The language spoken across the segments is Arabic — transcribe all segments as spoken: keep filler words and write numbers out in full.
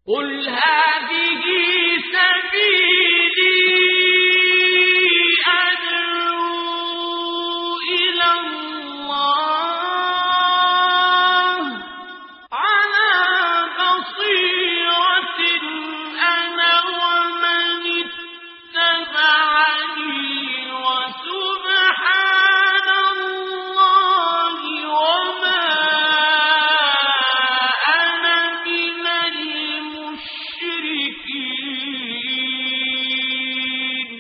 قل هذه سبيلي أدعو إلى الله على بصيرة أنا ومن اتبعني وسبحان الله وما أنا من المشركين.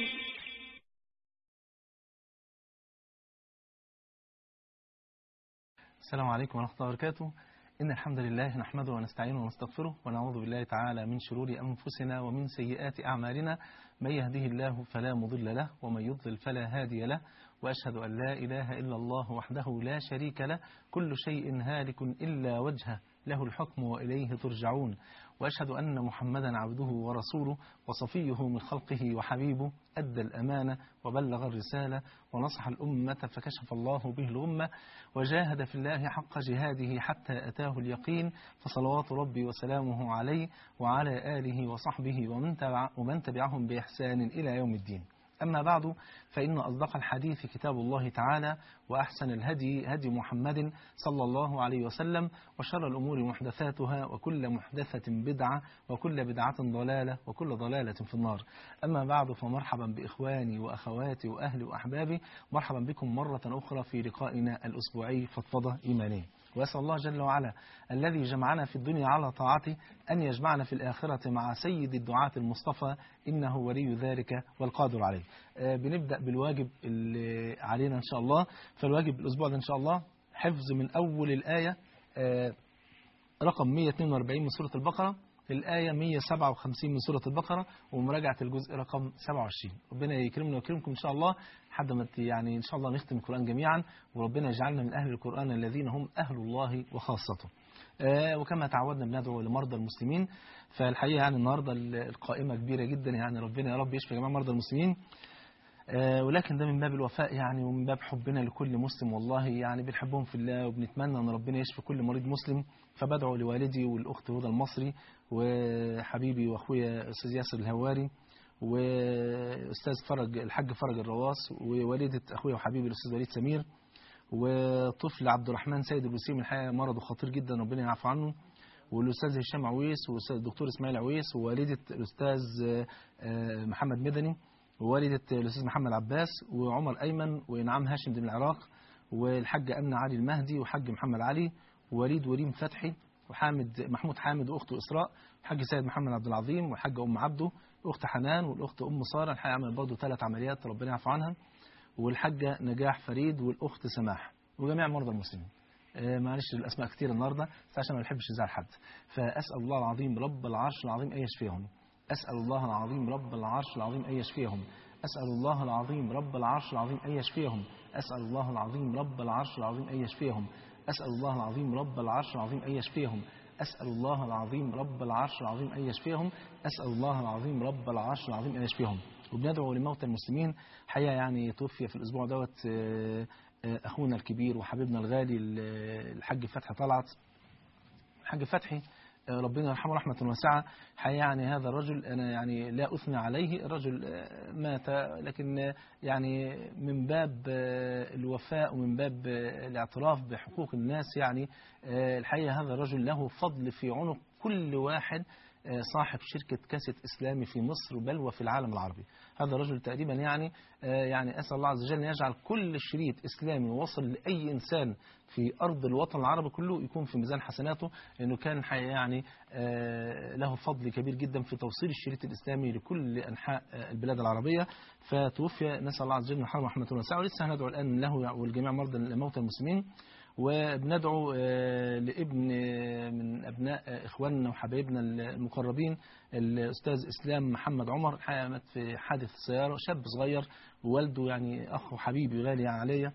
السلام عليكم ورحمة الله وبركاته. إن الحمد لله نحمده ونستعينه ونستغفره ونعوذ بالله تعالى من شرور أنفسنا ومن سيئات أعمالنا. من يهده الله فلا مضل له ومن يضلل فلا هادي له، وأشهد أن لا إله إلا الله وحده لا شريك له، كل شيء هالك إلا وجهه، له الحكم وإليه ترجعون. وأشهد أن محمدا عبده ورسوله وصفيه من خلقه وحبيبه، أدى الأمانة وبلغ الرسالة ونصح الأمة فكشف الله به الغمة، وجاهد في الله حق جهاده حتى أتاه اليقين، فصلوات ربي وسلامه عليه وعلى آله وصحبه ومن, تبع ومن تبعهم بإحسان إلى يوم الدين. أما بعد، فإن أصدق الحديث كتاب الله تعالى، وأحسن الهدي هدي محمد صلى الله عليه وسلم، وشر الأمور محدثاتها، وكل محدثة بدعة، وكل بدعة ضلالة، وكل ضلالة في النار. أما بعد، فمرحبا بإخواني وأخواتي وأهلي وأحبابي، مرحبا بكم مرة أخرى في لقائنا الأسبوعي فضفضة إيمانية. وأسأل الله جل وعلا الذي جمعنا في الدنيا على طاعته أن يجمعنا في الآخرة مع سيد الدعاة المصطفى، إنه ولي ذلك والقادر عليه. آه بنبدأ بالواجب اللي علينا إن شاء الله. فالواجب الأسبوع ده إن شاء الله حفظ من أول الآية آه رقم مئة واثنين وأربعين من سورة البقرة الآية مئة وسبعة وخمسين من سورة البقرة، ومراجعة الجزء رقم سبعة وعشرين. ربنا يكرمنا ويكرمكم إن شاء الله حتى ما يعني إن شاء الله نختم القرآن جميعا، وربنا يجعلنا من أهل القرآن الذين هم أهل الله وخاصته. آه وكما تعودنا بندعو لمرضى المسلمين. فالحقيقة يعني النهاردة القائمة كبيرة جدا، يعني ربنا يا رب يشفي جميع مرضى المسلمين. آه ولكن ده من باب الوفاء يعني، ومن باب حبنا لكل مسلم، والله يعني بنحبهم في الله، وبنتمنى أن ربنا يشفي كل مريض مسلم. فبدعو لوالدي والأخت هدى المصري، وحبيبي وأخويا أستاذ ياسر الهواري، وأستاذ فرج الحاج فرج الرواس، ووالدة أخويا وحبيبي الأستاذ وليد سمير، وطفل عبد الرحمن سيد الوسيم الحقيقة مرضه خطير جدا، ربنا يعفو عنه، والأستاذ هشام عويس، والأستاذ الدكتور إسماعيل عويس، ووالدة الأستاذ محمد مدني، ووالدة الأستاذ محمد عباس، وعمر أيمن، وإنعام هاشم من العراق، والحاج أمنة علي المهدي، وحاج محمد علي، ووليد وريم فتحي، وحامد محمود حامد، وأخته إسراء، الحاج سيد محمد عبد العظيم، والحاج أم عبده، وأخت حنان، والأخت أم سارة الحقيقة عملت برضه ثلاث عمليات ربنا يعفو عنها، والحاجة نجاح فريد، والأخت سماح، وجميع مرضى المسلمين. آه معلش الأسماء كتير النهاردة بس عشان ما نحبش نزعل حد. فأسأل الله العظيم رب العرش العظيم أن يشفيهم. أسأل الله العظيم رب العرش العظيم أن يشفيهم. أسأل الله العظيم رب العرش العظيم أن يشفيهم. أسأل الله العظيم رب العرش العظيم أن يشفيهم. أسأل الله العظيم رب العرش العظيم أن يشفيهم. أسأل الله العظيم رب العرش العظيم أن يشفيهم. أسأل الله العظيم رب العرش العظيم أن يشفيهم. وبندعو لموتى المسلمين. حقيقة يعني توفي في الأسبوع دوت أخونا الكبير وحبيبنا الغالي الحاج فتحي طلعت. الحاج فتحي ربنا يرحمه رحمة واسعة. حقيقة يعني هذا الرجل أنا يعني لا أثنى عليه، الرجل مات لكن يعني من باب الوفاء ومن باب الاعتراف بحقوق الناس، يعني الحقيقة هذا الرجل له فضل في عنق كل واحد صاحب شركة كاسيت إسلامي في مصر بل وفي العالم العربي. هذا الرجل تقريبا يعني يعني أسأل الله عز وجل أن يجعل كل شريط إسلامي وصل لأي إنسان في أرض الوطن العربي كله يكون في ميزان حسناته، لأنه كان يعني له فضل كبير جدا في توصيل الشريط الإسلامي لكل أنحاء البلاد العربية. فتوفي، نسأل الله عز وجل نحن رحمة واسعة، ولسه هندعو الآن له والجميع مرضى الموتى المسلمين. وبندعو لابن من أبناء إخواننا وحبايبنا المقربين الأستاذ إسلام محمد عمر، مات في حادث سيارة، شاب صغير، ووالده يعني أخ وحبيبي غالي عليا،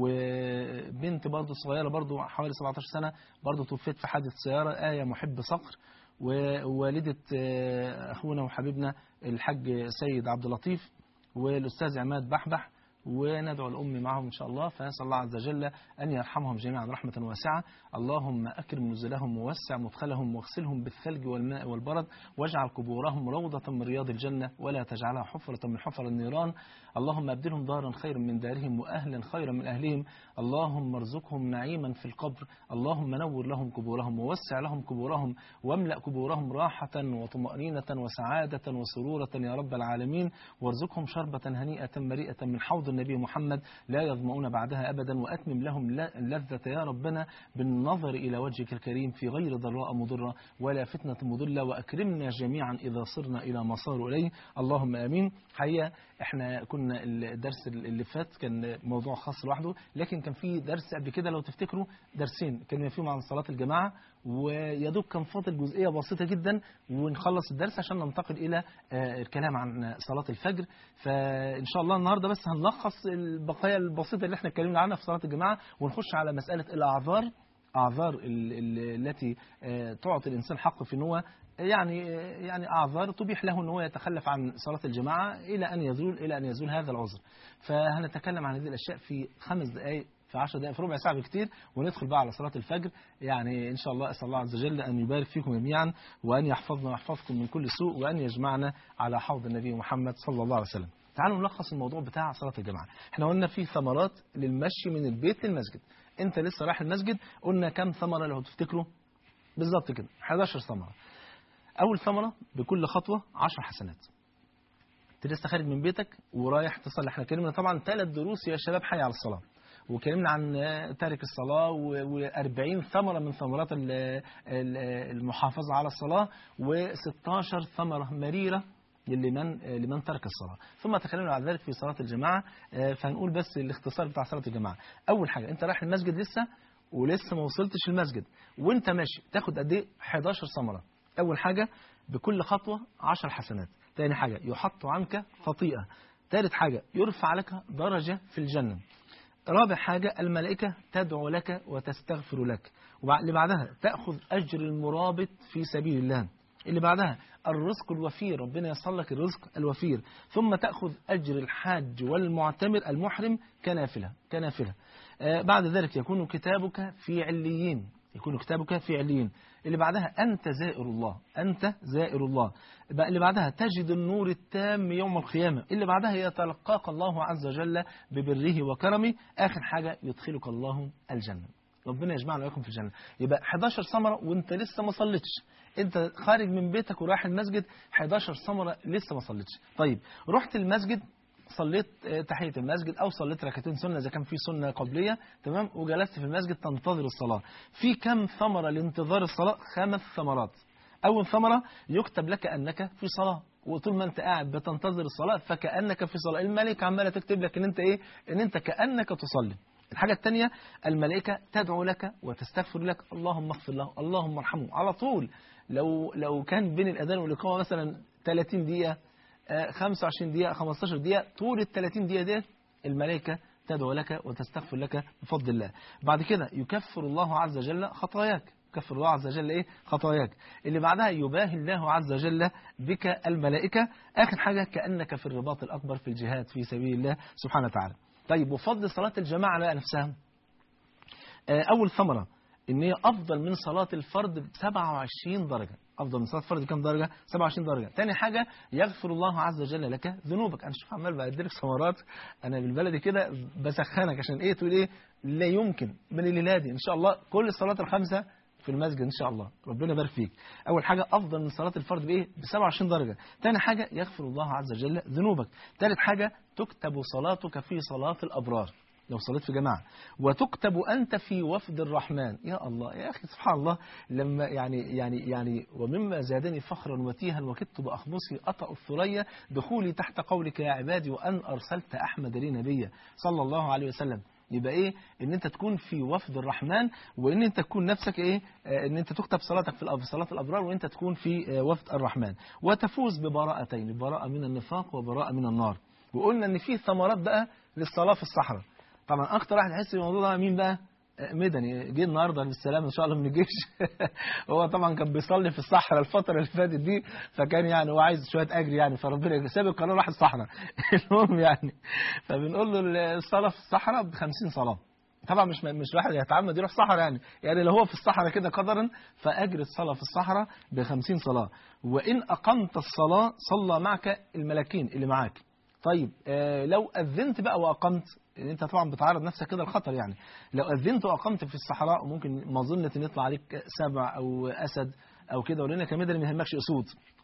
وبنت برضه صغيرة برضه حوالي سبعة عشر سنة برضه توفيت في حادث سيارة، آية محب صقر. ووالدة أخونا وحبيبنا الحاج سيد عبد اللطيف، والأستاذ عماد بحبح، وندعو الأم معهم إن شاء الله. فنسأل الله عز وجل أن يرحمهم جميعا رحمة واسعة. اللهم أكرم نزلهم ووسع مدخلهم واغسلهم بالثلج والماء والبرد، واجعل قبورهم روضة من رياض الجنة ولا تجعلها حفرة من حفر النيران. اللهم أبدلهم دارا خيرا من دارهم وأهلا خيرا من أهلهم. اللهم ارزقهم نعيما في القبر. اللهم نور لهم قبورهم ووسع لهم قبورهم واملأ قبورهم راحة وطمأنينة وسعادة وسرورة يا رب العالمين. وارزقهم شربة هنيئة مريئة من حوض النبي محمد لا يظمؤون بعدها أبدا. وأتمم لهم اللذة يا ربنا بالنظر إلى وجهك الكريم في غير ضراء مضرة ولا فتنة مضلة. وأكرمنا جميعا إذا صرنا إلى ما صاروا إليه. اللهم آمين. حقيقة احنا كنا الدرس اللي فات كان موضوع خاص لوحده، لكن كان في درس قبل كده لو تفتكروا درسين كان فيهم عن صلاة الجماعة، ويدوب كان فاضل جزئية بسيطة جدا ونخلص الدرس عشان ننتقل إلى الكلام عن صلاة الفجر. فإن شاء الله النهاردة بس هنلخص البقايا البسيطة اللي احنا اتكلمنا عنها في صلاة الجماعة، ونخش على مسألة الأعذار، أعذار التي تعطي الإنسان حق في أنه يعني يعني أعذار تبيح له أنه يتخلف عن صلاة الجماعة إلى أن يزول إلى أن يزول هذا العذر. فهنتكلم عن هذه الأشياء في خمس دقائق، في عشر دقائق، في ربع ساعة بكتير، وندخل بقى على صلاة الفجر. يعني إن شاء الله أسأل الله عز وجل أن يبارك فيكم جميعا، وأن يحفظنا ويحفظكم من كل سوء، وأن يجمعنا على حوض النبي محمد صلى الله عليه وسلم. تعالوا نلخص الموضوع بتاع صلاة الجماعة. احنا قلنا في ثمرات للمشي من البيت للمسجد. انت لسه رايح المسجد، قلنا كم ثمرة لو تفتكروا بالظبط كده؟ حداشر ثمرة. أول ثمرة بكل خطوة عشر حسنات. انت لسه خارج من بيتك ورايح تصلي. احنا كلمنا طبعا ثلاث دروس يا شباب حي على الصلاة، وكلمنا عن تارك الصلاة وأربعين ثمرة من ثمرات المحافظة على الصلاة، وستاشر ثمرة مريرة لمن لمن ترك الصلاة. ثم تكلمنا عن ذلك في صلاة الجماعة. فهنقول بس الاختصار بتاع صلاة الجماعة. أول حاجة أنت رايح المسجد لسه ولسه ما وصلتش المسجد، وأنت ماشي تاخد قد إيه؟ حداشر ثمرة. أول حاجة بكل خطوة عشر حسنات. ثاني حاجة يحط عنك خطيئة. ثالث حاجة يرفع لك درجة في الجنة. رابع حاجة الملائكة تدعو لك وتستغفر لك. اللي بعدها تأخذ أجر المرابط في سبيل الله. اللي بعدها الرزق الوفير، ربنا يصل لك الرزق الوفير. ثم تأخذ أجر الحاج والمعتمر المحرم كنافلة كنافلة. آه بعد ذلك يكون كتابك في عليين، يكون كتابك في عليين. اللي بعدها أنت زائر الله، أنت زائر الله. اللي بعدها تجد النور التام يوم القيامة. اللي بعدها يتلقاك الله عز وجل ببره وكرمه. آخر حاجة يدخلك الله الجنة. ربنا يجمعنا وياكم في الجنة. يبقى حداشر ثمرة وانت لسه ما صليتش. انت خارج من بيتك ورايح المسجد، حداشر ثمرة لسه ما صليتش. طيب رحت المسجد، صليت تحية المسجد أو صليت ركعتين سنة إذا كان في سنة قبلية، تمام، وجلست في المسجد تنتظر الصلاة. في كم ثمرة لانتظار الصلاة؟ خمس ثمرات. أول ثمرة يكتب لك أنك في صلاة، وطول ما أنت قاعد بتنتظر الصلاة فكأنك في صلاة. الملائكة عمالة تكتب لك إن أنت إيه؟ إن أنت كأنك تصلي. الحاجة الثانية الملائكة تدعو لك وتستغفر لك. اللهم اغفر له، اللهم ارحمه. على طول لو لو كان بين الأذان والإقامة مثلا ثلاثين دقيقة، خمسة وعشرين دقيقة، خمستاشر دقيقة، طول ال ثلاثين دقيقة دي الملائكة تدعو لك وتستغفر لك بفضل الله. بعد كده يكفر الله عز وجل خطاياك، يكفر الله عز وجل ايه؟ خطاياك. اللي بعدها يباهي الله عز وجل بك الملائكة. آخر حاجة كأنك في الرباط الأكبر في الجهاد في سبيل الله سبحانه وتعالى. طيب وفضل صلاة الجماعة بقى نفسها. أول ثمرة إن هي أفضل من صلاة الفرد ب سبعة وعشرين درجة. أفضل من صلاة الفرد كم درجة؟ سبعة وعشرين درجة. ثاني حاجة يغفر الله عز وجل لك ذنوبك. أنا شوف عمال بقدرك ثمرات، أنا بالبلدي كده بسخنك عشان إيه تقول إيه؟ لا يمكن من الليلة دي إن شاء الله كل الصلاة الخمسة في المسجد إن شاء الله. ربنا يبارك فيك. أول حاجة أفضل من صلاة الفرد بإيه؟ ب سبعة وعشرين درجة. ثاني حاجة يغفر الله عز وجل ذنوبك. ثالث حاجة تكتب صلاتك في صلاة الأبرار لو صليت في جماعة، وتكتب أنت في وفد الرحمن. يا الله يا أخي سبحان الله. لما يعني يعني يعني ومما زادني فخرا وتيها وكدت بأخمصي أطأ الثريا دخولي تحت قولك يا عبادي وأن أرسلت أحمد لي نبيا صلى الله عليه وسلم. يبقى ايه؟ ان انت تكون في وفد الرحمن، وان انت تكون نفسك ايه؟ ان انت تكتب صلاتك في صلاة الابرار، وانت تكون في وفد الرحمن، وتفوز ببراءتين، براءة من النفاق وبراءة من النار. وقلنا ان في ثمرات بقى للصلاة في الصحراء. طبعا اكتر واحد يحس بالموضوع ده مين بقى؟ مدني، جه النهارده بالسلامه ان شاء الله من الجيش. هو طبعا كان بيصلي في الصحراء الفتره اللي فاتت دي، فكان يعني هو عايز شويه اجر يعني، فربنا ساب القناه راح الصحراء. المهم يعني، فبنقول له الصلاه في الصحراء ب خمسين صلاه. طبعا مش مش واحد يتعمد يروح صحراء يعني، يعني لو هو في الصحراء كده قدرا فاجر الصلاه في الصحراء ب خمسين صلاه. وان اقمت الصلاه صلى معك الملاكين اللي معاك. طيب آه لو اذنت بقى واقمت، انت طبعا بتعرض نفسك كده للخطر يعني، لو اذنت واقمت في الصحراء ممكن مظنه ان يطلع عليك سبع او اسد او كده، ولنا كمدني ما يهمكش اسود.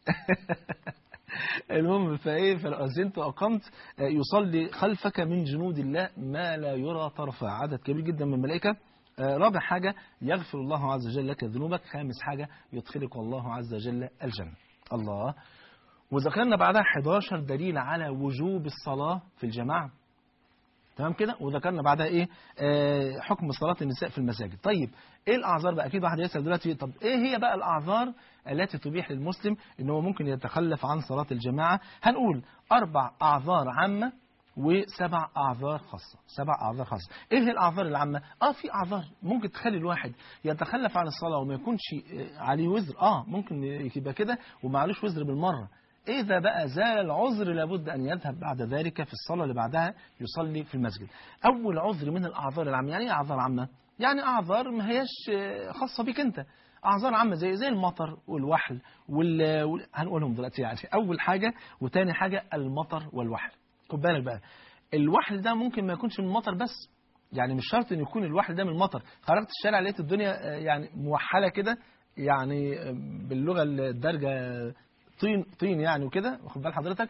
المهم فايه، فلو اذنت واقمت يصلي خلفك من جنود الله ما لا يرى طرفا، عدد كبير جدا من الملائكه. رابع حاجه يغفر الله عز وجل لك ذنوبك. خامس حاجه يدخلك الله عز وجل الجنه. الله. وذكرنا بعدها حداشر دليل على وجوب الصلاه في الجماعه، تمام كده. وذكرنا بعدها ايه؟ آه حكم صلاه النساء في المساجد. طيب ايه الاعذار بقى؟ اكيد واحد يسال دلوقتي طب ايه هي بقى الاعذار التي تبيح للمسلم ان هو ممكن يتخلف عن صلاه الجماعه؟ هنقول اربع اعذار عامه وسبع اعذار خاصه. سبع اعذار خاصه. ايه هي الاعذار العامه؟ اه في اعذار ممكن تخلي الواحد يتخلف عن الصلاه وما يكونش عليه وزر، اه ممكن يبقى كده ومعلوش وزر بالمره. إذا بقى زال العذر لابد أن يذهب بعد ذلك في الصلاة اللي بعدها يصلي في المسجد. أول عذر من الأعذار العامة. يعني إيه أعذار عامة؟ يعني أعذار ما هياش خاصة بك أنت، أعذار عامة زي زي المطر والوحل وال... وال... هنقولهم دلوقتي يعني. أول حاجة وتاني حاجة المطر والوحل. خد بالك بقى، الوحل ده ممكن ما يكونش من المطر بس، يعني مش شرط إن يكون الوحل ده من المطر. خرجت الشارع لقيت الدنيا يعني موحلة كده، يعني باللغة الدارجة طين طين يعني وكده، واخد بال حضرتك.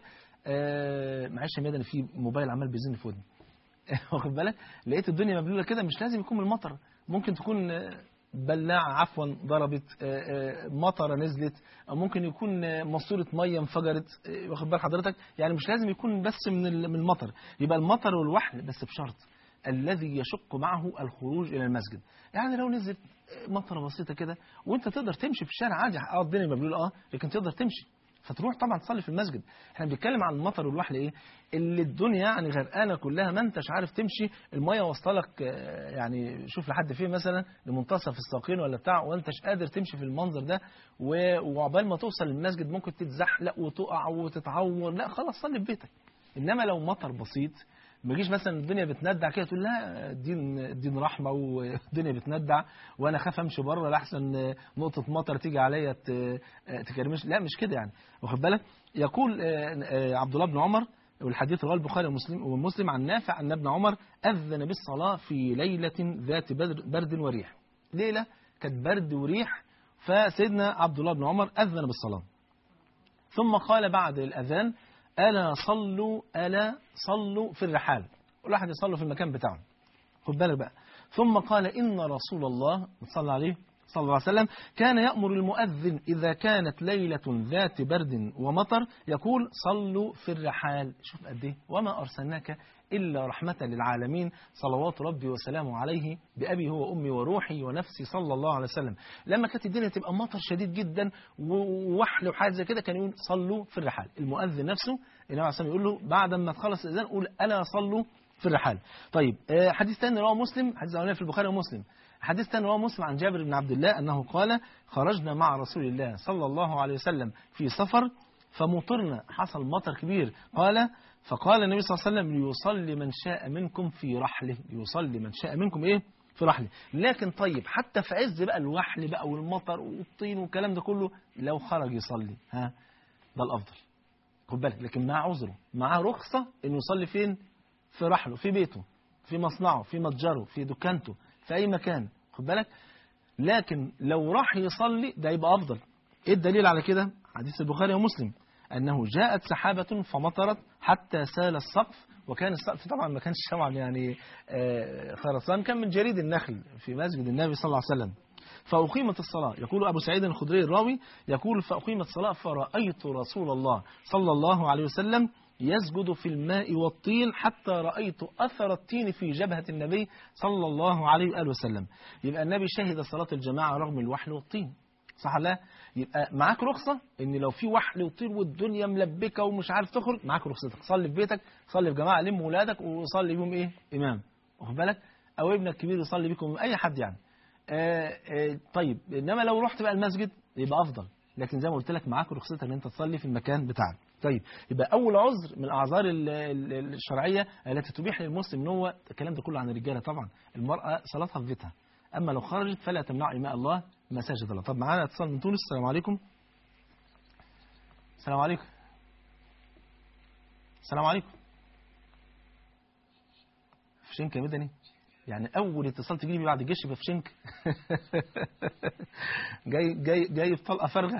آه معلش يا ميدان في موبايل عمال بيزن في ودني. واخد بالك، لقيت الدنيا مبلوله كده، مش لازم يكون من المطر، ممكن تكون بلاعه عفوا ضربت، آه مطره نزلت، او ممكن يكون ماسوره ميه انفجرت، آه واخد بال حضرتك. يعني مش لازم يكون بس من من المطر. يبقى المطر والوحل بس بشرط الذي يشق معه الخروج الى المسجد. يعني لو نزلت مطره بسيطه كده وانت تقدر تمشي في الشارع عادي، اه الدنيا مبلوله اه لكن تقدر تمشي، فتروح طبعا تصلي في المسجد. احنا بنتكلم عن المطر والوحل ايه؟ اللي الدنيا يعني غرقانه كلها، ما انتش عارف تمشي، الميه واصله لك يعني شوف لحد فين مثلا لمنتصف الساقين ولا بتاع، وانتش قادر تمشي في المنظر ده، وعقبال ما توصل للمسجد ممكن تتزحلق وتقع وتتعور، لا خلاص صلي في بيتك. انما لو مطر بسيط ما يجيش مثلا الدنيا بتندع كده تقول لا الدين الدين رحمه والدنيا بتندع وانا خاف امشي بره لاحسن نقطه مطر تيجي عليا تكرمش، لا مش كده يعني، واخد بالك. يقول عبد الله بن عمر، والحديث رواه البخاري ومسلم ومسلم عن نافع ان ابن عمر اذن بالصلاه في ليله ذات برد وريح. ليله كانت برد وريح، فسيدنا عبد الله بن عمر اذن بالصلاه، ثم قال بعد الاذان ألا صلوا ألا صلوا في الرحال، كل واحد يصلوا في المكان بتاعه. خد بالك بقى. ثم قال إن رسول الله صلى عليه صلى الله عليه وسلم كان يأمر المؤذن إذا كانت ليلة ذات برد ومطر يقول صلوا في الرحال. شوف قد إيه، وما أرسلناك إلا رحمة للعالمين صلوات ربي وسلامه عليه بأبي هو أمي وروحي ونفسي صلى الله عليه وسلم. لما كانت الدنيا تبقى مطر شديد جدا ووحل وحاجة زي كده كان يقول صلوا في الرحال. المؤذن نفسه النبي عليه الصلاة والسلام يقول له بعد ما تخلص الأذان قول ألا صلوا في الرحال. طيب حديث ثاني رواه مسلم، حديث أولاني في البخاري ومسلم. حديث ثاني رواه مسلم عن جابر بن عبد الله أنه قال خرجنا مع رسول الله صلى الله عليه وسلم في سفر فمطرنا، حصل مطر كبير. قال فقال النبي صلى الله عليه وسلم ليصلي من شاء منكم في رحله، ليصلي من شاء منكم ايه في رحله. لكن طيب حتى في عز بقى الوحل بقى والمطر والطين والكلام ده كله لو خرج يصلي ها ده الافضل، خد بالك، لكن مع عذره، معاه رخصه انه يصلي فين؟ في رحله، في بيته، في مصنعه، في متجره، في دكانته، في اي مكان، خد بالك. لكن لو راح يصلي ده يبقى افضل. ايه الدليل على كده؟ حديث البخاري ومسلم أنه جاءت سحابة فمطرت حتى سال السقف، وكان السقف طبعا ما كانش طبعا يعني خرسان، كان من جريد النخل في مسجد النبي صلى الله عليه وسلم. فأقيمت الصلاة، يقول أبو سعيد الخدري الراوي يقول فأقيمت الصلاة فرأيت رسول الله صلى الله عليه وسلم يسجد في الماء والطين حتى رأيت أثر الطين في جبهة النبي صلى الله عليه وآله وسلم. يبقى النبي شهد صلاة الجماعة رغم الوحل والطين، صح لا؟ يبقى معاك رخصة ان لو في وحل وطير والدنيا ملبكة ومش عارف تخرج، معاك رخصتك، صلي في بيتك، صلي في جماعة، لم ولادك وصلي بهم ايه امام، واخد بالك. أو ابنك الكبير يصلي بكم، أي حد يعني. آآ آآ طيب إنما لو رحت بقى المسجد يبقى أفضل، لكن زي ما قلت لك معاك رخصتك إن أنت تصلي في المكان بتاعك. طيب يبقى أول عذر من الأعذار الشرعية التي تبيح للمسلم إن هو، الكلام ده كله عن الرجالة طبعا، المرأة صلاتها في بيتها، أما لو خرجت فلا تمنع إماء الله مساجد الله. طب معانا اتصال من تونس. السلام عليكم. السلام عليكم. السلام عليكم. فشنك يا مدني، يعني أول اتصال تجيلي بعد الجيش يبقى فشنك. جاي جاي جاي بطلقة فارغة.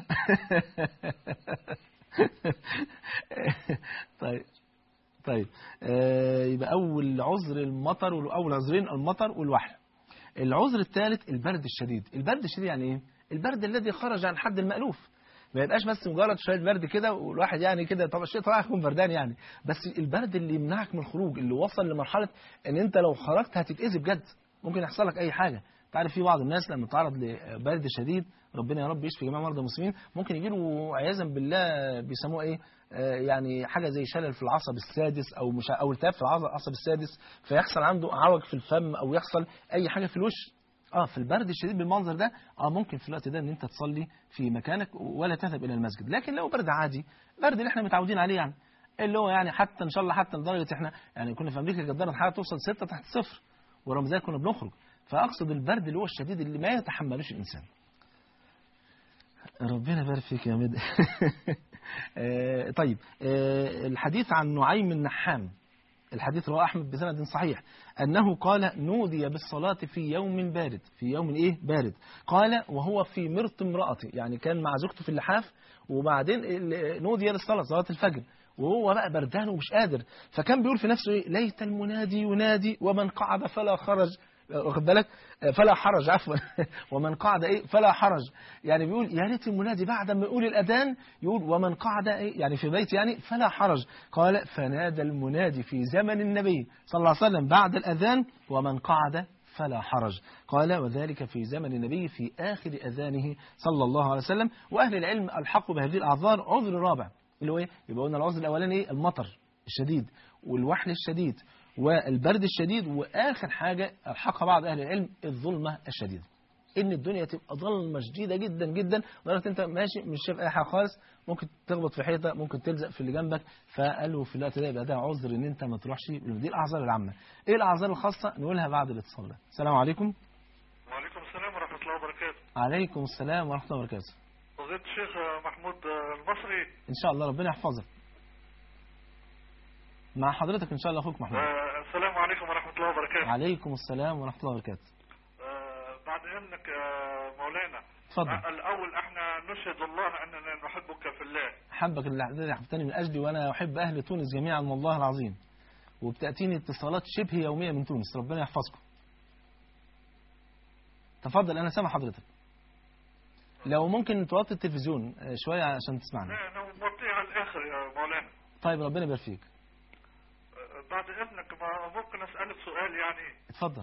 طيب طيب آه يبقى أول عذر المطر، وأول عذرين المطر والوحل. العذر الثالث البرد الشديد. البرد الشديد يعني إيه؟ البرد الذي خرج عن حد المألوف، ما يبقاش بس مجرد شويه برد كده والواحد يعني كده، طبعا الشيء طبعا يكون بردان يعني، بس البرد اللي يمنعك من الخروج، اللي وصل لمرحله ان انت لو خرجت هتتاذي بجد، ممكن يحصل لك اي حاجه. تعرف في بعض الناس لما تعرض لبرد شديد، ربنا يا رب يشفي جميع مرضى المسلمين، ممكن يجي له عياذا بالله بيسموه ايه، آه يعني حاجه زي شلل في العصب السادس او مش او التهاب في العصب السادس، فيحصل عنده عوج في الفم او يحصل اي حاجه في الوش. اه في البرد الشديد بالمنظر ده اه ممكن في الوقت ده ان انت تصلي في مكانك ولا تذهب الى المسجد. لكن لو برد عادي، برد اللي احنا متعودين عليه يعني، اللي هو يعني حتى ان شاء الله حتى لدرجه احنا يعني كنا في امريكا كانت درجه الحراره توصل ستة تحت صفر، ورمضان كنا بنخرج، فاقصد البرد اللي هو الشديد اللي ما يتحملوش الانسان. ربنا يبارك فيك يا مد. آه طيب آه الحديث عن نعيم النحام، الحديث رواه أحمد بسند صحيح أنه قال نودي بالصلاة في يوم بارد، في يوم إيه بارد، قال وهو في مرط امرأته، يعني كان مع زوجته في اللحاف وبعدين نودي للصلاة صلاة الفجر وهو بقى بردان ومش قادر، فكان بيقول في نفسه إيه ليت المنادي ينادي ومن قعد فلا خرج، واخد بالك فلا حرج عفوا. ومن قعد ايه فلا حرج، يعني بيقول يا ريت المنادي بعد ما يقول الاذان يقول ومن قعد ايه يعني في بيت يعني فلا حرج. قال فنادى المنادي في زمن النبي صلى الله عليه وسلم بعد الاذان ومن قعد فلا حرج. قال وذلك في زمن النبي في آخر أذانه صلى الله عليه وسلم. وأهل العلم الحقوا بهذه الأعذار عذر رابع اللي هو ايه، يبقى قلنا العذر الأولاني ايه المطر الشديد والوحل الشديد والبرد الشديد، وآخر حاجة الحقها بعض أهل العلم الظلمة الشديدة، إن الدنيا تبقى ظلمة شديدة جدا جدا لدرجة أنت ماشي مش شايف أي حاجة خالص، ممكن تخبط في حيطة، ممكن تلزق في اللي جنبك، فقالوا في الوقت ده يبقى ده عذر إن أنت ما تروحش. دي الأعذار العامة. إيه الأعذار الخاصة نقولها بعد الاتصال ده. السلام عليكم. وعليكم السلام ورحمة الله وبركاته. عليكم السلام ورحمة الله وبركاته. فضيلة الشيخ محمود المصري. إن شاء الله ربنا يحفظك. مع حضرتك إن شاء الله أخوك محمود. آه السلام عليكم ورحمة الله وبركاته. عليكم السلام ورحمة الله وبركاته. آه بعد إذنك يا مولانا. اتفضل. آه الأول احنا نشهد الله أننا نحبك في الله. أحبك اللي أحبتني من أجلي وأنا أحب أهل تونس جميعا والله العظيم. وبتأتيني اتصالات شبه يومية من تونس، ربنا يحفظكم. تفضل أنا سامع حضرتك. لو ممكن توطي التلفزيون شوية عشان تسمعنا. لا أنا موطيه على الآخر يا مولانا. طيب ربنا يبارك فيك. بعد إذنك ممكن أسألك سؤال يعني؟ اتفضل.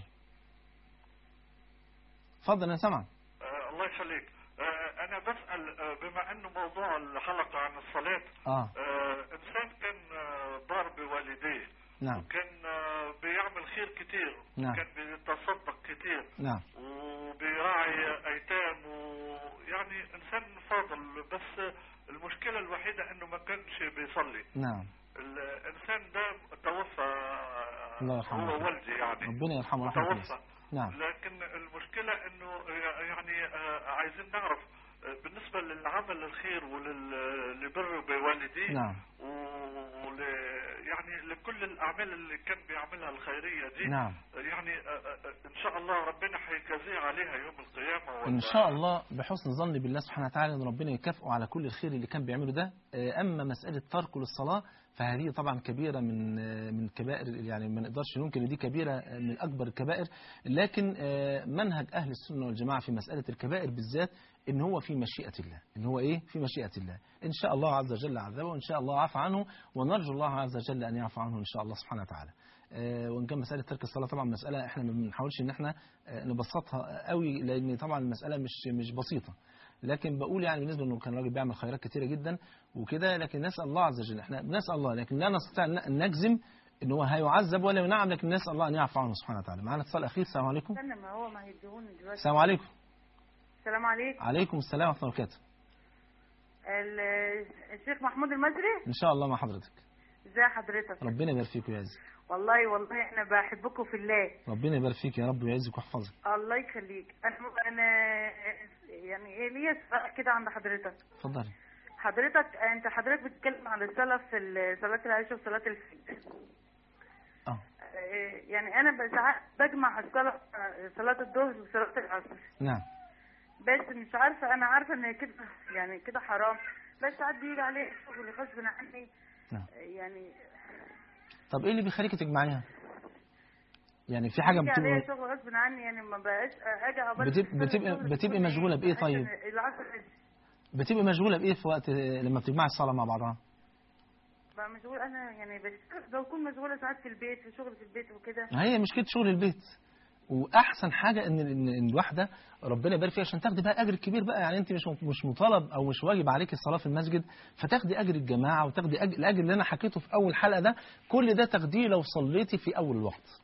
اتفضل أنا سامعك. آه الله يخليك. آه أنا بسأل آه بما أنه موضوع الحلقة عن الصلاة. آه. آه إنسان كان آه ضار بوالديه. نعم. وكان آه بيعمل خير كتير. نعم. وكان بيتصدق كتير. نعم. وبيراعي أيتام ويعني إنسان فاضل، بس المشكلة الوحيدة إنه ما كانش بيصلي. نعم. الإنسان ده توفى. الله يرحمه. هو والدي يعني. ربنا يرحمه رحمة الله. توفى. نعم. لكن المشكلة إنه يعني عايزين نعرف بالنسبة للعمل الخير وللبر بوالديه. نعم. ول يعني لكل الأعمال اللي كان بيعملها الخيرية دي. نعم. يعني إن شاء الله ربنا هيجازيه عليها يوم القيامة. إن شاء الله بحسن ظني بالله سبحانه وتعالى إن ربنا يكافئه على كل الخير اللي كان بيعمله ده. أما مسألة تركه للصلاة فهذه طبعا كبيرة من من كبائر، يعني ما نقدرش ننكر ان دي كبيرة من أكبر الكبائر، لكن منهج أهل السنة والجماعة في مسألة الكبائر بالذات إن هو في مشيئة الله، إن هو إيه في مشيئة الله. إن شاء الله عز وجل عذبه وإن شاء الله عفى عنه، ونرجو الله عز وجل أن يعفى عنه إن شاء الله سبحانه وتعالى. وإن كان مسألة ترك الصلاة طبعا مسألة إحنا ما بنحاولش إن إحنا نبسطها قوي، لأن طبعا المسألة مش مش بسيطة، لكن بقول يعني بالنسبة إنه كان راجل بيعمل خيرات كتيرة جدا وكده، لكن نسأل الله عز وجل، إحنا بنسأل الله لكن لا نستطيع أن نجزم ان هو هيعذب ولا ينعم، لكن نسال الله ان يعفو عنه سبحانه وتعالى. معانا اتصال اخير. السلام عليكم. استنى ما هو ما هيديهوني دلوقتي. السلام عليكم. السلام عليكم. عليكم السلام ورحمه الله وبركاته. ال- الشيخ محمود المصري. ان شاء الله مع حضرتك. ازي حضرتك؟ ربنا يبارك فيك ويعزك. والله والله احنا بحبكم في الله. ربنا يبارك فيك يا رب ويعزك ويحفظك. الله يخليك. انا انا يعني ايه ليا سؤال كده عند حضرتك. اتفضلي. حضرتك انت حضرتك بتتكلم عن الصلاه في ال- صلاه العشاء وصلاه الفجر. اه يعني انا ساعات بجمع الصلاه صلاه الظهر وصلاه العصر. نعم. بس مش عارفه، انا عارفه ان كده يعني كده حرام، بس ساعات بيجي عليه شغل غصب عني. نعم. يعني طب ايه اللي بيخليك تجمعيها؟ يعني في حاجه بيجي عليا بتبقى شغل غصب عني، يعني ما بقاش اجي عقبال بتبقى بتبقى, بتبقى مشغوله بايه طيب؟ العصر بتبقى مشغوله بايه في وقت لما بتجمعي الصلاه مع بعضها؟ بقى مشغول انا، يعني بس بكون مشغوله ساعات في البيت، في شغل في البيت وكده. هي مشكله شغل البيت. واحسن حاجه ان ان الواحده ربنا يبارك فيها عشان تاخدي بقى اجر كبير بقى، يعني انت مش مش مطالب او مش واجب عليك الصلاه في المسجد، فتاخدي اجر الجماعه وتاخدي أجر الاجر اللي انا حكيته في اول حلقه ده، كل ده تاخديه لو صليتي في اول الوقت.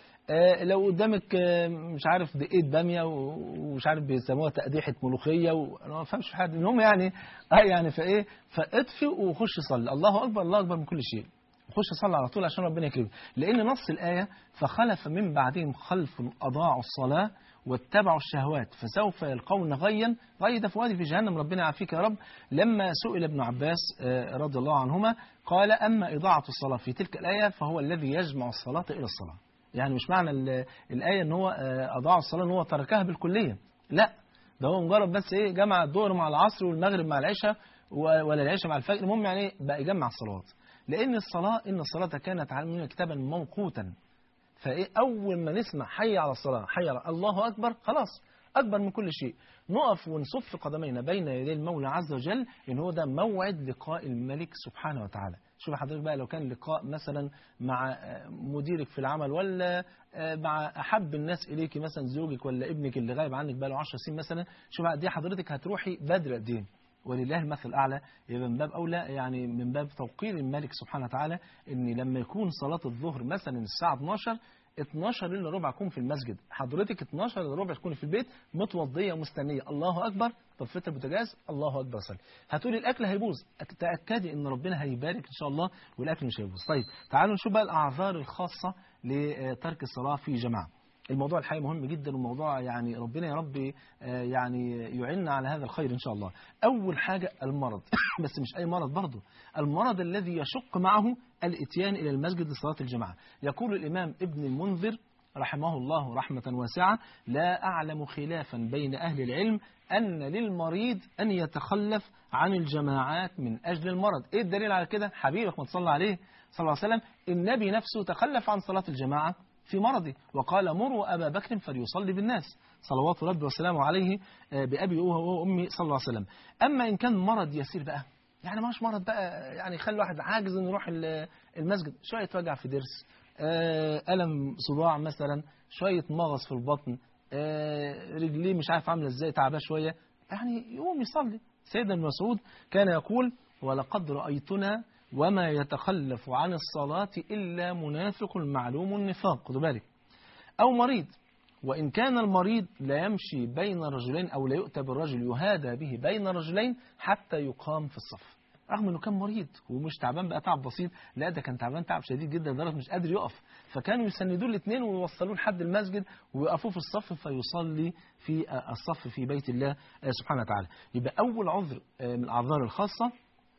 آه لو قدامك آه مش عارف دقيقه باميه ومش عارف بيسموها تقديحه ملوخيه وانا ما بفهمش في حاجه المهم يعني اه يعني فايه فاطفي وخش صلي. الله اكبر الله اكبر من كل شيء. خش صلي على طول عشان ربنا يكرمك، لأن نص الآية فخلف من بعدهم خلف أضاعوا الصلاة واتبعوا الشهوات فسوف يلقون غيا. غي ده في وادي في جهنم، ربنا يعافيك يا رب. لما سئل ابن عباس رضي الله عنهما قال أما إضاعة الصلاة في تلك الآية فهو الذي يجمع الصلاة إلى الصلاة. يعني مش معنى الآية أن هو أضاع الصلاة أن هو تركها بالكلية، لا، ده هو مجرد بس إيه جمع الظهر مع العصر والمغرب مع العشاء ولا العشاء مع الفجر، المهم يعني بقى يجمع الصلوات. لأن الصلاة إن الصلاة كانت على كتابا موقوتا، فإيه أول ما نسمع حي على الصلاة حي على الله أكبر خلاص أكبر من كل شيء، نقف ونصف قدمينا بين يدي المولى عز وجل، إن هو ده موعد لقاء الملك سبحانه وتعالى. شوف حضرتك بقى لو كان لقاء مثلا مع مديرك في العمل ولا مع أحب الناس إليك مثلا زوجك ولا ابنك اللي غايب عنك بقى له عشر سنين مثلا، شوف دي حضرتك هتروحي بدر قد إيه. ولله المثل الأعلى، يبقى من باب أولى يعني من باب توقير الملك سبحانه وتعالى إن لما يكون صلاة الظهر مثلا الساعة اتناشر اتناشر إلا ربع أكون في المسجد، حضرتك اتناشر إلا ربع تكوني في البيت متوضية مستنية، الله أكبر طفيت البوتاجاز الله أكبر صلي. هتقولي الأكل هيبوظ، تأكدي إن ربنا هيبارك إن شاء الله والأكل مش هيبوظ. طيب تعالوا نشوف بقى الأعذار الخاصة لترك الصلاة في جماعة. الموضوع الحقيقي مهم جدا، وموضوع يعني ربنا يا رب يعني يعيننا على هذا الخير إن شاء الله. أول حاجة المرض بس مش أي مرض برضه، المرض الذي يشق معه الإتيان إلى المسجد لصلاة الجماعة. يقول الإمام ابن المنذر رحمه الله رحمة واسعة: لا أعلم خلافا بين أهل العلم أن للمريض أن يتخلف عن الجماعات من أجل المرض. إيه الدليل على كده؟ حبيبك ما تصلى عليه صلى الله عليه وسلم، النبي نفسه تخلف عن صلاة الجماعة في مرضه وقال: مروا أبا بكر فليصلي بالناس صلوات ربي وسلامه عليه بأبي وأمي صلى الله عليه وسلم. أما إن كان مرض يسير بقى، يعني ماش مرض بقى يعني خلي واحد عاجز إنه يروح المسجد، شوية وجع في ضرس، ألم صداع مثلا، شوية مغص في البطن، رجليه مش عارف عاملة إزاي تعباه شوية، يعني يقوم يصلي. سيدنا ابن مسعود كان يقول: ولقد رأيتنا وما يتخلف عن الصلاة إلا منافق معلوم النفاق. خدوا بالك. أو مريض، وإن كان المريض لا يمشي بين رجلين أو لا يؤتى بالرجل يهادى به بين رجلين حتى يقام في الصف، رغم أنه كان مريض ومش تعبان بقى تعب بسيط، لا ده كان تعبان تعب شديد جدا لدرجة مش قادر يقف، فكانوا يسندوه الاثنين ويوصلوه لحد المسجد ويقفوه في الصف فيصلي في الصف في بيت الله سبحانه وتعالى. يبقى أول عذر من الأعذار الخاصة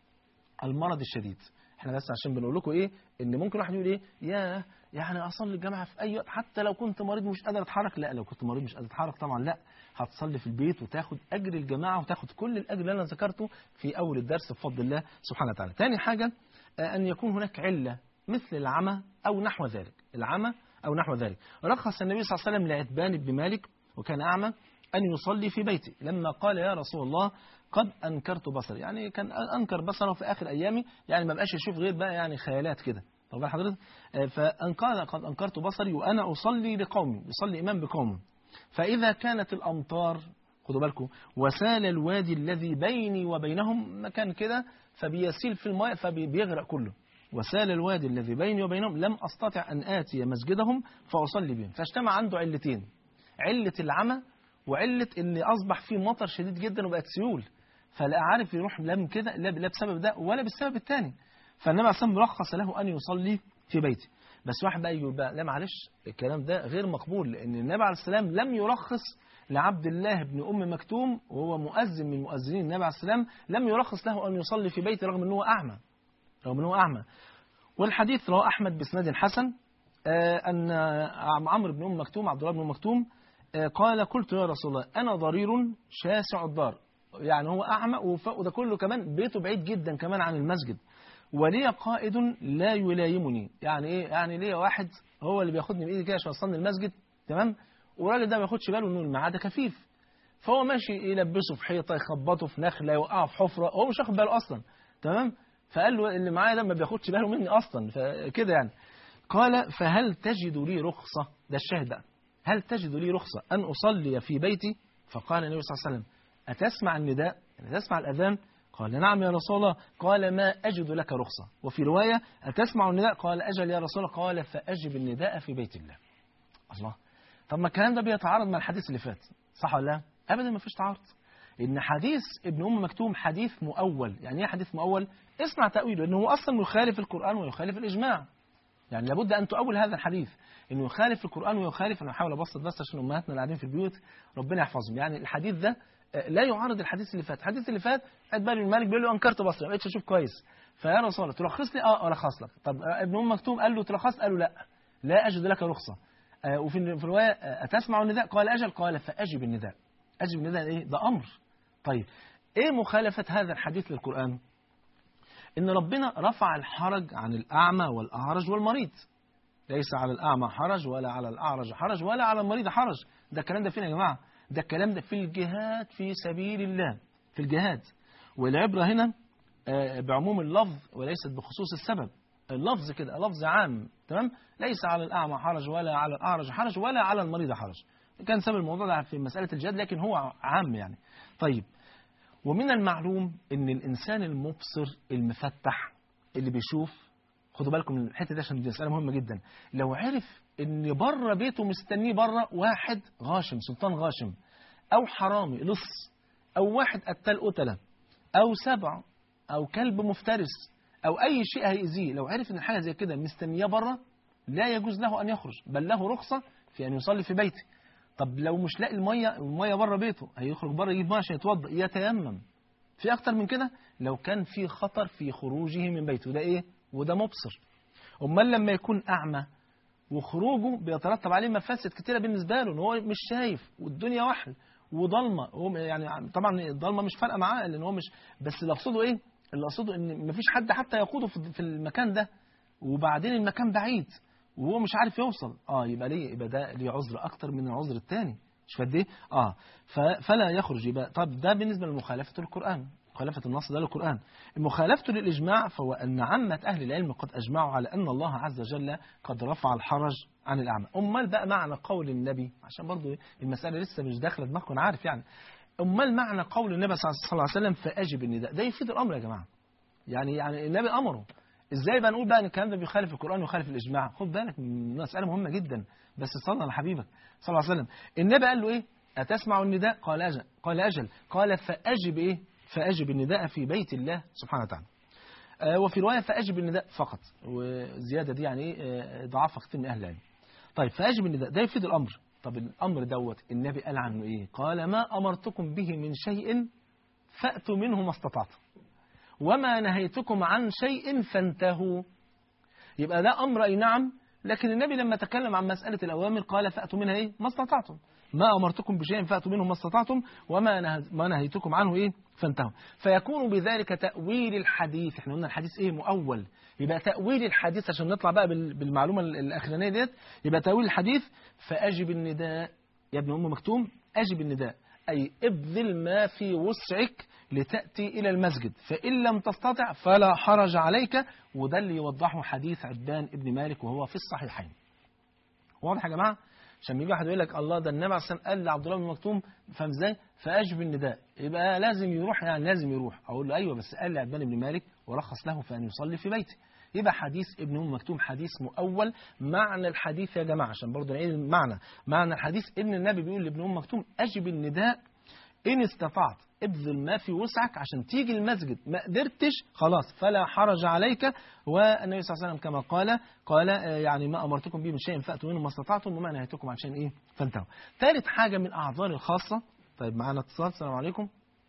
المرض الشديد. احنا بس عشان بنقول لكم ايه ان ممكن واحد يقول ايه يا يعني اصلي الجامعه في اي وقت حتى لو كنت مريض مش قادر اتحرك. لا، لو كنت مريض مش قادر اتحرك طبعا لا، هتصلي في البيت وتاخد اجر الجماعه وتاخد كل الاجر اللي انا ذكرته في اول الدرس بفضل الله سبحانه وتعالى. ثاني حاجه ان يكون هناك عله مثل العمى او نحو ذلك، العمى او نحو ذلك. رخص النبي صلى الله عليه وسلم لعتبان بن مالك وكان اعمى ان يصلي في بيته لما قال: يا رسول الله قد أنكرت بصري، يعني كان أنكر بصره في آخر أيامي، يعني ما بقاش يشوف غير بقى يعني خيالات كده. طب حضرتك فأنقال قد أنكرت بصري وأنا أصلي لقومي، يصلي إمام بقومه، فإذا كانت الأمطار، خدوا بالكم، وسال الوادي الذي بيني وبينهم مكان كده فبيسيل في الماء فبيغرق كله، وسال الوادي الذي بيني وبينهم لم أستطع أن آتي مسجدهم فأصلي بهم. فاجتمع عنده علتين، علة العمى وعلة أن أصبح فيه مطر شديد جدا وبقت سيول، فلا عارف يروح لا من كده لا بسبب ده ولا بالسبب الثاني. فالنبي عليه الصلاة والسلام رخص له أن يصلي في بيته. بس واحد بقى يقول بقى لا معلش الكلام ده غير مقبول، لأن النبي عليه السلام لم يرخص لعبد الله بن أم مكتوم وهو مؤذن من مؤذنين النبي عليه السلام، لم يرخص له أن يصلي في بيته رغم أنه أعمى، رغم أنه أعمى. والحديث رواه أحمد بإسناد حسن أن عمرو بن أم مكتوم عبد الله بن أم مكتوم قال قلت يا رسول الله أنا ضرير شاسع الدار، يعني هو أعمى وده كله كمان بيته بعيد جدا كمان عن المسجد، ولي قائد لا يلايمني، يعني إيه؟ يعني ليه واحد هو اللي بياخدني بإيدي كده عشان أوصلني المسجد، تمام؟ والراجل ده ما ياخدش باله إنه الميعاد كفيف، فهو ماشي يلبسه في حيطة يخبطه في نخلة يوقعه في حفرة، هو مش واخد باله أصلا، تمام؟ فقال له اللي معايا ده ما بياخدش باله مني أصلا، فكده يعني. قال فهل تجد لي رخصة، ده الشاهد بقى، هل تجد لي رخصة أن أصلي في بيتي؟ فقال النبي صلى الله عليه وسلم أتسمع النداء؟ يعني تسمع الأذان؟ قال نعم يا رسول الله. قال ما أجد لك رخصة. وفي رواية أتسمع النداء؟ قال أجل يا رسول الله. قال فأجب النداء في بيت الله. الله، طب ما الكلام ده بيتعارض مع الحديث اللي فات، صح ولا لا؟ أبدا ما فيش تعارض. إن حديث ابن أم مكتوم حديث مؤول. يعني إيه حديث مؤول؟ اسمع تأويله، إنه هو أصلا يخالف القرآن ويخالف الإجماع. يعني لابد أن تؤول هذا الحديث، إنه يخالف القرآن ويخالف، أنا هحاول أبسط بس عشان أمهاتنا اللي قاعدين في البيوت ربنا يحفظهم. يعني الحديث ده لا يعارض الحديث اللي فات. الحديث اللي فات قد بالي المالك بيقول له أنكرت بصري، ما بقتش أشوف كويس، فيا رسول الله ترخص لي؟ أه أرخص لك. طب ابن أم مكتوم قال له ترخص؟ قال له لا لا أجد لك رخصة. آه وفي الرواية أتسمع النداء؟ قال أجل. قال فأجب النداء. أجب النداء إيه؟ ده أمر. طيب إيه مخالفة هذا الحديث للقرآن؟ إن ربنا رفع الحرج عن الأعمى والأعرج والمريض. ليس على الأعمى حرج ولا على الأعرج حرج ولا على المريض حرج. ده الكلام ده فين يا جماعة؟ ده الكلام ده في الجهاد في سبيل الله، في الجهاد. والعبرة هنا بعموم اللفظ وليست بخصوص السبب. اللفظ كده لفظ عام، تمام؟ ليس على الأعمى حرج ولا على الأعرج حرج ولا على المريض حرج. كان سبب الموضوع ده في مسألة الجهاد، لكن هو عام يعني. طيب، ومن المعلوم ان الانسان المبصر المفتح اللي بيشوف، خدوا بالكم من الحته دي عشان دي مساله مهمه جدا، لو عرف ان بره بيته مستنيه بره واحد غاشم، سلطان غاشم، او حرامي لص، او واحد قتال قتله، او سبع، او كلب مفترس، او اي شيء هيأذيه، لو عرف ان الحاجه زي كده مستنيه بره لا يجوز له ان يخرج، بل له رخصه في ان يصلي في بيته. طب لو مش لاقي الميه، الميه بره بيته، هيخرج بره يجيب ميه عشان يتوضا، يتيمم. في اكتر من كده لو كان في خطر في خروجه من بيته، ده ايه؟ وده مبصر. امال لما يكون اعمى وخروجه بيترتب عليه مفاسد كتيره بالنسبه له، ان هو مش شايف والدنيا وحل وضلمه، هو يعني طبعا الضلمه مش فارقه معاه لان هو مش، بس اللي اقصده ايه؟ اللي اقصده ان مفيش حد حتى يقوده في المكان ده، وبعدين المكان بعيد وهو مش عارف يوصل، اه يبقى ليه؟ يبقى ده ليه عذر اكتر من العذر الثاني، مش قد ايه؟ اه فلا يخرج. يبقى طب ده بالنسبه لمخالفه القران، مخالفه النص ده للقران. مخالفته للاجماع فهو ان عامه اهل العلم قد اجمعوا على ان الله عز وجل قد رفع الحرج عن الاعمى. امال بقى معنى قول النبي، عشان برضو المساله لسه مش داخله دماغكم انا عارف يعني، امال معنى قول النبي صلى الله عليه وسلم فاجب النداء، ده يفيد الامر يا جماعه. يعني يعني النبي امره، ازاي بقى نقول بقى ان الكلام ده بيخالف القرآن ويخالف الإجماع؟ خد بالك من مسألة مهمة جدا، بس صلى على حبيبك صلى الله عليه وسلم. النبي قال له ايه؟ أتسمع النداء؟ قال أجل. قال أجل. قال فأجب ايه؟ فأجب النداء في بيت الله سبحانه وتعالى. آه وفي رواية فأجب النداء فقط، وزيادة دي يعني ايه؟ ضعفها كتير من أهل العلم. طيب فأجب النداء ده يفيد الأمر. طب الأمر دوت النبي قال عنه ايه؟ قال ما أمرتكم به من شيء فأتوا منه ما استطعتم وما نهيتكم عن شيء فانتهوا. يبقى ده أمر أي نعم، لكن النبي لما تكلم عن مسألة الأوامر قال فأتوا منها إيه؟ ما استطعتم. ما أمرتكم بشيء فأتوا منه ما استطعتم وما نه... ما نهيتكم عنه إيه؟ فانتهوا. فيكون بذلك تأويل الحديث. احنا قلنا الحديث إيه؟ مؤول. يبقى تأويل الحديث عشان نطلع بقى بال... بالمعلومة الأخرانية ديت، يبقى تأويل الحديث فأجب النداء يا ابن أم مكتوم، أجب النداء أي ابذل ما في وسعك لتأتي إلى المسجد، فإن لم تستطع فلا حرج عليك. وده اللي يوضحه حديث عبدان ابن مالك وهو في الصحيحين. واضح يا جماعة؟ عشان يجي واحد يقول لك الله ده النبي عليه الصلاه والسلام قال لعبد الله بن مكتوم، فاهم ازاي؟ فاجب النداء، يبقى لازم يروح، يعني لازم يروح. اقول له ايوه بس قال لعبان بن مالك ورخص له في ان يصلي في بيته. يبقى حديث ابن ام مكتوم حديث مؤول. معنى الحديث يا جماعه عشان برضه نعيد المعنى، معنى الحديث ان النبي بيقول لابن ام مكتوم اجب النداء ان استطعت، ابذل ما في وسعك عشان تيجي المسجد، ما قدرتش خلاص فلا حرج عليك. والنبي صلى الله عليه وسلم كما قال قال يعني ما امرتكم به من شيء فاتوا منه ما استطعتم وما نهيتكم عن شيء ايه فانتهوا. ثالث حاجه من الاعذار الخاصه. طيب معانا اتصال. السلام عليكم.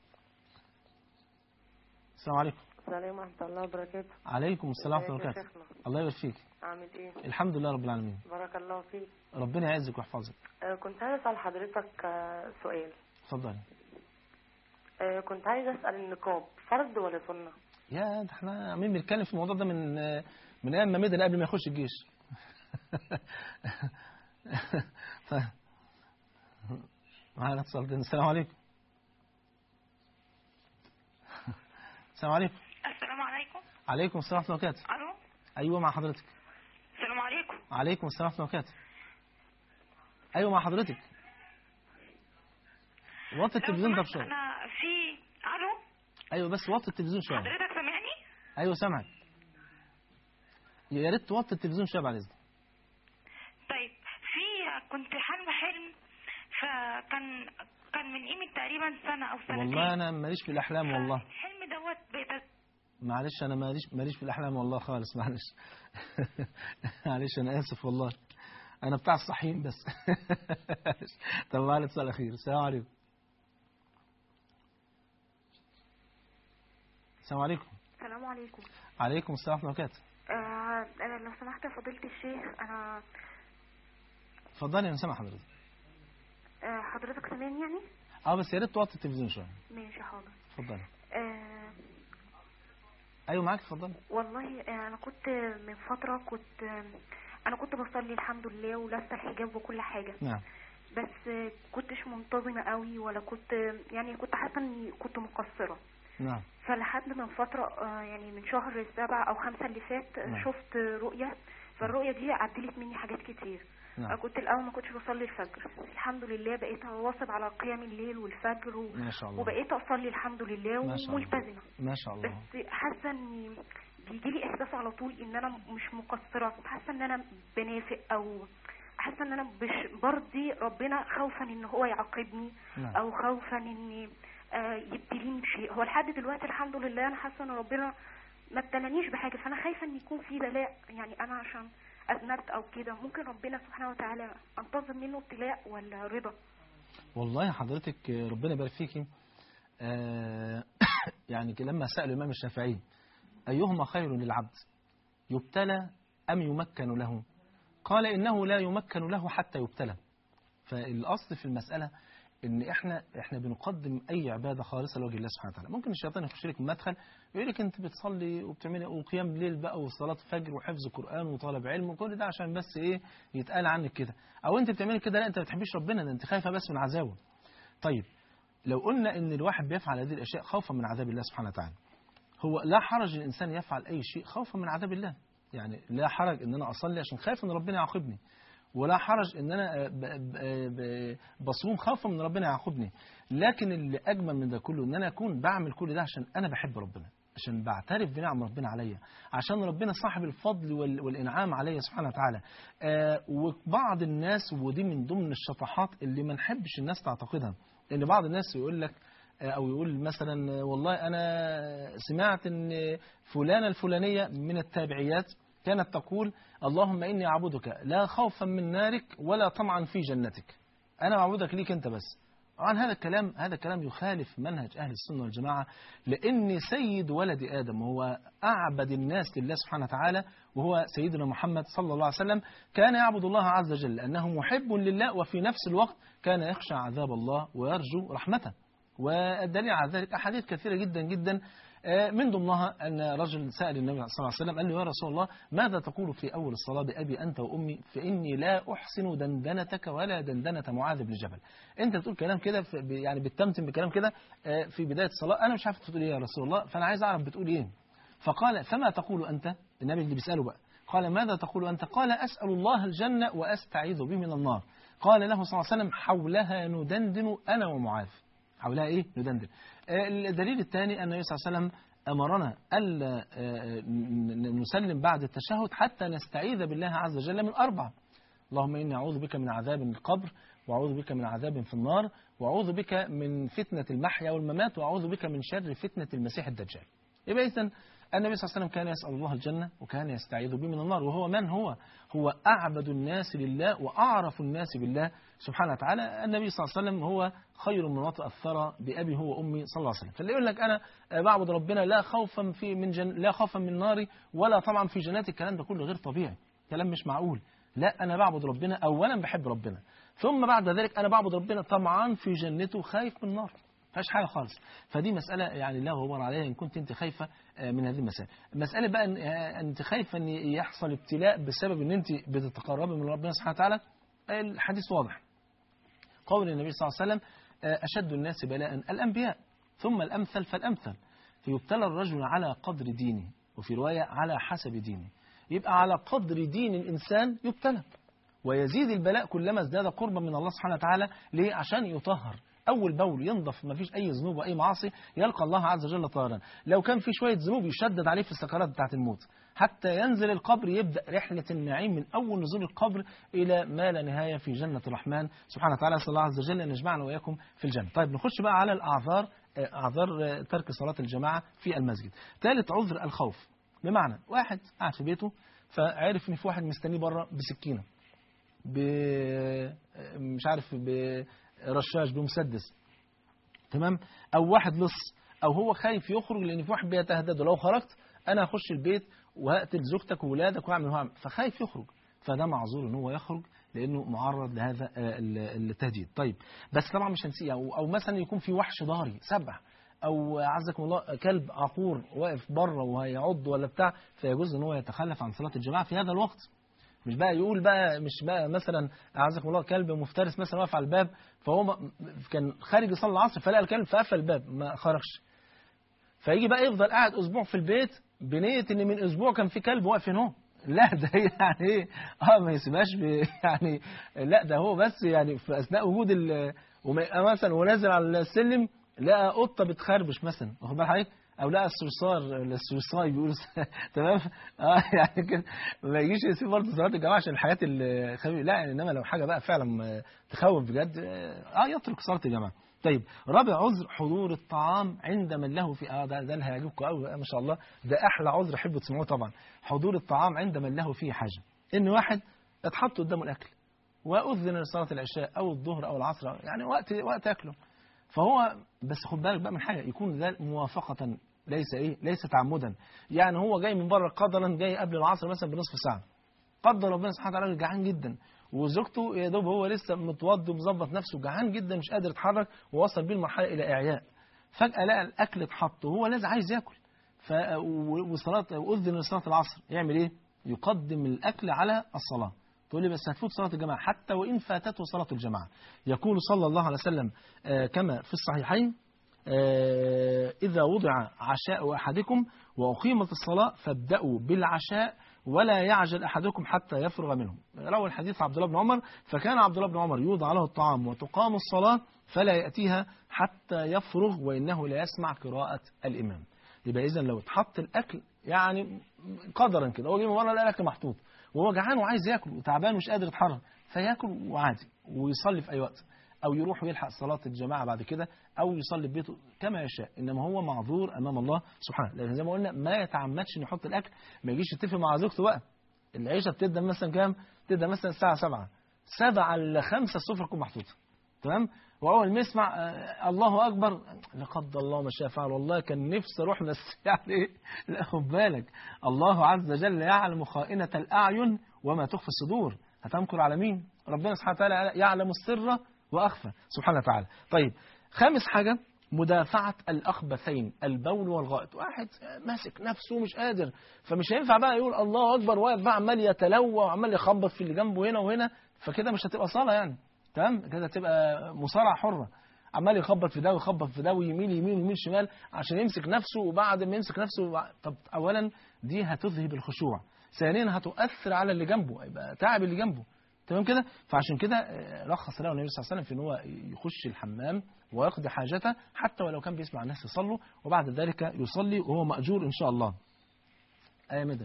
السلام عليكم. السلام ورحمة الله وبركاته. عليكم السلام ورحمة الله وبركاته. الله يبارك فيك. عامل ايه؟ الحمد لله رب العالمين. بارك الله فيك. ربنا يعزك ويحفظك. آه كنت عايز اسال حضرتك آه سؤال. اتفضل. آه كنت عايز اسال النقاب فرض ولا سنة؟ يا ده احنا عاملين بنتكلم في الموضوع ده من من ايام ما ميدل قبل ما يخش الجيش. ف... معانا اتصال تاني. السلام عليكم. السلام عليكم. السلام عليكم. عليكم السلام ورحمة الله وبركاته. الو. ايوه مع حضرتك. السلام عليكم. عليكم السلام ورحمة الله وبركاته. ايوه مع حضرتك. وطي التلفزيون ده بشويه. انا في الو. ايوه بس وطي التلفزيون شويه. حضرتك سامعني؟ ايوه سامعك. يا ريت توطي التلفزيون شويه بعد اذنك. طيب في كنت حلم حلم فكان كان من قيمه تقريبا سنه او سنتين. والله انا ماليش في الاحلام والله. الحلم دوت بيت... معلش انا ماليش ماليش في الاحلام والله خالص. معلش. معلش انا اسف والله. انا بتاع الصحيين بس. طب معلش اتصال اخير. السلام عليكم. السلام عليكم. السلام عليكم. عليكم السلام ورحمة الله وبركاته. آه أنا لو سمحت يا فضيلة الشيخ أنا. اتفضلي أنا سامع حضرتك. آه حضرتك سامعني يعني؟ أه بس يا ريت توطي التلفزيون شوية. ماشي حاضر. اتفضلي. آه أيوه معاك اتفضلي. والله آه أنا كنت من فترة كنت آه أنا كنت بصلي الحمد لله ولابسة الحجاب وكل حاجة. نعم. بس آه كنتش منتظمة قوي ولا كنت يعني كنت حاسة إني كنت مقصرة. نعم. فلحد من فترة آه يعني من شهر سبعة أو خمسة اللي فات آه نعم. شفت رؤية. فالرؤية دي عدلت مني حاجات كتير. نعم. كنت الأول ما كنتش بصلي الفجر، الحمد لله بقيت أواظب على قيام الليل والفجر و... ما شاء الله. وبقيت أصلي الحمد لله وملتزمة. ما شاء الله. بس حاسة إني بيجي لي إحساس على طول إن أنا مش مقصرة، حاسة إن أنا بنافق أو حاسة إن أنا مش برضي ربنا خوفا إن هو يعاقبني. نعم. أو خوفا إني آه يبتليني بشيء. هو لحد دلوقتي الحمد لله أنا حاسة إن ربنا ما ابتلانيش بحاجة، فأنا خايفة إن يكون في بلاء يعني أنا عشان أذنبت أو كده ممكن ربنا سبحانه وتعالى أنتظر منه ابتلاء ولا رضا. والله حضرتك ربنا يبارك فيكي. آه يعني لما سأل الإمام الشافعي أيهما خير للعبد يبتلى أم يمكن له؟ قال إنه لا يمكن له حتى يبتلى. فالأصل في المسألة ان احنا احنا بنقدم اي عباده خالصه لوجه الله سبحانه وتعالى. ممكن الشيطان يخش لك من مدخل يقول لك انت بتصلي وبتعملي وقيام الليل بقى وصلاه فجر وحفظ قران وطلب علم وكل ده عشان بس ايه يتقال عنك كده، او انت بتعملي كده لا انت ما بتحبيش ربنا، ده انت خايفه بس من عذابه. طيب لو قلنا ان الواحد بيفعل هذه الاشياء خوفا من عذاب الله سبحانه وتعالى، هو لا حرج الانسان يفعل اي شيء خوفا من عذاب الله. يعني لا حرج ان انا اصلي عشان خايف ان ربنا يعاقبني، ولا حرج ان انا بصوم خوفا من ربنا يعاقبني. لكن اللي اجمل من ده كله ان انا اكون بعمل كل ده عشان انا بحب ربنا، عشان بعترف بنعم ربنا عليا، عشان ربنا صاحب الفضل والانعام عليا سبحانه وتعالى. وبعض الناس ودي من ضمن الشطحات اللي ما نحبش الناس تعتقدها، ان بعض الناس يقول لك او يقول مثلا والله انا سمعت ان فلانه الفلانيه من التابعيات كانت تقول اللهم إني أعبدك لا خوفا من نارك ولا طمعا في جنتك، أنا أعبدك ليك أنت بس. طبعا هذا الكلام هذا الكلام يخالف منهج أهل السنة والجماعة، لأن سيد ولد آدم هو أعبد الناس لله سبحانه وتعالى وهو سيدنا محمد صلى الله عليه وسلم، كان يعبد الله عز وجل لأنه محب لله وفي نفس الوقت كان يخشى عذاب الله ويرجو رحمته. والدليل على ذلك أحاديث كثيرة جدا جدا، من ضمنها أن رجل سأل النبي صلى الله عليه وسلم قال له يا رسول الله ماذا تقول في أول الصلاة بأبي أنت وأمي فإني لا أحسن دندنتك ولا دندنة معاذ بن جبل. أنت بتقول كلام كده يعني بتتمتم بكلام كده في بداية الصلاة، أنا مش عارف تقول إيه يا رسول الله، فأنا عايز أعرف بتقول إيه. فقال فما تقول أنت؟ النبي اللي بيسأله بقى قال ماذا تقول أنت؟ قال أسأل الله الجنة وأستعيذ به من النار. قال له صلى الله عليه وسلم حولها ندندن أنا ومعاذ. حولها إيه؟ ندندن. الدليل الثاني أن النبي صلى الله عليه وسلم أمرنا ألا نسلم بعد التشهد حتى نستعيذ بالله عز وجل من أربع. اللهم إني أعوذ بك من عذاب القبر، وأعوذ بك من عذاب في النار، وأعوذ بك من فتنة المحيا والممات، وأعوذ بك من شر فتنة المسيح الدجال. يبقى إذن النبي صلى الله عليه وسلم كان يسأل الله الجنة وكان يستعيذ به من النار. وهو من هو؟ هو أعبد الناس لله وأعرف الناس بالله سبحانه وتعالى. النبي صلى الله عليه وسلم هو خير من وطئ الثرى بأبي هو وأمي صلى الله عليه وسلم. فاللي يقول لك أنا بعبد ربنا لا خوفا في من جن لا خوفا من ناري ولا طبعا في جنات، الكلام ده كله غير طبيعي، كلام مش معقول. لا، أنا بعبد ربنا أولا بحب ربنا، ثم بعد ذلك أنا بعبد ربنا طمعان في جنته خايف من النار، فاش حاجة خالص. فدي مسألة يعني لا غبار عليها إن كنت أنت خايفة من هذه المسائل. المسألة بقى أن أنت خايفة أن يحصل ابتلاء بسبب أن أنت بتتقربي من ربنا سبحانه وتعالى. الحديث واضح، قول النبي صلى الله عليه وسلم أشد الناس بلاء الأنبياء ثم الأمثل فالأمثل، فيبتلى الرجل على قدر دينه، وفي رواية على حسب دينه. يبقى على قدر دين الإنسان يبتلى، ويزيد البلاء كلما ازداد قربا من الله سبحانه وتعالى. ليه؟ عشان يطهر أول بول، ينضف، ما فيش أي ذنوب وأي معاصي، يلقى الله عز وجل طاهرا. لو كان في شوية ذنوب يشدد عليه في السكرات بتاعة الموت، حتى ينزل القبر يبدأ رحلة النعيم من أول نزول القبر إلى ما لا نهاية في جنة الرحمن سبحانه وتعالى. صلى الله عز وجل أن يجمعنا وإياكم في الجنة. طيب نخش بقى على الأعذار، أعذار ترك صلاة الجماعة في المسجد. ثالث عذر الخوف، بمعنى واحد قاعد في بيته فعرف ان في واحد مستنيه بره بسكينه، ب مش عارف برشاش، بمسدس، تمام، او واحد لص، او هو خايف يخرج لان في واحد بيتهدده لو خرجت انا هخش البيت وهقتل زوجتك وولادك واعمل وهعمل، فخايف يخرج، فده معذور ان هو يخرج لانه معرض لهذا التهديد. طيب بس طبعا مش هنسيه، او, أو مثلا يكون في وحش ضاري سبع، او عزكم الله كلب عقور واقف بره وهيعض ولا بتاع، فيجوز ان هو يتخلف عن صلاه الجماعه في هذا الوقت. مش بقى يقول بقى مش بقى مثلا عزكم الله كلب مفترس مثلا واقف على الباب، فهو كان خارج يصلي العصر فلقى الكلب فقفل الباب ما خرجش، فيجي بقى يفضل قاعد اسبوع في البيت بنيه ان من اسبوع كان في كلب واقف هنا. لا ده يعني ايه، اه ما يسيبهاش يعني، لا ده هو بس يعني في اثناء وجود ال مثلا ونازل على السلم لقى قطه بتخربش مثلا، واخد بال حضرتك، او لقى الصرصار الصرصاي بيقولوا تمام، اه يعني كده ما يجيش يسيب برضه صلاه الجماعه عشان الحاجات الخفيفه، لا يعني انما لو حاجه بقى فعلا تخوف بجد اه يترك صلاه الجماعه. طيب رابع عذر حضور الطعام عند من له في اه ده, ده اللي هيعجبكم قوي ما شاء الله، ده احلى عذر حبوا تسمعوه طبعا. حضور الطعام عند من له فيه حاجه، ان واحد اتحط قدامه الاكل واذن لصلاه العشاء او الظهر او العصر، يعني وقت وقت اكله، فهو بس خد بالك بقى من حاجه، يكون ذلك موافقه ليس ايه ليس تعمدا، يعني هو جاي من بره قدرا، جاي قبل العصر مثلا بنصف ساعه، قدر ربنا سبحانه وتعالى جعان جدا، وزوجته يا دوب هو لسه متوضي ومظبط نفسه، جعان جدا مش قادر يتحرك، ووصل بيه المرحله الى اعياء، فجاه لقى الاكل اتحط وهو لازم عايز ياكل، ف وصلاه واذن لصلاه العصر، يعمل ايه؟ يقدم الاكل على الصلاه. تقول لي بس هتفوت صلاة الجماعة، حتى وإن فاتته صلاة الجماعة. يقول صلى الله عليه وسلم آه كما في الصحيحين آه إذا وضع عشاء أحدكم وأقيمت الصلاة فابدأوا بالعشاء ولا يعجل أحدكم حتى يفرغ منه. روى الحديث عبد الله بن عمر، فكان عبد الله بن عمر يوضع له الطعام وتقام الصلاة فلا يأتيها حتى يفرغ وإنه لا يسمع قراءة الإمام. يبقى إذن لو اتحط الأكل يعني قدرا كده، هو جه من بره لقى الأكل محطوط وهو جعان وعايز ياكل وتعبان ومش قادر يتحرك، فياكل وعادي ويصلي في اي وقت، او يروح ويلحق صلاه الجماعه بعد كده، او يصلي في بيته كما يشاء، انما هو معذور امام الله سبحانه. لان زي ما قلنا ما يتعمدش ان يحط الاكل، ما يجيش يتفق مع زوجته بقى العيشه بتبدا مثلا كام؟ تبدا مثلا الساعه سبعة، سبعة الا خمسة السفره تكون محطوطه، تمام، واول ما يسمع آه الله اكبر لا قدر الله ما شاء فعل، والله كان نفسي اروح بس يعني لا خد بالك، الله عز وجل يعلم خائنة الاعين وما تخفي الصدور، هتنكر على مين؟ ربنا سبحانه وتعالى يعلم السر واخفى سبحانه وتعالى. طيب خامس حاجه مدافعة الأخبثين البول والغائط، واحد ماسك نفسه مش قادر، فمش هينفع بقى يقول الله أكبر واقف بقى عمال يتلوى وعمال يخبط في اللي جنبه هنا وهنا، فكده مش هتبقى صلاة يعني، تمام، كده هتبقى مصارعة حرة، عمال يخبط في ده ويخبط في ده ويميل يمين ويمين شمال عشان يمسك نفسه، وبعد ما يمسك نفسه طب أولا دي هتذهب الخشوع، ثانيا هتؤثر على اللي جنبه، يبقى تعب اللي جنبه، تمام كده. فعشان كده رخص له النبي صلى الله عليه وسلم في ان هو يخش الحمام ويقضي حاجته حتى ولو كان بيسمع الناس يصلوا، وبعد ذلك يصلي وهو مأجور ان شاء الله. آية مدن.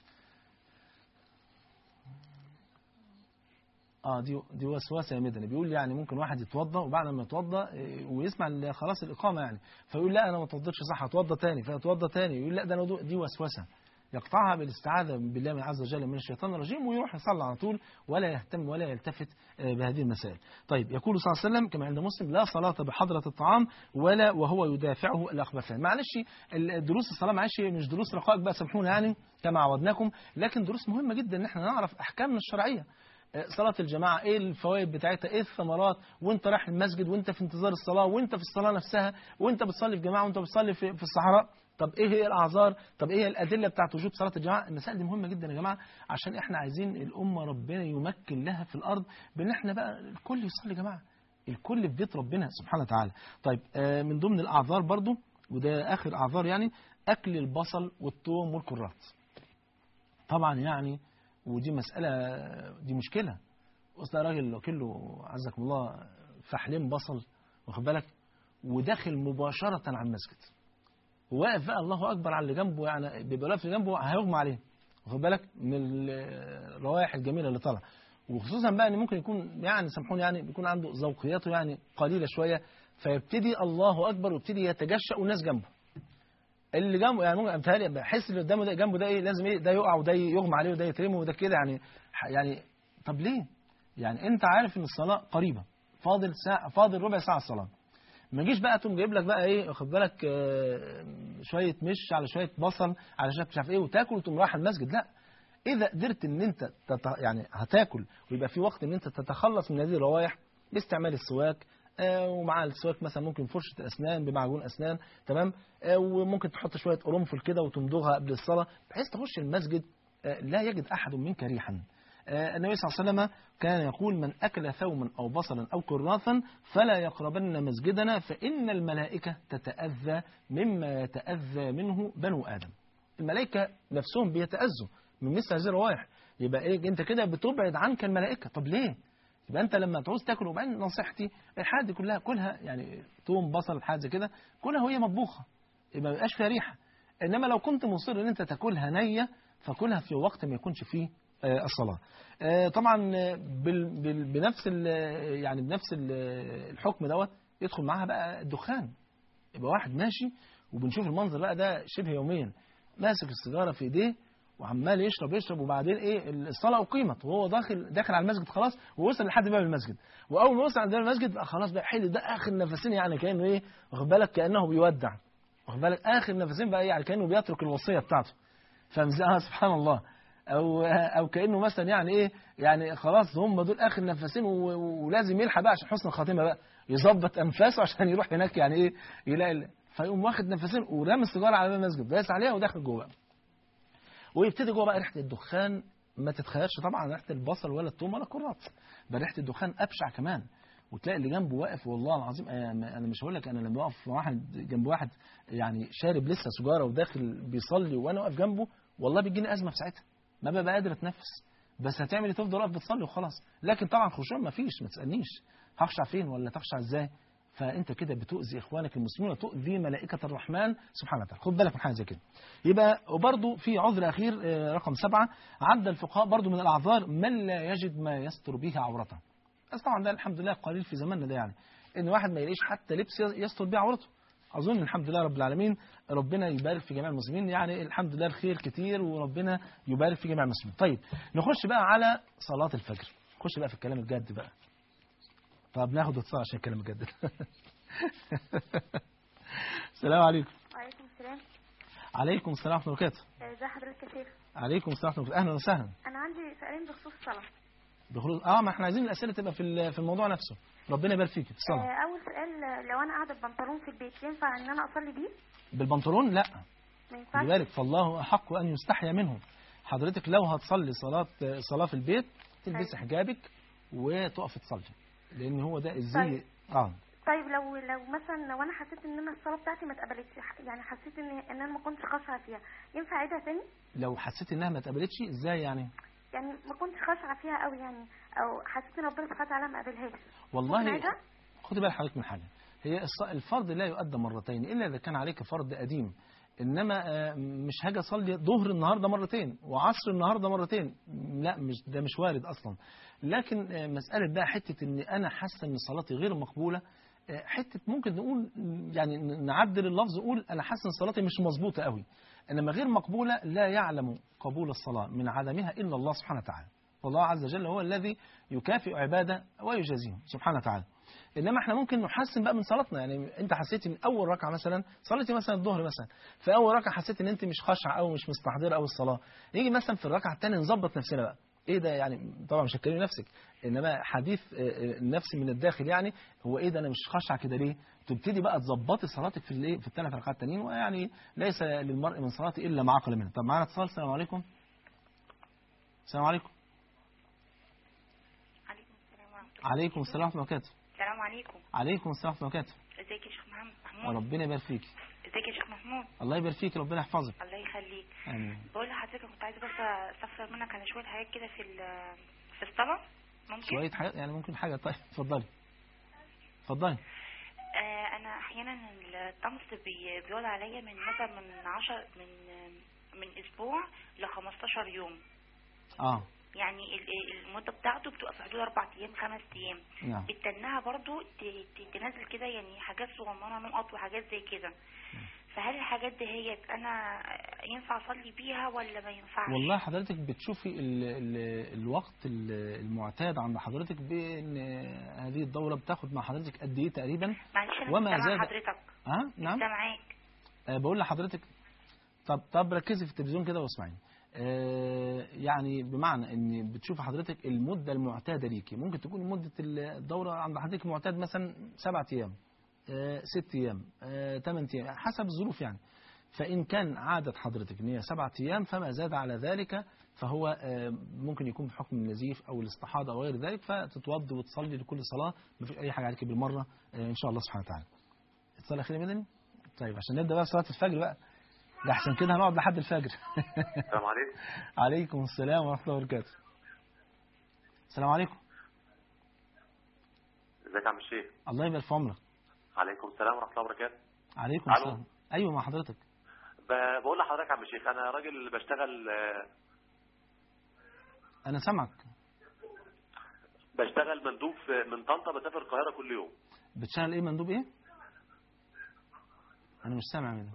اه دي دي وسوسه يا مدني. بيقول يعني ممكن واحد يتوضا وبعد ما يتوضا ويسمع خلاص الاقامه يعني، فيقول لا انا ما اتوضيتش صح، اتوضا تاني، فيتوضا تاني يقول لا ده انا دي وسوسه، يقطعها بالاستعاذه بالله من عز وجل من الشيطان الرجيم ويروح يصلي على طول ولا يهتم ولا يلتفت بهذه المسائل. طيب يقول صلى الله عليه وسلم كما عند مسلم لا صلاه بحضره الطعام ولا وهو يدافعه الاخبثان. معلش دروس الصلاه معلش مش دروس رقائق بقى سامحونا يعني كما عودناكم، لكن دروس مهمه جدا ان احنا نعرف احكامنا الشرعيه. صلاة الجماعة ايه الفوائد بتاعتها، ايه الثمرات، وانت رايح المسجد وانت في انتظار الصلاة وانت في الصلاة نفسها وانت بتصلي في جماعة وانت بتصلي في, في الصحراء. طب ايه هي الاعذار، طب ايه هي الادله بتاعت وجوب صلاه الجماعه. المسائل دي مهمه جدا يا جماعه عشان احنا عايزين الامه ربنا يمكن لها في الارض بان احنا بقى الكل يصلي جماعه، الكل في بيت ربنا سبحانه وتعالى. طيب آه من ضمن الاعذار برضو وده اخر اعذار يعني اكل البصل والثوم والكرات. طبعا يعني ودي مساله دي مشكله. اصل راجل لو كله عزكم الله فحلين بصل واخد بالك وداخل مباشره على المسجد وواقف بقى الله اكبر على اللي جنبه، يعني بيبقى واقف اللي جنبه هيغمى عليه واخد بالك من الروائح الجميله اللي طالعه، وخصوصا بقى ان ممكن يكون يعني سامحوني يعني بيكون عنده ذوقياته يعني قليله شويه، فيبتدي الله اكبر ويبتدي يتجشأ والناس جنبه. اللي جنبه يعني ممكن امثالي بحس اللي قدامه ده جنبه ده ايه لازم ايه ده يقع وده يغمى عليه وده يترمي وده كده يعني يعني طب ليه؟ يعني انت عارف ان الصلاه قريبه، فاضل ساعه فاضل ربع ساعه الصلاه. ما يجيش بقى تقوم جايب لك بقى ايه واخد بالك شويه مش على شويه بصل على شويه مش عارف ايه وتاكل وتقوم رايح المسجد. لا، اذا قدرت ان انت تت... يعني هتاكل ويبقى في وقت ان انت تتخلص من هذه الروائح باستعمال السواك آه ومع السواك مثلا ممكن فرشه الاسنان بمعجون اسنان تمام آه وممكن تحط شويه قرنفل كده وتمضغها قبل الصلاه بحيث تخش المسجد آه لا يجد احد منك ريحا. النبي صلى الله عليه وسلم كان يقول من أكل ثوما أو بصلا أو كراثا فلا يقربن مسجدنا فإن الملائكة تتأذى مما يتأذى منه بنو آدم. الملائكة نفسهم بيتأذوا من مثل هذه الروائح. يبقى إيه أنت كده بتبعد عنك الملائكة. طب ليه؟ يبقى أنت لما تعوز تاكل وبعدين نصيحتي الحاجة دي كلها كلها يعني ثوم بصل حاجة كده كلها وهي مطبوخة يبقى ما يبقاش فيها ريحة. إنما لو كنت مصر إن أنت تاكلها نية فكلها في وقت ما يكونش فيه الصلاة. طبعا بنفس يعني بنفس الحكم دوت يدخل معاها بقى الدخان. يبقى واحد ماشي وبنشوف المنظر بقى ده شبه يوميا ماسك السيجارة في ايديه وعمال يشرب يشرب وبعدين ايه الصلاة أقيمت وهو داخل داخل على المسجد خلاص ووصل لحد باب المسجد وأول ما وصل عند باب المسجد بقى خلاص بقى حل ده آخر نفسين يعني كأنه ايه واخد بالك كأنه بيودع واخد بالك آخر نفسين بقى يعني كأنه بيترك الوصية بتاعته. فمزقها سبحان الله او او كانه مثلا يعني ايه يعني خلاص هم دول اخر نفسين ولازم يلحق بقى عشان حسن الخاتمه بقى يظبط انفاسه عشان يروح هناك يعني ايه يلاقي فيقوم واخد نفسين ورامي السيجاره على باب المسجد دايس عليها وداخل جوه بقى ويبتدي جوه بقى ريحه الدخان ما تتخيلش طبعا ريحه البصل ولا الثوم ولا الكرات بقى ريحه الدخان ابشع كمان. وتلاقي اللي جنبه واقف والله العظيم انا مش هقول لك انا لما اقف واحد جنب واحد يعني شارب لسه سيجاره وداخل بيصلي وانا واقف جنبه والله بيجيني ازمه في ساعتها ما بقى قادر اتنفس. بس هتعمل ايه تفضل واقف بتصلي وخلاص. لكن طبعا خشوع ما فيش ما تسالنيش هخشع فين ولا تخشع ازاي. فانت كده بتؤذي اخوانك المسلمين وتؤذي ملائكه الرحمن سبحانه وتعالى. خد بالك من حاجه زي كده. يبقى وبرده في عذر اخير رقم سبعة عد الفقهاء برده من الاعذار من لا يجد ما يستر به عورته. بس طبعا ده الحمد لله قليل في زماننا ده يعني ان واحد ما يلاقيش حتى لبس يستر به عورته. أظن الحمد لله رب العالمين ربنا يبارك في جميع المسلمين يعني الحمد لله الخير كتير وربنا يبارك في جميع المسلمين. طيب نخش بقى على صلاة الفجر. نخش بقى في الكلام الجد بقى. طب ناخد اتصال عشان الكلام الجد. السلام عليكم. وعليكم السلام. عليكم السلام ورحمة الله وبركاته. ازي حضرتك يا شيخ؟ عليكم السلام ورحمة الله. أهلا وسهلا. أنا عندي سؤالين بخصوص الصلاة. بخصوص اه ما احنا عايزين الأسئلة تبقى في في الموضوع نفسه. ربنا يبارك فيك في الصلاة. آه أول سؤال لو أنا قاعدة ببنطلون في البيت ينفع إن أنا أصلي بيه؟ بالبنطلون لا. ما ينفعش. لذلك فالله أحق أن يستحيا منه. حضرتك لو هتصلي صلاة صلاة في البيت تلبسي حجابك وتقف تصلي لأن هو ده الزي. طيب. اه طيب لو لو مثلا لو انا حسيت ان انا الصلاه بتاعتي ما اتقبلتش يعني حسيت ان ان انا ما كنتش خاشعه فيها ينفع اعيدها تاني؟ لو حسيت انها ما اتقبلتش ازاي يعني؟ يعني ما كنتش خاشعه فيها قوي يعني، او حسيت ان ربنا سبحانه وتعالى ما قبلهاش. والله خدي بال حضرتك من حاجه، هي الفرض لا يؤدى مرتين الا اذا كان عليك فرض قديم. انما مش هاجي اصلي ظهر النهارده مرتين وعصر النهارده مرتين، لا مش ده مش وارد اصلا. لكن مساله بقى حته ان انا حاسه ان صلاتي غير مقبوله، حته ممكن نقول يعني نعدل اللفظ، نقول انا حاسس ان صلاتي مش مظبوطه قوي. انما غير مقبوله لا يعلم قبول الصلاه من عدمها الا الله سبحانه وتعالى، والله عز وجل هو الذي يكافئ عباده ويجازيهم سبحانه وتعالى. انما احنا ممكن نحسن بقى من صلاتنا. يعني انت حسيتي من اول ركعه مثلا صليتي مثلا الظهر مثلا، في اول ركعه حسيت ان انت مش خاشعه او مش مستحضره او الصلاه، نيجي مثلا في الركعه الثانيه نظبط نفسنا بقى. ايه ده يعني؟ طبعا مش هتكلمي نفسك، انما حديث النفس من الداخل يعني هو ايه ده انا مش خاشعه كده ليه؟ تبتدي بقى تظبطي صلاتك في الايه في الثلاث ركعات التانيين. ويعني ليس للمرء من صلاته الا ما عقل منه. طب معانا اتصال. السلام عليكم. السلام عليكم. عليكم السلام ورحمه الله. عليكم السلام ورحمه الله وبركاته. السلام عليكم. عليكم السلام ورحمه الله وبركاته. ازيك يا شيخ محمد محمود؟ ربنا يبارك فيك. ازيك يا شيخ محمود؟ الله يبارك فيك، ربنا يحفظك. الله يخليك. امين. بقول لحضرتك كنت عايزه بس استفسر منك على شويه حاجات كده في في الصلاه. ممكن شويه حاجات يعني؟ ممكن حاجه. طيب اتفضلي اتفضلي. آه انا احيانا الطمس بي بيقعد عليا من مثلا من عشر من من اسبوع ل خمستاشر يوم. اه يعني المده بتاعته بتبقى في حدود اربع ايام خمس ايام. نعم. بتنها برضو تنزل كده يعني حاجات صغننه نقط وحاجات زي كده. فهل الحاجات دي هي انا ينفع اصلي بيها ولا ما ينفعش؟ والله حضرتك بتشوفي ال ال الوقت المعتاد عند حضرتك بان هذه الدوره بتاخد مع حضرتك قد ايه تقريبا؟ معلش انا وما مش زاد حضرتك. اه نعم سامعاك. آه بقول لحضرتك. طب طب ركزي في التلفزيون كده واسمعيني. آه يعني بمعنى ان بتشوف حضرتك المده المعتاده ليكي، ممكن تكون مده الدوره عند حضرتك معتاد مثلا سبعة ايام، آه ست ايام، آه ثمان ايام، حسب الظروف يعني. فان كان عاده حضرتك ان هي سبعة ايام فما زاد على ذلك فهو آه ممكن يكون بحكم النزيف او الاستحاضه او غير ذلك، فتتوضي وتصلي لكل صلاه، ما فيش اي حاجه عليك بالمره آه ان شاء الله سبحانه وتعالى. اتصال اخير مدني. طيب عشان نبدا بقى صلاه الفجر بقى، ده احسن كده هنقعد لحد الفجر. السلام عليكم. عليكم السلام ورحمه الله وبركاته. السلام عليكم. ازيك يا عم الشيخ؟ الله يبارك في عمرك. عليكم السلام ورحمه الله وبركاته. عليكم السلام. ايوه مع حضرتك. بقول لحضرتك يا عم الشيخ انا راجل بشتغل. انا سامعك. بشتغل مندوب من طنطا، بسافر القاهره كل يوم. بتشتغل ايه؟ مندوب ايه؟ انا مش سامع منه.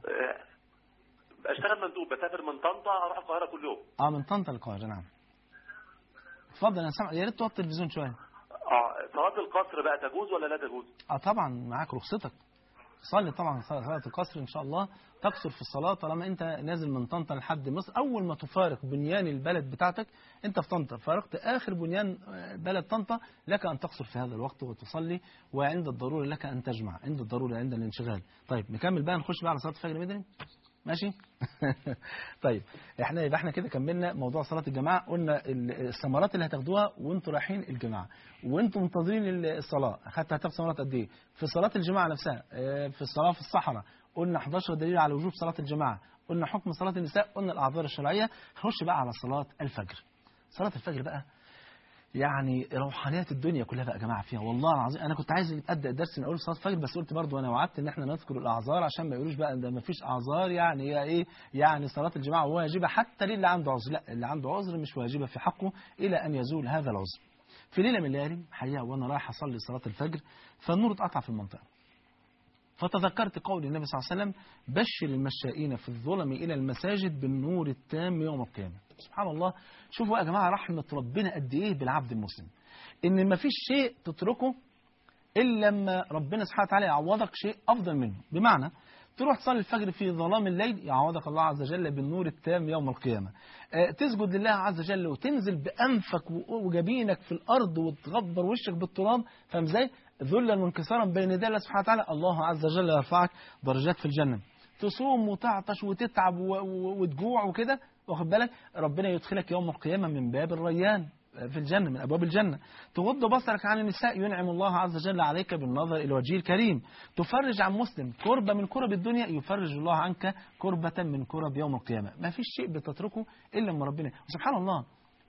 بشتغل مندوب، بسافر من طنطا اروح القاهره كل يوم. اه من طنطا للقاهره. نعم اتفضل. انا سامع. يا ريت توطي التلفزيون شويه. اه صلاه القصر بقى تجوز ولا لا تجوز؟ اه طبعا معاك رخصتك. صلي طبعا صلاه القصر ان شاء الله، تقصر في الصلاه طالما انت نازل من طنطا لحد مصر. اول ما تفارق بنيان البلد بتاعتك، انت في طنطا فارقت اخر بنيان بلد طنطا، لك ان تقصر في هذا الوقت وتصلي، وعند الضروره لك ان تجمع، عند الضروره عند الانشغال. طيب نكمل بقى، نخش بقى على صلاه الفجر مدني. ماشي. طيب احنا يبقى احنا كده كملنا موضوع صلاه الجماعه، قلنا الثمرات اللي هتاخدوها وانتوا رايحين الجماعه وانتوا منتظرين الصلاه، اخدت هتاخد ثمرات قد ايه في صلاه الجماعه نفسها. في الصلاه في الصحراء قلنا احداشر دليل على وجوب صلاه الجماعه، قلنا حكم صلاه النساء، قلنا الاعذار الشرعيه. هنخش بقى على صلاه الفجر. صلاه الفجر بقى يعني روحانيات الدنيا كلها بقى يا جماعه فيها، والله العظيم. انا كنت عايز ابدا الدرس من اول صلاه الفجر، بس قلت برضو انا وعدت ان احنا نذكر الاعذار عشان ما يقولوش بقى ده ما فيش اعذار، يعني هي ايه يعني صلاه الجماعه واجبه حتى للي عنده عذر. لا، اللي عنده عذر مش واجبه في حقه الى ان يزول هذا العذر. في ليله من الليالي حقيقه وانا رايح اصلي صلاه الفجر فالنور اتقطع في المنطقه، فتذكرت قول النبي صلى الله عليه وسلم: بشر المشائين في الظلم إلى المساجد بالنور التام يوم القيامة. سبحان الله. شوفوا يا جماعة رحمة ربنا قد إيه بالعبد المسلم، إن ما فيش شيء تتركه إلا لما ربنا سبحانه وتعالى يعوضك شيء أفضل منه. بمعنى تروح تصلي الفجر في ظلام الليل، يعوضك الله عز وجل بالنور التام يوم القيامة. أه تسجد لله عز وجل وتنزل بأنفك وجبينك في الأرض وتغبر وشك بالتراب، فاهم ازاي؟ ذلا وانكسارا بين يدي الله سبحانه وتعالى، الله عز وجل يرفعك درجات في الجنة. تصوم وتعطش وتتعب وتجوع وكده، واخد بالك، ربنا يدخلك يوم القيامة من باب الريان في الجنة، من أبواب الجنة. تغض بصرك عن النساء، ينعم الله عز وجل عليك بالنظر إلى وجهه الكريم. تفرج عن مسلم كربة من كرب الدنيا، يفرج الله عنك كربة من كرب يوم القيامة. ما فيش شيء بتتركه إلا لما ربنا. وسبحان الله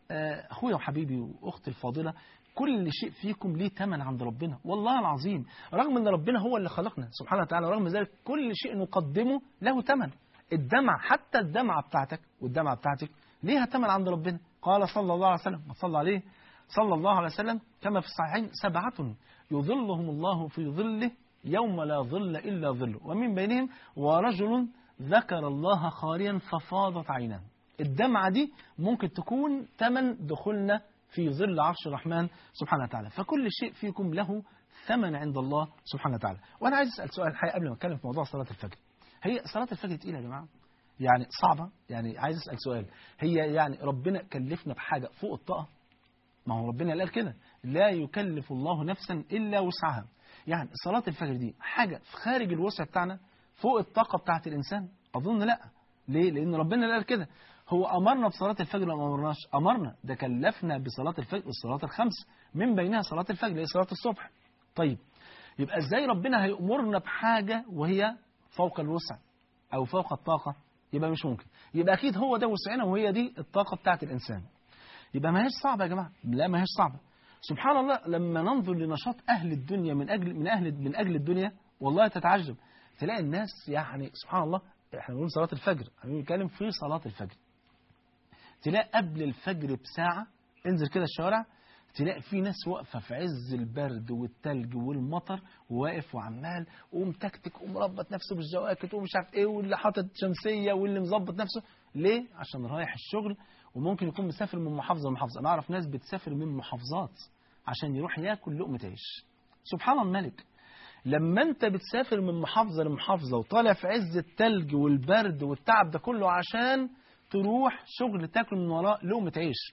أخويا وحبيبي وأختي الفاضلة، كل شيء فيكم ليه ثمن عند ربنا والله العظيم، رغم أن ربنا هو اللي خلقنا سبحانه وتعالى، رغم ذلك كل شيء نقدمه له ثمن. الدمع، حتى الدمعة بتاعتك والدمعة بتاعتك ليها ثمن عند ربنا. قال صلى الله عليه وسلم، صلى عليه صلى الله عليه وسلم كما في الصحيحين: سبعة يظلهم الله في ظله يوم لا ظل إلا ظله، ومن بينهم ورجل ذكر الله خاليا ففاضت عيناه. الدمعة دي ممكن تكون ثمن دخولنا في ظل عرش الرحمن سبحانه وتعالى. فكل شيء فيكم له ثمن عند الله سبحانه وتعالى. وأنا عايز أسأل سؤال الحقيقة قبل ما أتكلم في موضوع صلاة الفجر. هي صلاة الفجر تقيلة يا جماعة؟ يعني صعبة؟ يعني عايز أسأل سؤال، هي يعني ربنا كلفنا بحاجة فوق الطاقة؟ ما هو ربنا قال كده: لا يكلف الله نفسا إلا وسعها. يعني صلاة الفجر دي حاجة خارج الوسع بتاعنا، فوق الطاقة بتاعت الإنسان؟ أظن لا. ليه؟ لأن ربنا قال كده. هو أمرنا بصلاة الفجر ولا ما أمرناش؟ أمرنا، ده كلفنا بصلاة الفجر والصلاة الخمس، من بينها صلاة الفجر اللي هي صلاة الصبح. طيب يبقى إزاي ربنا هيأمرنا بحاجة وهي فوق الوسع أو فوق الطاقة؟ يبقى مش ممكن. يبقى أكيد هو ده وسعنا وهي دي الطاقة بتاعت الإنسان. يبقى ما هيش صعبة يا جماعة، لا ما هيش صعبة. سبحان الله، لما ننظر لنشاط أهل الدنيا من أجل من أهل من أجل الدنيا والله تتعجب، تلاقي الناس يعني سبحان الله. احنا بنقول صلاة الفجر، احنا بنتكلم في صلاة الفجر. تلاقي قبل الفجر بساعة انزل كده الشوارع، تلاقي في ناس واقفة في عز البرد والتلج والمطر، وواقف وعمال ومتكتك ومربط نفسه بالجواكت ومش عارف ايه، واللي حاطط شمسية واللي مظبط نفسه. ليه؟ عشان رايح الشغل، وممكن يكون مسافر من محافظة لمحافظة. أنا أعرف ناس بتسافر من محافظات عشان يروح ياكل لقمة عيش. سبحان الملك، لما أنت بتسافر من محافظة لمحافظة وطالع في عز التلج والبرد والتعب ده كله عشان تروح شغل تاكل من وراء لقمة عيش،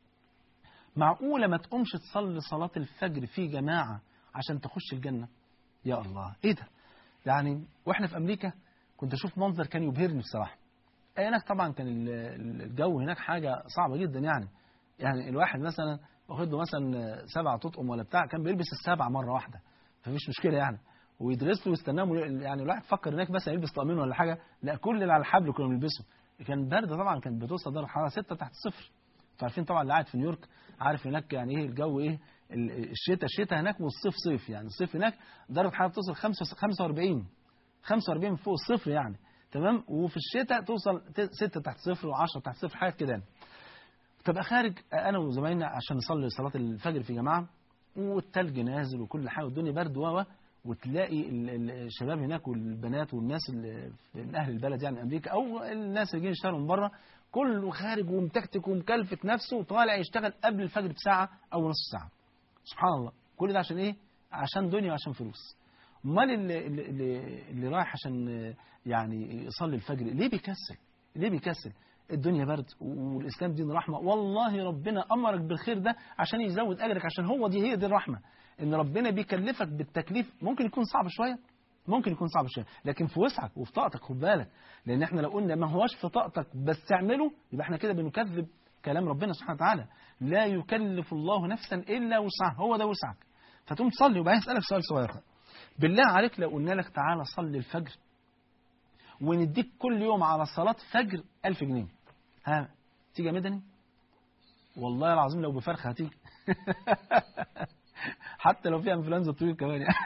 معقولة ما تقومش تصلي صلاة الفجر في جماعة عشان تخش الجنة؟ يا الله، إيه ده؟ يعني وإحنا في أمريكا كنت أشوف منظر كان يبهرني بصراحة. هناك طبعا كان الجو هناك حاجة صعبة جدا. يعني يعني الواحد مثلا واخد له مثلا سبع تطقم ولا بتاع، كان بيلبس السبع مرة واحدة، فمش مشكلة يعني، ويدرس له ويستناه. يعني الواحد فكر هناك مثلا يلبس طقمين ولا حاجة، لا كل اللي على الحبل كانوا بيلبسوا. كان برد طبعا، كانت بتوصل درجة الحرارة ستة تحت الصفر. انتوا عارفين طبعا اللي قاعد في نيويورك عارف هناك يعني ايه الجو، ايه الشتاء الشتاء هناك والصيف صيف. يعني الصيف هناك درجة الحرارة بتوصل خمسة وأربعين خمسة وأربعين فوق الصفر يعني، تمام. وفي الشتاء توصل ستة تحت صفر وعشرة تحت صفر، حاجات كده. تبقى خارج انا وزمايلنا عشان نصلي صلاة الفجر في جماعة، والتلج نازل وكل حاجة والدنيا برد و وتلاقي الشباب هناك والبنات والناس اللي من اهل البلد يعني امريكا او الناس اللي جايين يشتغلوا من بره، كله خارج ومتكتك ومكلفت نفسه وطالع يشتغل قبل الفجر بساعة او نص ساعة. سبحان الله، كل ده عشان ايه؟ عشان دنيا وعشان فلوس. امال اللي, اللي, اللي رايح عشان يعني يصلي الفجر ليه بيكسل؟ ليه بيكسل؟ الدنيا برد والإسلام دين رحمة. والله ربنا أمرك بالخير ده عشان يزود أجرك، عشان هو دي هي دي الرحمة، إن ربنا بيكلفك بالتكليف. ممكن يكون صعب شوية، ممكن يكون صعب شوية، لكن في وسعك وفي طاقتك. خد بالك، لأن احنا لو قلنا ما هواش في طاقتك بس تعمله، يبقى احنا كده بنكذب كلام ربنا سبحانه وتعالى. لا يكلف الله نفسا إلا وسعها، هو ده وسعك. فتقوم تصلي. وبعدين أسألك سؤال صغير، بالله عليك لو قلنا لك تعالى صلي الفجر ونديك كل يوم على صلاة فجر ألف جنيه، ها تيجي يا مدني؟ والله العظيم لو بفرخة هتيجي. حتى لو فيها انفلونزا طويل كمان يعني.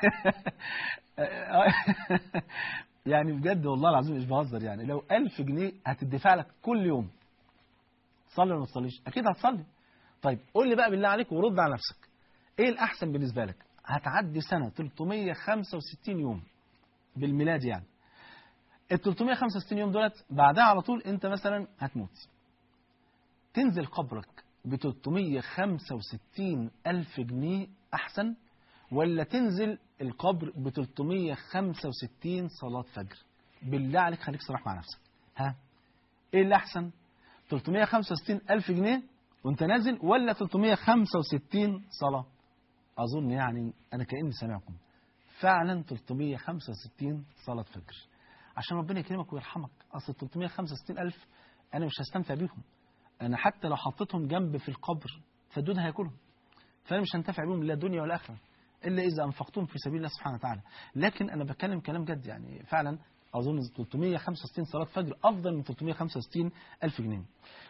يعني بجد والله العظيم مش بهزر. يعني لو ألف جنيه هتدفع لك كل يوم، تصلي ولا ما تصليش؟ أكيد هتصلي. طيب قول لي بقى بالله عليك ورد على نفسك، إيه الأحسن بالنسبة لك؟ هتعدي سنة ثلاثمية وخمسة وستين يوم بالميلاد، يعني ال ثلاثمية وخمسة وستين يوم دولت بعدها على طول أنت مثلا هتموت، تنزل قبرك ب ثلاثمية وخمسة وستين ألف جنيه أحسن، ولا تنزل القبر ب ثلاثمية وخمسة وستين صلاة فجر؟ بالله عليك خليك صراحة مع نفسك، ها إيه اللي أحسن؟ ثلاثمية وخمسة وستين ألف جنيه وأنت نازل، ولا ثلاثمية وخمسة وستين صلاة؟ أظن يعني أنا كأني سامعكم فعلا ثلاثمية وخمسة وستين صلاة فجر، عشان ربنا يكرمك ويرحمك. أصل ثلاثمية وخمسة وستين ألف أنا مش هستمتع بيهم، أنا حتى لو حطيتهم جنب في القبر فالدود هياكلهم، فأنا مش هنتفع بيهم لا دنيا ولا آخرة إلا إذا أنفقتهم في سبيل الله سبحانه وتعالى. لكن أنا بتكلم كلام جد، يعني فعلا أظن ثلاثمية وخمسة وستين صلاة فجر أفضل من ثلاثمية وخمسة وستين ألف جنيه.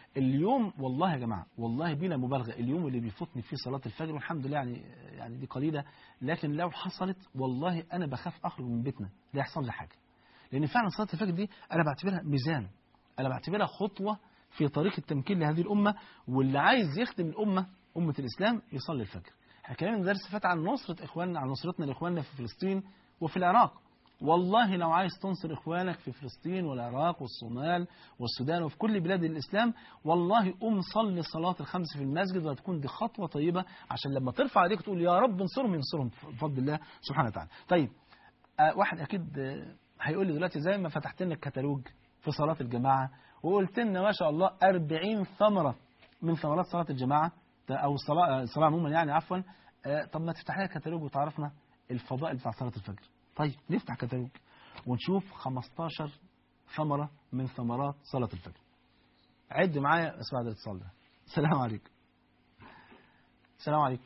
اليوم والله يا جماعة والله بلا مبالغة اليوم اللي بيفوتني فيه صلاة الفجر والحمد لله يعني يعني دي قليلة، لكن لو حصلت والله أنا بخاف أخرج من بيتنا لا يحصل لي حاجة، لأن فعلا صلاة الفجر دي أنا بعتبرها ميزان، أنا بعتبرها خطوة في طريق التمكين لهذه الأمة، واللي عايز يخدم الأمة أمة الإسلام يصلي الفجر. احنا كلامنا الدرس فات عن نصرة إخواننا، عن نصرتنا لإخواننا في فلسطين وفي العراق. والله لو عايز تنصر إخوانك في فلسطين والعراق والصومال والسودان وفي كل بلاد الإسلام، والله قوم صلي صلاة الخمس في المسجد، وهتكون دي خطوة طيبة عشان لما ترفع ايديك تقول يا رب انصرهم ينصرهم بفضل الله سبحانه وتعالى. طيب آه واحد أكيد آه هيقول لي دلوقتي زي ما فتحت لنا الكتالوج في صلاة الجماعة وقلت لنا ما شاء الله أربعين ثمرة من ثمرات صلاة الجماعة أو الصلاة الصلاة عموما يعني عفوا، آه طب ما تفتح لنا الكتالوج وتعرفنا الفضائل بتاع صلاة الفجر. طيب نفتح كتالوج ونشوف خمستاشر ثمرة من ثمرات صلاة الفجر. عد معايا اسمع ده الاتصال ده. السلام عليكم. السلام عليكم.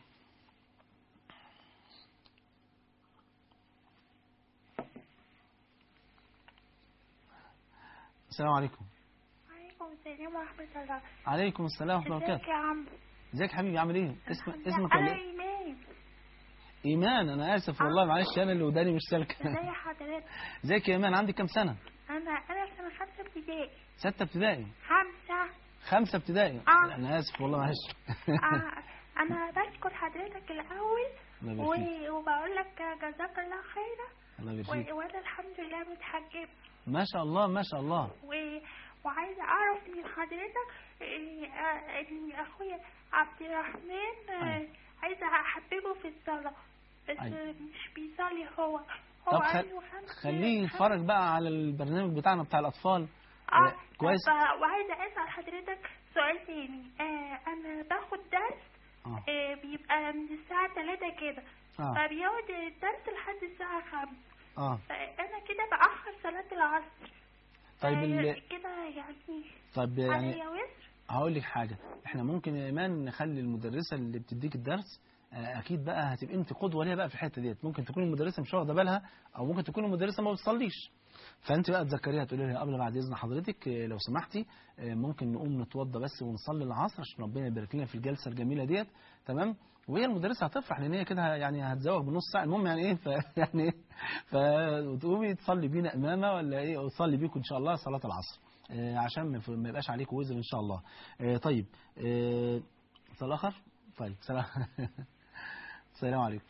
السلام عليكم. عليكم السلام ورحمة الله. عليكم السلام ورحمة الله وبركاته. ازيك يا عم؟ ازيك يا حبيبي عامل ايه؟ اسم اسمك ولا انا ايه؟ ايمان. ايمان انا اسف والله معلش انا اللي وداني مش سالكه. ازي حضرتك؟ ازيك يا ايمان عندك كام سنة؟ انا انا في سنة خمسة ابتدائي. ستة ابتدائي. خمسة. خمسة ابتدائي. اه انا اسف والله معلش. آه انا بشكر حضرتك الاول الله و- يبارك فيك. وبقول لك جزاك الله خيرا. الله يبارك فيك. و- وانا الحمد لله متحجبة. ما شاء الله ما شاء الله. و... وعايزة أعرف من حضرتك إن آه، إن أخويا عبد الرحمن آه، أيوة. عايزة أحببه في الصلاة بس أيوة. مش بيصلي هو. هو طب خل... عنده خمس خليه يتفرج بقى على البرنامج بتاعنا بتاع الأطفال. اه آه، كويس. طب، وعايزة أسأل حضرتك سؤال تاني. آه أنا باخد درس آه. آه بيبقى من الساعة تلاتة كده آه. فبيقعد الدرس لحد الساعة خمسة. اه فأنا كده بأخر صلاة العصر. طيب آه، ال... كده يعني طب يعني عليا وزر. هقول لك حاجة، احنا ممكن يا ايمان نخلي المدرسة اللي بتديك الدرس آه، اكيد بقى هتبقى انت قدوة ليها بقى في الحتة ديت، ممكن تكون المدرسة مش واخدة بالها او ممكن تكون المدرسة ما بتصليش، فانت بقى تذكريها تقولي لها قبل بعد اذن حضرتك آه، لو سمحتي آه، ممكن نقوم نتوضى بس ونصلي العصر عشان ربنا يبارك لنا في الجلسة الجميلة ديت، تمام؟ وهي المدرسة هتفرح لان هي كده يعني هتزوج بنص ساعة، المهم يعني ايه ف يعني ايه فتقومي تصلي بينا امامة ولا ايه وتصلي بيكم ان شاء الله صلاة العصر. آه، عشان ما ما يبقاش عليكم وزر ان شاء الله. آه، طيب آه، اتصال اخر. طيب سلام. السلام عليكم.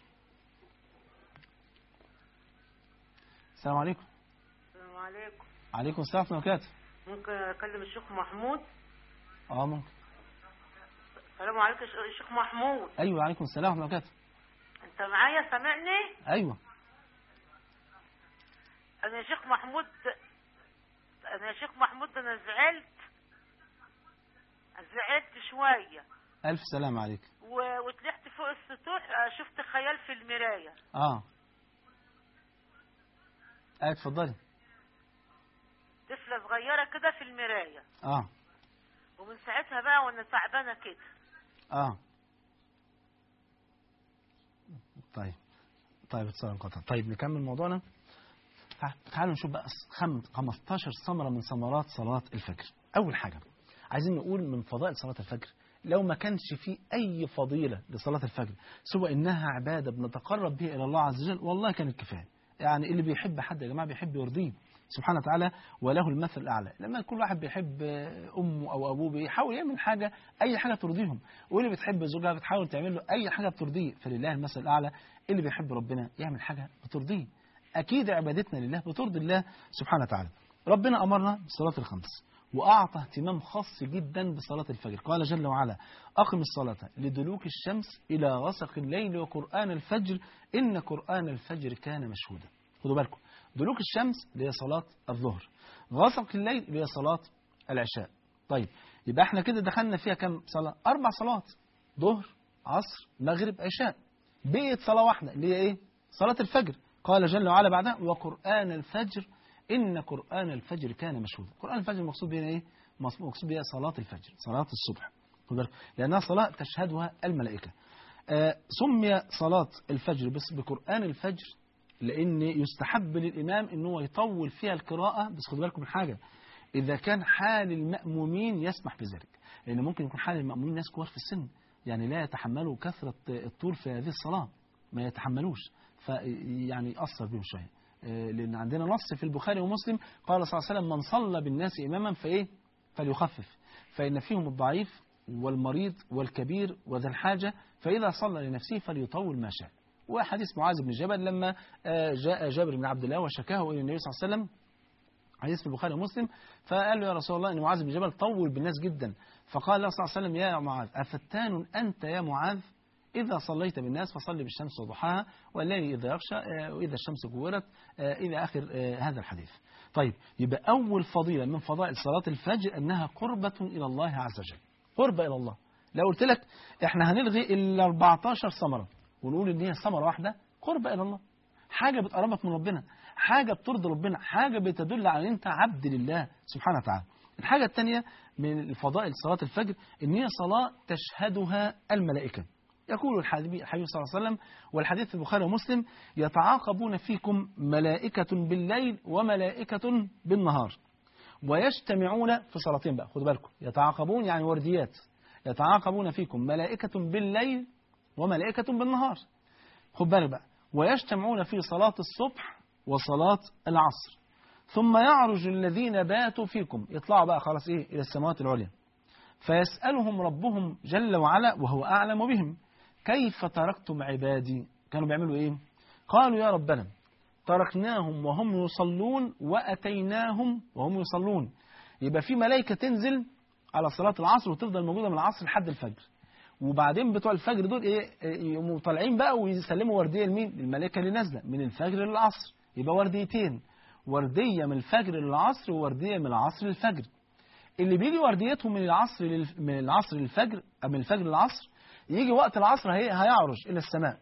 السلام عليكم. السلام عليكم. عليكم السلام ورحمة الله وبركاته. ممكن اكلم الشيخ محمود؟ اه ممكن. السلام عليكم يا شيخ محمود. ايوه عليكم السلام ورحمة الله وبركاته. انت معايا سامعني؟ ايوه. انا يا شيخ محمود انا يا شيخ محمود انا زعلت زعلت شويه الف سلام عليك. و... وطلعت فوق السطوح شفت خيال في المرايه. اه اه اتفضلي. طفله صغيره كده في المرايه. اه ومن ساعتها بقى وانا تعبانه كده. اه طيب طيب اتصال انقطع. طيب نكمل موضوعنا. تعالوا نشوف بقى خم... خمستاشر ثمرة من ثمرات صلاة الفجر. أول حاجة عايزين نقول من فضائل صلاة الفجر، لو ما كانش في أي فضيلة لصلاة الفجر سوى إنها عبادة بنتقرب بها إلى الله عز وجل، والله كانت كفاية. يعني اللي بيحب حد يا جماعة بيحب يرضيه سبحانه وتعالى وله المثل الأعلى. لما كل واحد بيحب أمه أو أبوه بيحاول يعمل حاجة أي حاجة ترضيهم، واللي بتحب زوجها بتحاول تعمل له أي حاجة بترضيه. فلله المثل الأعلى، اللي بيحب ربنا يعمل حاجة بترضيه. أكيد عبادتنا لله بترضي الله سبحانه وتعالى. ربنا أمرنا بالصلاة الخمس وأعطى اهتمام خاص جدا بصلاة الفجر. قال جل وعلا: أقم الصلاة لدلوك الشمس إلى غسق الليل وقرآن الفجر إن قرآن الفجر كان مشهودا. خدوا بالكم، دلوك الشمس اللي هي صلاة الظهر، غسق الليل اللي هي صلاة العشاء. طيب يبقى احنا كده دخلنا فيها كم صلاة؟ أربع صلوات، ظهر عصر مغرب عشاء. بقيت صلاة واحدة اللي هي إيه؟ صلاة الفجر. قال جل وعلا بعدها: وقرآن الفجر إن قرآن الفجر كان مشهودا. قرآن الفجر المقصود بها إيه؟ مقصود بها صلاة الفجر، صلاة الصبح، لأنها صلاة تشهدها الملائكة. آه سمي صلاة الفجر بس بقرآن الفجر لأن يستحب للإمام إن هو يطول فيها القراءة. بس خدوا بالكم من حاجة، إذا كان حال المأمومين يسمح بذلك، لأن ممكن يكون حال المأمومين ناس كبار في السن، يعني لا يتحملوا كثرة الطول في هذه الصلاة، ما يتحملوش، فيعني يأثر بهم شوية. لأن عندنا نص في البخاري ومسلم قال صلى الله عليه وسلم: من صلى بالناس إماما فإيه فليخفف، فإن فيهم الضعيف والمريض والكبير وذا الحاجة، فإذا صلى لنفسه فليطول ما شاء. وحديث معاذ بن جبل لما جاء جابر بن عبد الله وشكاه إلى النبي صلى الله عليه وسلم، حديث في البخاري ومسلم، فقال له: يا رسول الله إن معاذ بن جبل طول بالناس جدا. فقال له صلى الله عليه وسلم: يا معاذ أفتان أنت يا معاذ؟ إذا صليت بالناس فصل بالشمس وضحاها والليل إذا يغشى وإذا الشمس كورت إلى آخر هذا الحديث. طيب، يبقى أول فضيلة من فضائل صلاة الفجر أنها قربة إلى الله عز وجل، قربة إلى الله. لو قلت لك إحنا هنلغي ال أربعتاشر ثمرة ونقول إن هي ثمرة واحدة، قربة إلى الله، حاجة بتقربك من ربنا، حاجة بترضي ربنا، حاجة بتدل على أن أنت عبد لله سبحانه وتعالى. الحاجة الثانية من فضائل صلاة الفجر إن هي صلاة تشهدها الملائكة. يقول الحبيب صلى الله عليه وسلم، والحديث في البخاري ومسلم: يتعاقبون فيكم ملائكة بالليل وملائكة بالنهار ويجتمعون في صلاتين. بقى خدوا بالكم، يتعاقبون يعني ورديات، يتعاقبون فيكم ملائكة بالليل وملائكة بالنهار، خد بالك بقى، ويجتمعون في صلاة الصبح وصلاة العصر، ثم يعرج الذين باتوا فيكم، يطلعوا بقى خلاص إيه إلى السماوات العليا، فيسألهم ربهم جل وعلا وهو أعلم بهم: كيف تركتم عبادي؟ كانوا بيعملوا إيه؟ قالوا: يا ربنا تركناهم وهم يصلون وأتيناهم وهم يصلون. يبقى في ملائكة تنزل على صلاة العصر وتفضل موجودة من العصر لحد الفجر، وبعدين بتوع الفجر دول إيه يقوموا طالعين بقى ويسلموا وردية لمين؟ للملائكة اللي نازلة من الفجر للعصر. يبقى ورديتين، وردية من الفجر للعصر ووردية من العصر للفجر. اللي بيجي ورديتهم من العصر للف... من العصر للفجر أو من الفجر للعصر، يجي وقت العصر هي... هيعرج إلى السماء،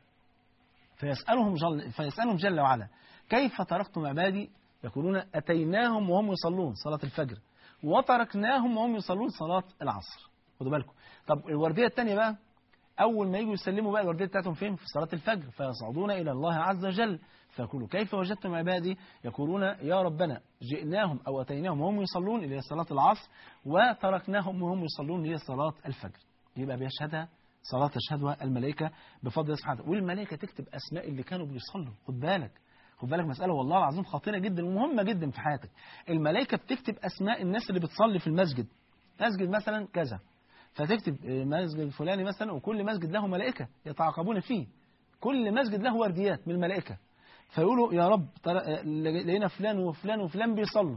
فيسألهم جل... فيسألهم جل وعلا: كيف تركتم عبادي؟ يقولون: أتيناهم وهم يصلون صلاة الفجر وتركناهم وهم يصلون صلاة العصر. خدوا بالكم. طب الوردية الثانية بقى، أول ما يجوا يسلموا بقى الوردية بتاعتهم فين؟ في صلاة الفجر، فيصعدون إلى الله عز وجل فيقولوا: كيف وجدتم عبادي؟ يقولون: يا ربنا جئناهم أو أتيناهم وهم يصلون إلى صلاة العصر وتركناهم وهم يصلون إلى صلاة الفجر. يبقى بيشهدها صلاة تشهدها الملائكة بفضل سبحانه، والملائكة تكتب أسماء اللي كانوا بيصلوا. خد بالك، خد بالك، مسألة والله العظيم خطيرة جدا ومهمة جدا في حياتك. الملائكة بتكتب أسماء الناس اللي بتصلي في المسجد، مسجد مثلا كذا، فتكتب مسجد الفلاني مثلا، وكل مسجد له ملائكة يتعاقبون فيه، كل مسجد له ورديات من الملائكة، فيقولوا: يا رب لقينا فلان وفلان وفلان بيصلوا،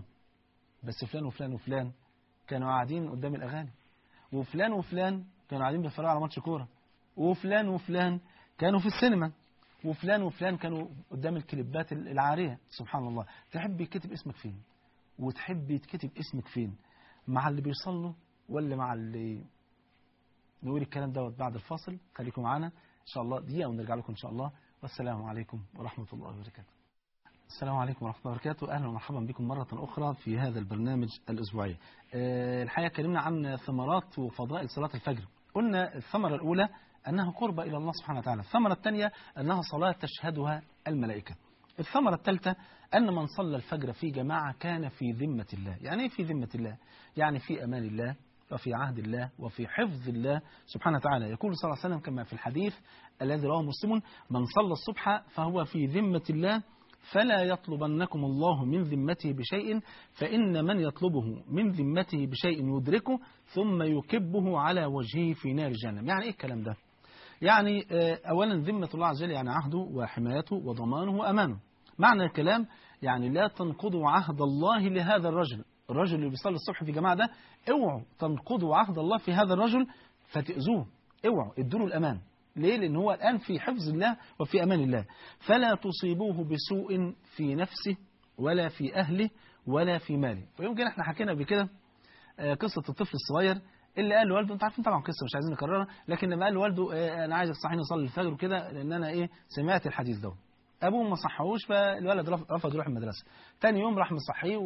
بس فلان وفلان وفلان كانوا قاعدين قدام الأغاني، وفلان وفلان كانوا قاعدين بيتفرجوا على ماتش كورة، وفلان وفلان كانوا في السينما، وفلان وفلان كانوا قدام الكليبات العارية. سبحان الله. تحب يتكتب اسمك فين؟ وتحب يتكتب اسمك فين؟ مع اللي بيصلوا ولا مع اللي... نقول الكلام دوت بعد الفاصل. خليكم معانا إن شاء الله دقيقة ونرجع لكم إن شاء الله. والسلام عليكم ورحمة الله وبركاته. السلام عليكم ورحمة الله وبركاته. أهلا ومرحبا بكم مرة أخرى في هذا البرنامج الأسبوعي. أه الحقيقة كلمنا عن ثمرات وفضائل صلاة الفجر. قلنا الثمرة الأولى أنها قربة إلى الله سبحانه وتعالى، الثمرة الثانية أنها صلاة تشهدها الملائكة، الثمرة الثالثة أن من صلى الفجر في جماعة كان في ذمة الله. يعني إيه في ذمة الله؟ يعني في أمان الله وفي عهد الله وفي حفظ الله سبحانه وتعالى. يقول صلى الله عليه وسلم كما في الحديث الذي رواه مسلم: من صلى الصبح فهو في ذمة الله فلا يطلبنكم الله من ذمته بشيء، فإن من يطلبه من ذمته بشيء يدركه ثم يكبه على وجهه في نار جهنم. يعني إيه الكلام ده؟ يعني أولا ذمة الله عز وجل يعني عهده وحمايته وضمانه وأمانه. معنى الكلام يعني لا تنقضوا عهد الله لهذا الرجل، الرجل اللي بيصلي الصبح في جماعة ده، اوعوا تنقضوا عهد الله في هذا الرجل فتأذوه، اوعوا ادوا الأمان. ليه؟ لأن هو الآن في حفظ الله وفي أمان الله. فلا تصيبوه بسوء في نفسه ولا في أهله ولا في ماله. فيمكن احنا حكينا بكده قصة الطفل الصغير اللي قال لوالده، انت عارفين طبعا قصة مش عايزين نكررها، لكن لما قال لوالده انا عايزك تصحيني اصلي الفجر وكده لان انا ايه سمعت الحديث ده. ابوه ما صحوش، فالولد رفض يروح المدرسه. ثاني يوم راح مصحيه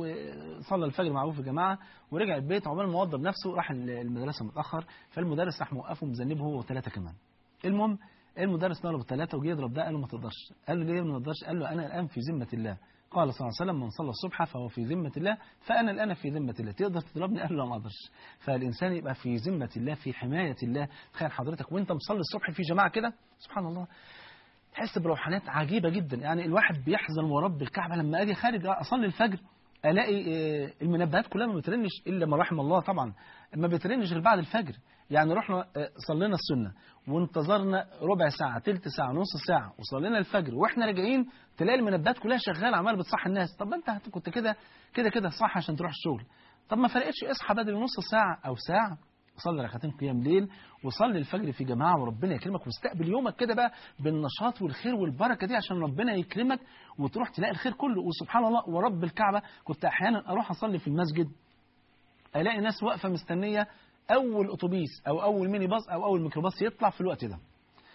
وصلى الفجر مع ابوه في جماعه، ورجع البيت عقبال ما وضب نفسه راح المدرسه متاخر، فالمدرس راح موقفه مذنبه هو وثلاثه كمان. المهم المدرس ضرب الثلاثه وجه يضرب ده، قال له ما تقدرش. قال له ليه ما تقدرش؟ قال له انا الان في ذمه الله، قال صلى الله عليه وسلم من صلى الصبح فهو في ذمة الله فأنا الآن في ذمة الله. تقدر تضربني؟ قال له ما أقدرش. فالإنسان يبقى في ذمة الله، في حماية الله. تخيل حضرتك وانت مصلي الصبح في جماعة كده، سبحان الله، تحس بروحانيات عجيبة جدا. يعني الواحد بيحزن ورب الكعبة لما أجي خارج أصلي الفجر ألاقي المنبهات كلها ما بترنش إلا ما رحم الله طبعا، ما بترنش غير بعد الفجر. يعني رحنا صلينا السنة وانتظرنا ربع ساعة تلت ساعة نص ساعة وصلينا الفجر واحنا راجعين تلاقي المنبهات كلها شغالة عمالة بتصحي الناس. طب انت كنت كده كده كده صح عشان تروح الشغل، طب ما فرقتش، اصحى بدري نص ساعة أو ساعة وصلي ركعتين قيام ليل وصلي الفجر في جماعة وربنا يكرمك، واستقبل يومك كده بقى بالنشاط والخير والبركة دي عشان ربنا يكرمك وتروح تلاقي الخير كله. وسبحان الله ورب الكعبة كنت أحيانا أروح أصلي في المسجد ألاقي ناس واقفة مستنية أول أتوبيس أو أول ميني باص أو أول ميكروباص يطلع في الوقت ده،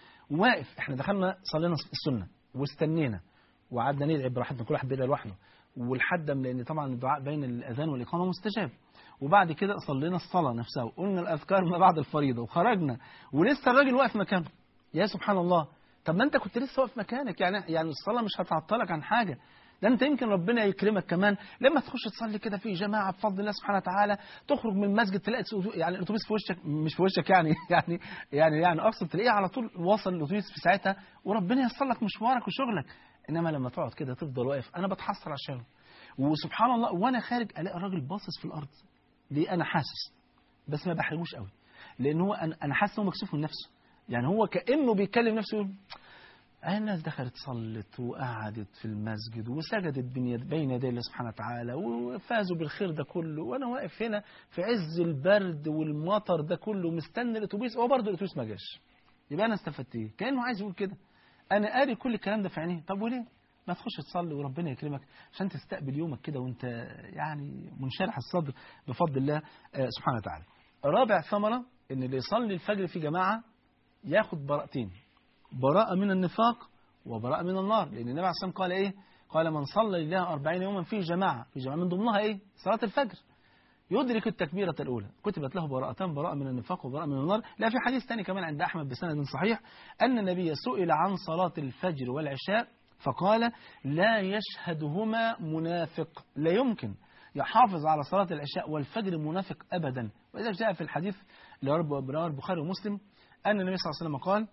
واقف. إحنا دخلنا صلينا السنة واستنينا وقعدنا ندعي براحتنا، كل واحد بيدعي لوحده ولحد ما، لأن طبعا الدعاء بين الأذان والإقامة مستجاب. وبعد كده صلينا الصلاة نفسها وقلنا الأذكار ما بعد الفريضة وخرجنا ولسه الراجل واقف مكانه. يا سبحان الله، طب ما أنت كنت لسه واقف مكانك، يعني يعني الصلاة مش هتعطلك عن حاجة. ده انت يمكن ربنا يكرمك كمان لما تخش تصلي كده في جماعه بفضل الله سبحانه وتعالى، تخرج من المسجد تلاقي يعني الاتوبيس في وشك، مش في وشك يعني يعني يعني يعني اقصد تلاقيه على طول واصل الاتوبيس في ساعتها وربنا ييسر لك مشوارك وشغلك. انما لما تقعد كده تفضل واقف، انا بتحسر عشانه. وسبحان الله وانا خارج الاقي الراجل باصص في الارض. ليه؟ انا حاسس بس ما بحرجوش قوي، لان هو انا انا حاسس انه مكسوف من نفسه. يعني هو كانه بيكلم نفسه يقول الناس دخلت صلت وقعدت في المسجد وسجدت بين يدي الله سبحانه وتعالى وفازوا بالخير ده كله، وانا واقف هنا في عز البرد والمطر ده كله مستني الاتوبيس، هو برضه الاتوبيس ما جاش. يبقى انا استفدت ايه؟ كانه عايز يقول كده انا قاري كل الكلام ده في عينيه. طب وليه ما تخش تصلي وربنا يكرمك عشان تستقبل يومك كده وانت يعني منشرح الصدر بفضل الله سبحانه وتعالى. رابع ثمرة ان اللي يصلي الفجر في جماعة ياخد براءتين، براءة من النفاق وبراءة من النار. لأن النبي عليه الصلاة والسلام قال إيه؟ قال من صلى لله أربعين يوما في جماعة، في جماعة من ضمنها إيه؟ صلاة الفجر، يدرك التكبيرة الأولى كتبت له براءتان، براءة من النفاق وبراءة من النار. لا، في حديث ثاني كمان عند أحمد بسند صحيح أن النبي سئل عن صلاة الفجر والعشاء فقال لا يشهدهما منافق، لا يمكن يحافظ على صلاة العشاء والفجر منافق أبدا. وإذا جاء في الحديث لرواه البخاري ومسلم أن النبي صلى الله عليه وسلم قال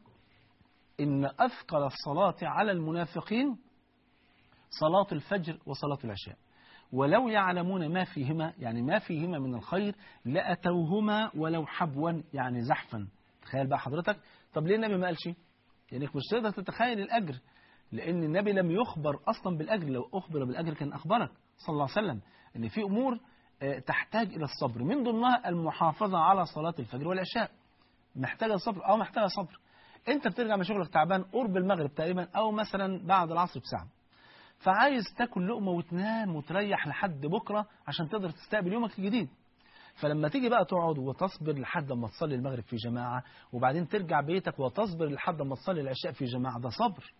إن أثقل الصلاة على المنافقين صلاة الفجر وصلاة العشاء، ولو يعلمون ما فيهما، يعني ما فيهما من الخير لأتوهما ولو حبوا، يعني زحفا. تخيل بقى حضرتك، طب ليه النبي ما قالش؟ يعني مش تقدر تتخيل الأجر، لأن النبي لم يخبر أصلا بالأجر. لو أخبر بالأجر كان أخبرك صلى الله عليه وسلم أن في أمور تحتاج إلى الصبر، من ضمنها المحافظة على صلاة الفجر والعشاء. محتاجة صبر، أو محتاجة صبر. انت بترجع من شغلك تعبان قرب المغرب تقريبا او مثلا بعد العصر بساعه، فعايز تاكل لقمه وتنام وتريح لحد بكره عشان تقدر تستقبل يومك الجديد. فلما تيجي بقى تقعد وتصبر لحد ما تصلي المغرب في جماعه وبعدين ترجع بيتك وتصبر لحد ما تصلي العشاء في جماعه، ده صبر.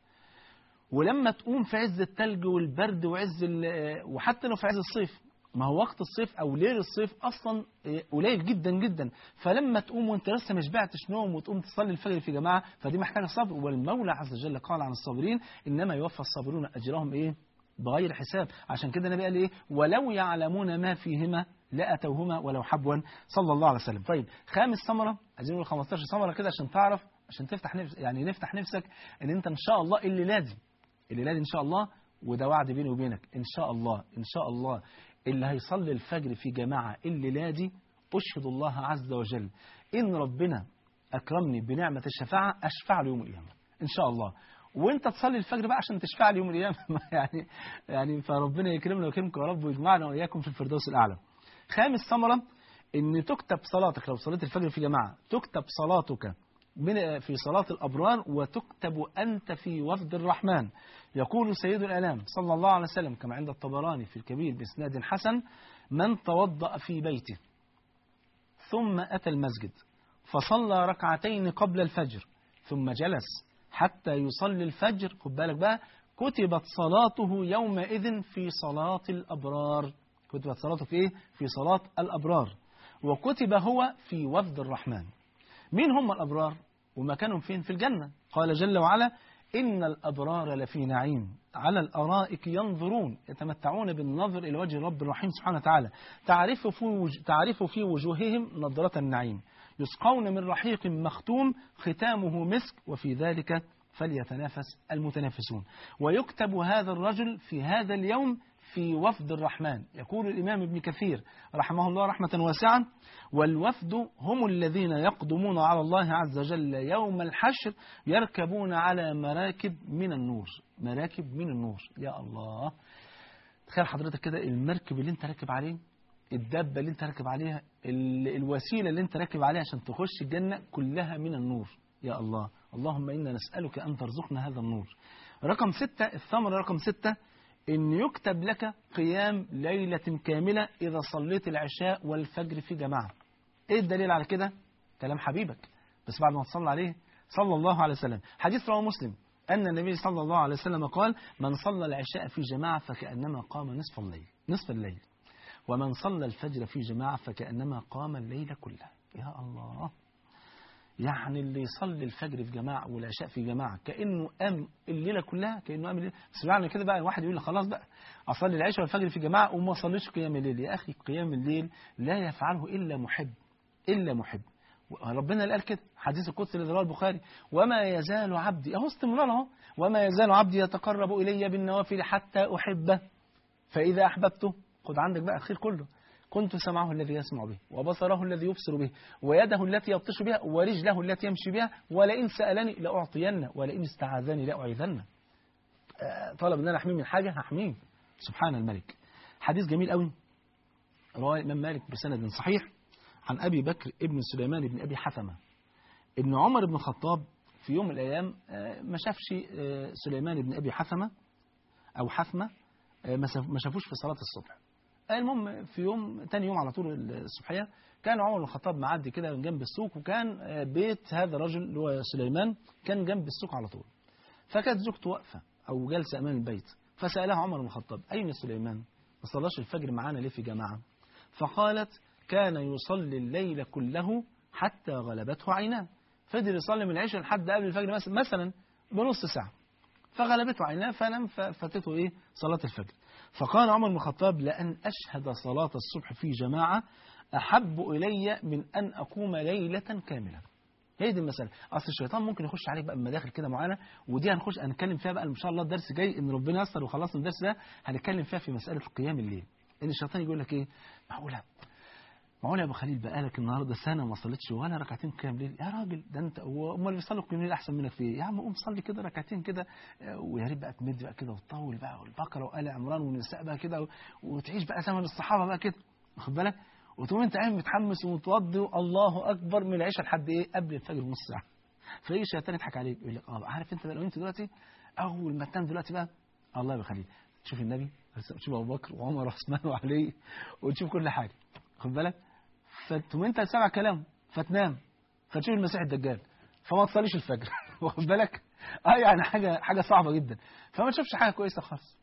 ولما تقوم في عز التلج والبرد وعز وحتى لو في عز الصيف، ما هو وقت الصيف أو ليل الصيف أصلا قليل جدا جدا، فلما تقوم وانت لسه مش بعتش نوم وتقوم تصلي الفجر في جماعة، فدي محتاجة صبر. والمولى عز وجل قال عن الصابرين إنما يوفى الصابرون أجرهم إيه؟ بغير حساب. عشان كده النبي قال إيه؟ ولو يعلمون ما فيهما لأتوهما ولو حبوا صلى الله عليه وسلم. طيب خامس ثمرة، عايزين نقول خمستاشر ثمرة كده عشان تعرف، عشان تفتح نفس يعني نفتح نفسك إن أنت إن شاء الله اللي لازم اللي لازم إن شاء الله، وده وعد بيني وبينك إن شاء الله إن شاء الله اللي هيصلي الفجر في جماعة الليلة دي أشهد الله عز وجل إن ربنا أكرمني بنعمة الشفاعة أشفع له يوم القيامة إن شاء الله. وانت تصلي الفجر بقى عشان تشفع لي يوم القيامة يعني يعني فربنا يكرمنا ويكرمكم يا رب ويجمعنا وإياكم في الفردوس الأعلى. خامس ثمرة إن تكتب صلاتك لو صليت الفجر في جماعة، تكتب صلاتك من في صلاة الأبرار وتكتب أنت في وفد الرحمن. يقول سيد الأنام صلى الله عليه وسلم كما عند الطبراني في الكبير بإسناد حسن: من توضأ في بيته ثم أتى المسجد فصلى ركعتين قبل الفجر ثم جلس حتى يصلي الفجر، خد بالك بقى، كتبت صلاته يومئذ في صلاة الأبرار. كتبت صلاته في إيه؟ في صلاة الأبرار. وكتب هو في وفد الرحمن. مين هم الأبرار ومكانهم فين؟ في الجنة. قال جل وعلا: إن الأبرار لفي نعيم على الأرائك ينظرون يتمتعون بالنظر إلى وجه رب الرحيم سبحانه وتعالى تعرف في, وج... تعرف في وجوههم نضرة النعيم يسقون من رحيق مختوم ختامه مسك وفي ذلك فليتنافس المتنافسون ويكتب هذا الرجل في هذا اليوم في وفد الرحمن. يقول الإمام ابن كثير رحمه الله رحمة واسعة والوفد هم الذين يقدمون على الله عز وجل يوم الحشر يركبون على مراكب من النور. مراكب من النور يا الله. تخيل حضرتك كده المركب اللي انت راكب عليه الدابة اللي انت راكب عليها الوسيلة اللي انت راكب عليها عشان تخش الجنة كلها من النور يا الله. اللهم إنا نسألك أن ترزقنا هذا النور. رقم ستة الثمرة رقم ستة إن يكتب لك قيام ليلة كاملة إذا صليت العشاء والفجر في جماعة. إيه الدليل على كده؟ كلام حبيبك بس بعد ما تصلى عليه صلى الله عليه وسلم. حديث رواه مسلم أن النبي صلى الله عليه وسلم قال من صلى العشاء في جماعة فكأنما قام نصف الليل نصف الليل ومن صلى الفجر في جماعة فكأنما قام الليل كله. يا الله. يعني اللي يصلي الفجر في جماعة والعشاء في جماعة كأنه قام الليلة كلها كأنه قام الليلة. بس يعني كده بقى الواحد يقول لي خلاص بقى أصلي العشاء والفجر في جماعة وما صليش قيام الليل. يا أخي قيام الليل لا يفعله إلا محب إلا محب. ربنا اللي قال كده حديث القدس اللي رواه البخاري وما يزال عبدي أهو استمرار أهو وما يزال عبدي يتقرب إلي بالنوافل حتى أحبه فإذا أحببته خد عندك بقى الخير كله كنت سمعه الذي يسمع به وبصره الذي يبصر به ويده التي يبطش بها ورجله التي يمشي بها ولئن سألني لأعطينه ولئن استعاذني لأعيذنه. طلب ان انا احميه من حاجة هحميه سبحان الملك. حديث جميل قوي رواه الإمام مالك بسند صحيح عن أبي بكر ابن سليمان ابن أبي حثمة ابن عمر بن الخطاب. في يوم من الأيام ما شافش سليمان ابن أبي حثمة أو حثمة ما شافوش في صلاة الصبح. المهم في يوم تاني يوم على طول الصبحية كان عمر بن الخطاب معدي كده من جنب السوق وكان بيت هذا الرجل اللي هو سليمان كان جنب السوق على طول. فكانت زوجته واقفة أو جالسة أمام البيت فسألها عمر بن الخطاب أين سليمان ما صلاش الفجر معانا ليه في جماعة؟ فقالت كان يصلي الليل كله حتى غلبته عيناه. فضل يصلي من العشاء لحد قبل الفجر مثلا بنص ساعة فغلبته عيناه فنام فاتته إيه صلاة الفجر. فقال عمر بن الخطاب لأن أشهد صلاة الصبح في جماعة أحب إلي من أن أقوم ليلة كاملة. هي دي المسألة. أصل الشيطان ممكن يخش عليك بقى مداخل كده معانا ودي هنخش هنتكلم فيها بقى إن شاء الله الدرس جاي إن ربنا يسر وخلصنا الدرس ده هنتكلم فيها في مسألة قيام الليل. إن الشيطان يقول لك إيه معقولة معقولة يا أبو خليل بقالك النهاردة سنة ما صليتش ولا ركعتين قيام ليل يا راجل ده أنت أمال بيصلوا قيام ليل أحسن منك في إيه؟ يا عم قوم صلي كده ركعتين كده ويا ريت بقى تمد بقى كده وتطول بقى والبقرة وآل عمران والنساء بقى كده وتعيش بقى زمن الصحابة بقى كده واخد بالك وتقوم أنت قايم متحمس ومتوضي الله أكبر من العشاء لحد إيه قبل الفجر بنص ساعة. فيجي الشيطان يضحك عليك يقول لك أه عارف أنت بقى لو أنت دلوقتي أول ما تنام دلوقتي بقى الله يا خليل تشوف النبي تشوف أبو بكر وعمر وعثمان وعلي وتشوف كل حاجة واخد بالك فتقوم انت تسمع كلامه فتنام فتشوف المسيح الدجال فما تصليش الفجر واخد بالك اه يعني حاجه حاجه صعبه جدا فما تشوفش حاجه كويسه خالص.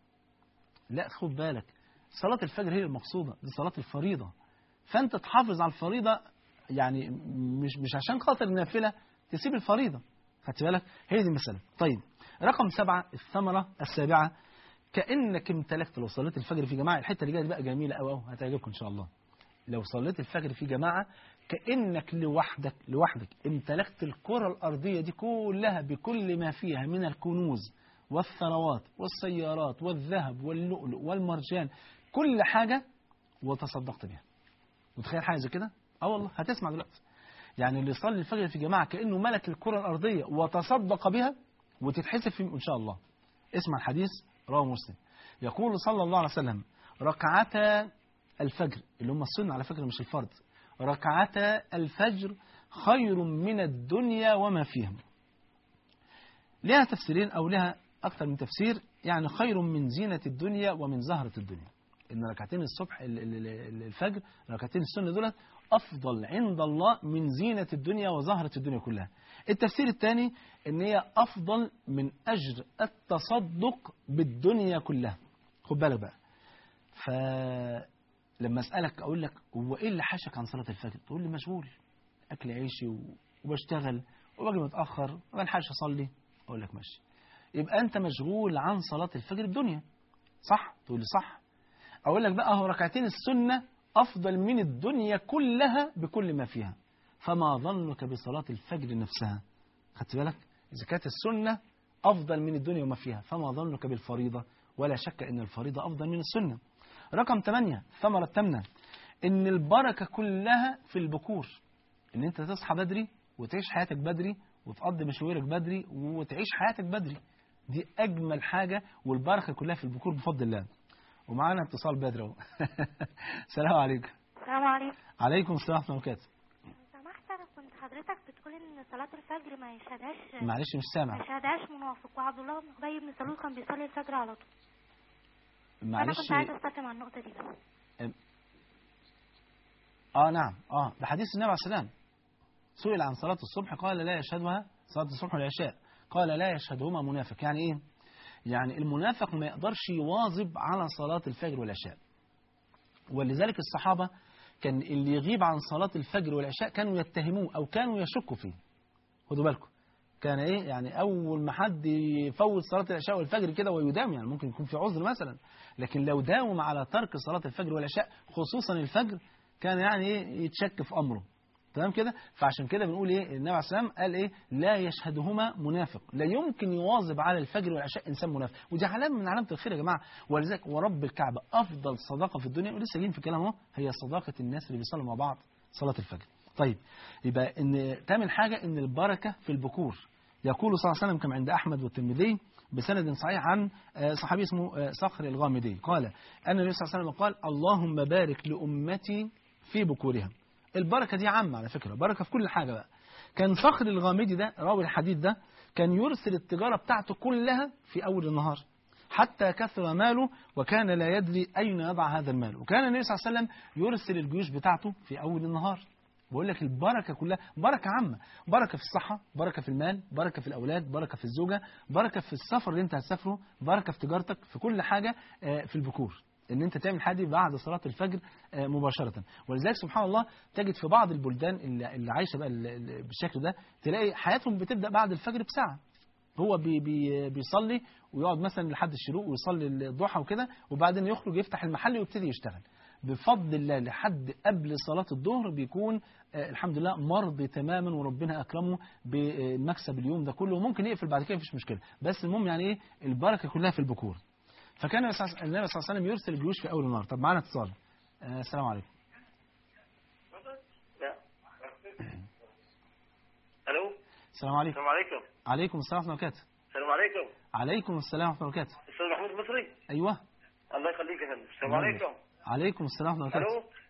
لا خد بالك صلاه الفجر هي المقصوده دي صلاه الفريضه فانت تحافظ على الفريضه يعني مش مش عشان خاطر النافله تسيب الفريضه خدت بالك هي دي المساله. طيب رقم سبعة الثمره السابعه كانك امتلكت لو صليت الفجر في جماعه. الحته اللي جايه دي بقى جميله قوي قوي هتعجبكم ان شاء الله. لو صليت الفجر في جماعة كأنك لوحدك لوحدك امتلكت الكرة الأرضية دي كلها بكل ما فيها من الكنوز والثروات والسيارات والذهب واللؤلؤ والمرجان كل حاجة وتصدقت بها. متخيل حاجة زي كده؟ اه والله هتسمع دلوقتي. يعني اللي يصلي الفجر في جماعة كأنه ملك الكرة الأرضية وتصدق بها وتتحسب فيه إن شاء الله. اسمع الحديث رواه مسلم يقول صلى الله عليه وسلم ركعتا الفجر اللي هم السنة على فكرة مش الفرض ركعتا الفجر خير من الدنيا وما فيها. لها تفسيرين أو لها أكثر من تفسير. يعني خير من زينة الدنيا ومن زهرة الدنيا. إن ركعتين الصبح الفجر ركعتين السنة دول أفضل عند الله من زينة الدنيا وزهرة الدنيا كلها. التفسير الثاني إن هي أفضل من أجر التصدق بالدنيا كلها. خد بالك بقى ف لما أسألك أقول لك هو إيه اللي حاشك عن صلاة الفجر تقول لي مشغول أكل عيشي وبشتغل وباجي متأخر ما بلحقش أصلي. أقول لك ماشي يبقى أنت مشغول عن صلاة الفجر الدنيا. صح؟ تقول لي صح. أقول لك بقى هو ركعتين السنة أفضل من الدنيا كلها بكل ما فيها، فما ظنك بصلاة الفجر نفسها؟ خدت بالك؟ إذا كانت السنة أفضل من الدنيا وما فيها، فما ظنك بالفريضة؟ ولا شك أن الفريضة أفضل من السنة. رقم ثمانية، ثمرة الثامنة، إن البركة كلها في البكور. إن أنت تصحى بدري وتعيش حياتك بدري وتقضي مشاويرك بدري وتعيش حياتك بدري، دي أجمل حاجة، والبركة كلها في البكور بفضل الله. ومعانا اتصال بدري اهو. السلام عليكم. السلام عليكم. عليكم السلام ورحمة الله وبركاته. سمحت، انا كنت حضرتك بتقول ان صلاة الفجر ما يشهدهاش معلش مش سامع. ما يشهدهاش منافق، وعبد الله بن ابي بن سلول كان بيصلي الفجر على طول. معلش. انا كنت عايزه استفهم عن النقطة دي بس. اه نعم اه ده حديث النبي عليه السلام، سئل عن صلاة الصبح قال لا يشهدها، صلاة الصبح والعشاء قال لا يشهدهما منافق. يعني ايه؟ يعني المنافق ما يقدرش يواظب على صلاة الفجر والعشاء. ولذلك الصحابة كان اللي يغيب عن صلاة الفجر والعشاء كانوا يتهموه أو كانوا يشكوا فيه. خدوا بالكم، كان إيه يعني أول ما حد يفوت صلاة العشاء والفجر كده ويداوم، يعني ممكن يكون في عذر مثلا، لكن لو داوم على ترك صلاة الفجر والعشاء خصوصا الفجر كان يعني إيه يتشك في أمره. تمام كده؟ فعشان كده بنقول ايه النبي عليه السلام قال ايه لا يشهدهما منافق، لا يمكن يواظب على الفجر والعشاء انسان منافق، ودي علامه من علامه الخير يا جماعه. ولذلك ورب الكعبه افضل صداقه في الدنيا، ولسه جايين في الكلام اهو، هي صداقه الناس اللي بيصلوا مع بعض صلاه الفجر. طيب يبقى ان تامن حاجه ان البركه في البكور. يقول صلى الله عليه وسلم كما عند احمد والترمذي بسند صحيح عن صحابي اسمه صخر الغامدي قال ان النبي صلى الله عليه وسلم قال اللهم بارك لامتي في بكورها. البركة دي عامة على فكرة، بركة في كل حاجة بقى. كان صخر الغامدي ده راوي الحديث ده كان يرسل التجارة بتاعته كلها في أول النهار حتى كثر ماله وكان لا يدري أين يضع هذا المال. وكان النبي صلى الله عليه وسلم يرسل الجيوش بتاعته في أول النهار. بقول لك البركة كلها بركة عامة، بركة في الصحة، بركة في المال، بركة في الأولاد، بركة في الزوجة، بركة في السفر اللي انت هتسافره، بركة في تجارتك، في كل حاجة في البكور. ان انت تعمل حاجه بعد صلاه الفجر مباشره. ولذلك سبحان الله تجد في بعض البلدان اللي عايشه بقى بالشكل ده تلاقي حياتهم بتبدا بعد الفجر بساعه. هو بي بي بيصلي ويقعد مثلا لحد الشروق ويصلي الضحى وكده، وبعدين يخرج يفتح المحل ويبتدي يشتغل. بفضل الله لحد قبل صلاه الظهر بيكون الحمد لله مرضي تماما، وربنا اكرمه بمكسب اليوم ده كله، وممكن يقفل بعد كده مفيش مشكله. بس المهم يعني ايه البركه كلها في البكور. فكان النبي صلى الله عليه وسلم يرسل الجيوش في أول النهار. طب معنا اتصال. آه السلام عليكم. الو السلام عليكم. السلام عليكم. عليكم السلام ورحمة الله وبركاته. السلام عليكم. عليكم السلام ورحمة الله وبركاته. استاذ محمود مصري. ايوه. الله يخليك يا فندم. السلام عليكم. عليكم السلام ورحمة الله الو وبركاته.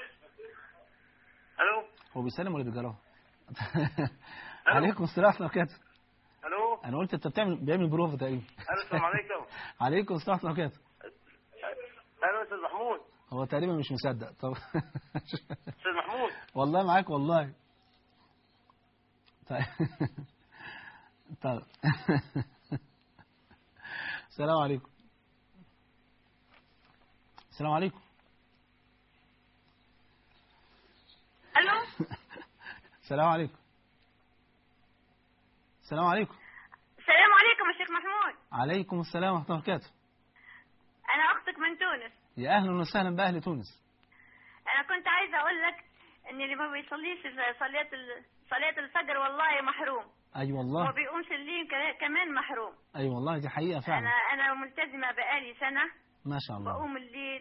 الو هو بيسلم ولا بيجراه؟ عليكم السلام ورحمة الله وبركاته. الو انا قلت انت بتعمل بيعمل بروفه تقريبا. الو السلام عليكم. عليكم السلام ورحمة الله وبركاته. الو استاذ محمود. هو تقريبا مش مصدق. طب استاذ محمود والله معاك والله. طيب طيب السلام عليكم. السلام عليكم. الو السلام عليكم. السلام عليكم. السلام عليكم يا شيخ محمود. عليكم السلام ورحمة الله وبركاته. أنا أختك من تونس. يا أهلا وسهلا بأهل تونس. أنا كنت عايزة أقول لك إن اللي ما بيصليش صلاة صلاة الفجر والله محروم. أي أيوة والله. وما بيقومش الليل كمان محروم. أي أيوة والله دي حقيقة فعلا. أنا أنا ملتزمة بقالي سنة. ما شاء الله. بقوم الليل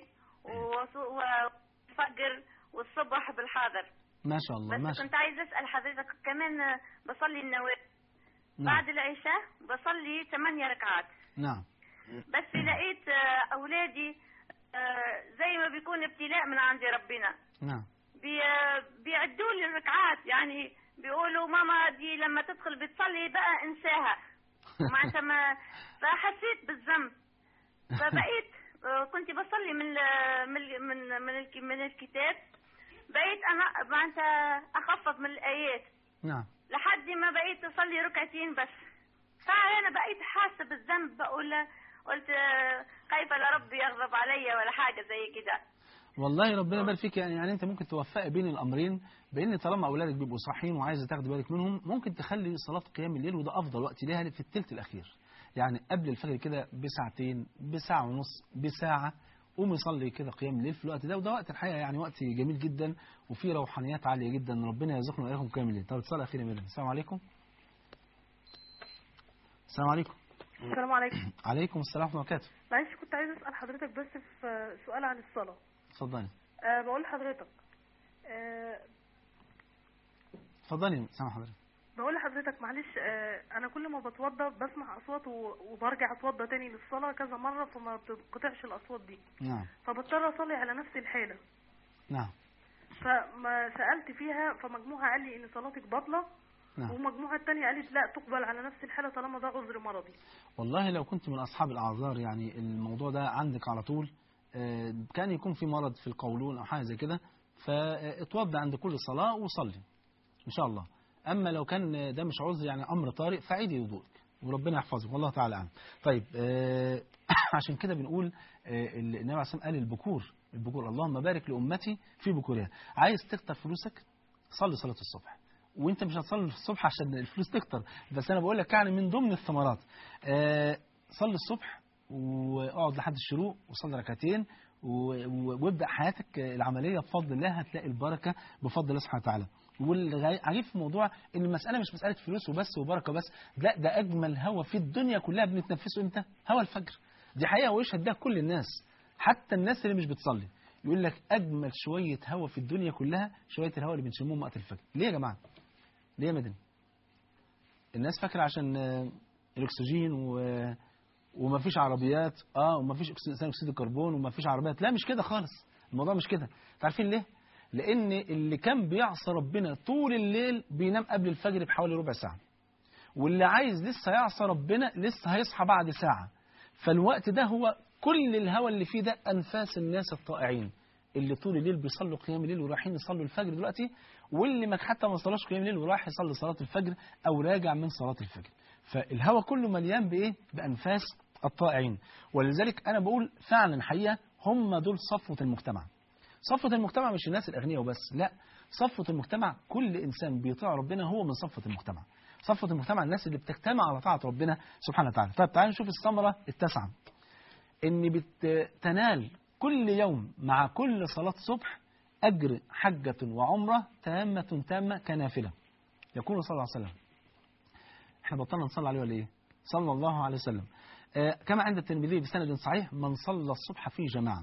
وفجر والصبح بالحاضر. ما شاء الله. بس ما شاء كنت عايزة أسأل حضرتك كمان بصلي النوافل. نعم. بعد العشاء بصلي ثمانية ركعات. نعم. بس لقيت أولادي زي ما بيكون ابتلاء من عند ربنا. نعم. بي بيعدوا لي الركعات، يعني بيقولوا ماما دي لما تدخل بتصلي بقى انساها. معناتها ما فحسيت بالذنب، فبقيت كنت بصلي من من من من, من الكتاب، بقيت انا معناتها اخفف من الايات. نعم. لحد ما بقيت اصلي ركعتين بس. فانا بقيت حاسه بالذنب، بقول قلت كيف لربي يغضب عليا ولا حاجه زي كده. والله ربنا يبارك فيك. يعني يعني انت ممكن توفقي بين الامرين، بان طالما اولادك بيبقوا صاحيين وعايزه تاخدي بالك منهم، ممكن تخلي صلاه قيام الليل، وده افضل وقت ليها في الثلث الاخير. يعني قبل الفجر كده بساعتين، بساعة ونص، بساعة، قوم يصلي كده قيام الليل في الوقت ده. وده وقت الحقيقة يعني وقت جميل جدا وفيه روحانيات عالية جدا. ربنا يرزقنا وإياكم قيام الليل. طب اتصال أخير يا ميرنا. السلام عليكم. السلام عليكم. السلام عليكم. عليكم السلام ورحمة الله وبركاته. معلش كنت عايزة أسأل حضرتك بس في سؤال عن الصلاة. اتفضلي. أه بقول لحضرتك أه اتفضلي. سامع حضرتك. بقول لحضرتك معلش أه أنا كل ما بتوضى بسمع أصوات وبرجع أتوضى تاني للصلاة كذا مرة فما بتقطعش الأصوات دي. نعم. فبضطر أصلي على نفس الحالة. نعم. فما سألت فيها فمجموعة قال لي إن صلاتك باطلة. نعم. ومجموعة التانية قالت لا تقبل على نفس الحالة طالما ده عذر مرضي. والله لو كنت من أصحاب الأعذار يعني الموضوع ده عندك على طول، كان يكون في مرض في القولون أو حاجة زي كده، فاتوضى عند كل صلاة وصلي إن شاء الله. أما لو كان ده مش عذر يعني أمر طارئ فعيدي وضوءك وربنا يحفظك والله تعالى عنه. طيب عشان كده بنقول النبي عليه الصلاة والسلام قال البكور البكور اللهم بارك لأمتي في بكورها. عايز تكتر فلوسك صلي صلاة الصبح، وانت مش هتصلي الصبح عشان الفلوس تكتر، بس انا بقول لك يعني من ضمن الثمرات آه صلي الصبح واقعد لحد الشروق وصلي ركعتين وابدا حياتك العمليه بفضل الله هتلاقي البركه بفضل الله سبحانه وتعالى. والعجيب في الموضوع ان المساله مش مساله فلوس وبس وبركه بس، لا ده اجمل هوا في الدنيا كلها بنتنفسه امتى؟ هوا الفجر. دي حقيقه ويشهد ده كل الناس حتى الناس اللي مش بتصلي يقول لك اجمل شويه هوا في الدنيا كلها شويه الهوا اللي بنشمهم وقت الفجر. ليه يا جماعه؟ ليه يا مدن؟ الناس فاكره عشان الاكسجين و... ومفيش عربيات اه ومفيش ثاني اكسيد الكربون ومفيش عربيات. لا مش كده خالص، الموضوع مش كده. عارفين ليه؟ لان اللي كان بيعصى ربنا طول الليل بينام قبل الفجر بحوالي ربع ساعه، واللي عايز لسه يعصى ربنا لسه هيصحى بعد ساعه. فالوقت ده هو كل الهوى اللي فيه ده انفاس الناس الطائعين اللي طول الليل بيصلوا قيام الليل ورايحين يصلوا الفجر دلوقتي، واللي ما حتى ما صلاش قيام الليل ورايح يصلي صلاة الفجر أو راجع من صلاة الفجر. فالهوى كله مليان بإيه؟ بأنفاس الطائعين. ولذلك أنا بقول فعلا حقيقة هم دول صفوة المجتمع. صفوة المجتمع مش الناس الأغنياء وبس، لا، صفوة المجتمع كل إنسان بيطيع ربنا هو من صفوة المجتمع. صفوة المجتمع الناس اللي بتجتمع على طاعة ربنا سبحانه وتعالى. طيب تعالوا نشوف الثمرة التاسعة، إن بتنال كل يوم مع كل صلاة صبح أجر حجة وعمرة تامة تامة كنافلة. يقول صلى الله عليه وسلم، احنا بطلنا نصلي عليه ولا ايه؟ صلى الله عليه وسلم آه كما عند الترمذي بسند صحيح، من صلى الصبح في جماعة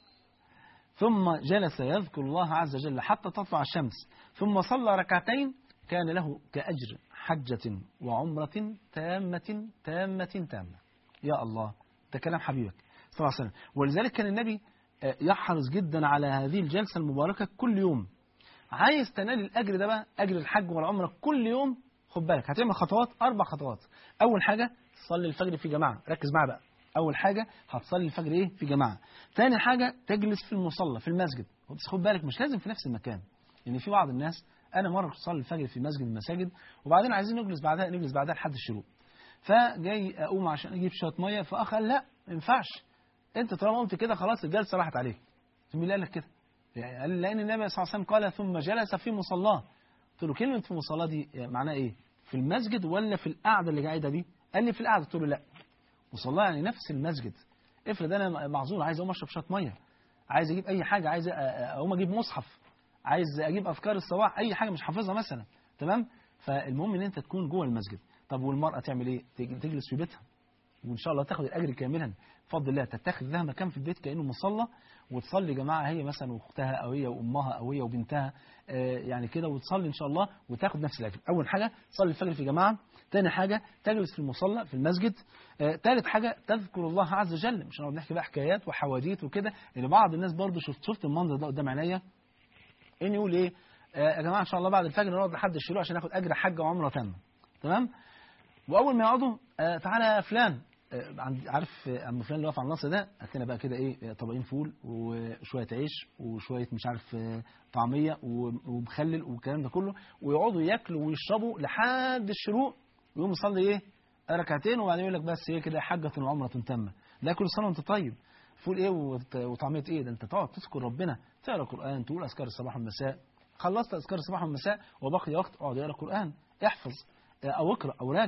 ثم جلس يذكر الله عز وجل حتى تطلع الشمس ثم صلى ركعتين كان له كأجر حجة وعمرة تامة تامة تامة. يا الله، ده كلام حبيبك صلى الله عليه وسلم. ولذلك كان النبي يحرص جدا على هذه الجلسة المباركة كل يوم. عايز تنال الأجر ده بقى، أجر الحج والعمرة كل يوم، خد بالك هتعمل خطوات، أربع خطوات. أول حاجة تصلي الفجر في جماعة، ركز معايا بقى. أول حاجة هتصلي الفجر إيه؟ في جماعة. ثاني حاجة تجلس في المصلى في المسجد، بس خد بالك مش لازم في نفس المكان، يعني في بعض الناس أنا مرة صلي الفجر في مسجد من المساجد وبعدين عايزين نجلس بعدها نجلس بعدها لحد الشروق، فجاي أقوم عشان أجيب شوية مية، فأخ قال لا ما ينفعش، أنت طالما قمت كده خلاص الجلسة راحت عليك. مين قال لك كده؟ يعني لأن النبي صلى الله عليه وسلم قال ثم جلس في مصلاه. قلت له كلمة في مصلاه دي معناها إيه؟ في المسجد ولا في القعدة اللي قاعدة دي؟ قال لي في القعدة. قلت له لا، مصلاه يعني نفس المسجد. افرض أنا معذور عايز أقوم أشرب شوية مية، عايز أجيب أي حاجة، عايز أقوم أجيب مصحف، عايز أجيب أذكار الصباح، أي حاجة مش حافظها مثلا، تمام؟ فالمهم إن أنت تكون جوه المسجد. طب والمرأة تعمل إيه؟ تجلس في بيتها وإن شاء الله تاخد الأجر كاملا بفضل الله، تتخذ لها مكان في البيت كأنه مصلى وتصلي جماعة هي مثلا وأختها أو هي وأمها أو هي وبنتها آه يعني كده، وتصلي إن شاء الله وتاخد نفس الأجر. أول حاجة تصلي الفجر في جماعة، ثاني حاجة تجلس في المصلى في المسجد، آه ثالث حاجة تذكر الله عز وجل. مش هنقعد نحكي بقى حكايات وحواديت وكده، لأن بعض الناس برضو شفت شفت المنظر ده قدام عينيا، إن يقول إيه آه يا جماعة إن شاء الله بعد الفجر نقعد لحد الشروق عشان ناخد أجر حجة وعمرة تامة، تمام؟ وأول ما يقعدوا آه تعالى يا فلان، عارف عم فلان اللي واقف على النص ده، هات لنا بقى كده ايه طبقين فول وشويه عيش وشويه مش عارف طعميه ومخلل والكلام ده كله، ويقعدوا ياكلوا ويشربوا لحد الشروق، ويقوم يصلي ايه ركعتين وبعدين يقول لك بس ايه كده حجه وعمره تامه. لا كل سنه وانت طيب، فول ايه وطعميه ايه؟ ده انت تقعد تذكر ربنا، تقرا قران، تقول اذكار الصباح والمساء. خلصت اذكار الصباح والمساء وبقي وقت اقعد اقرا قران، احفظ او اقرا او راجع،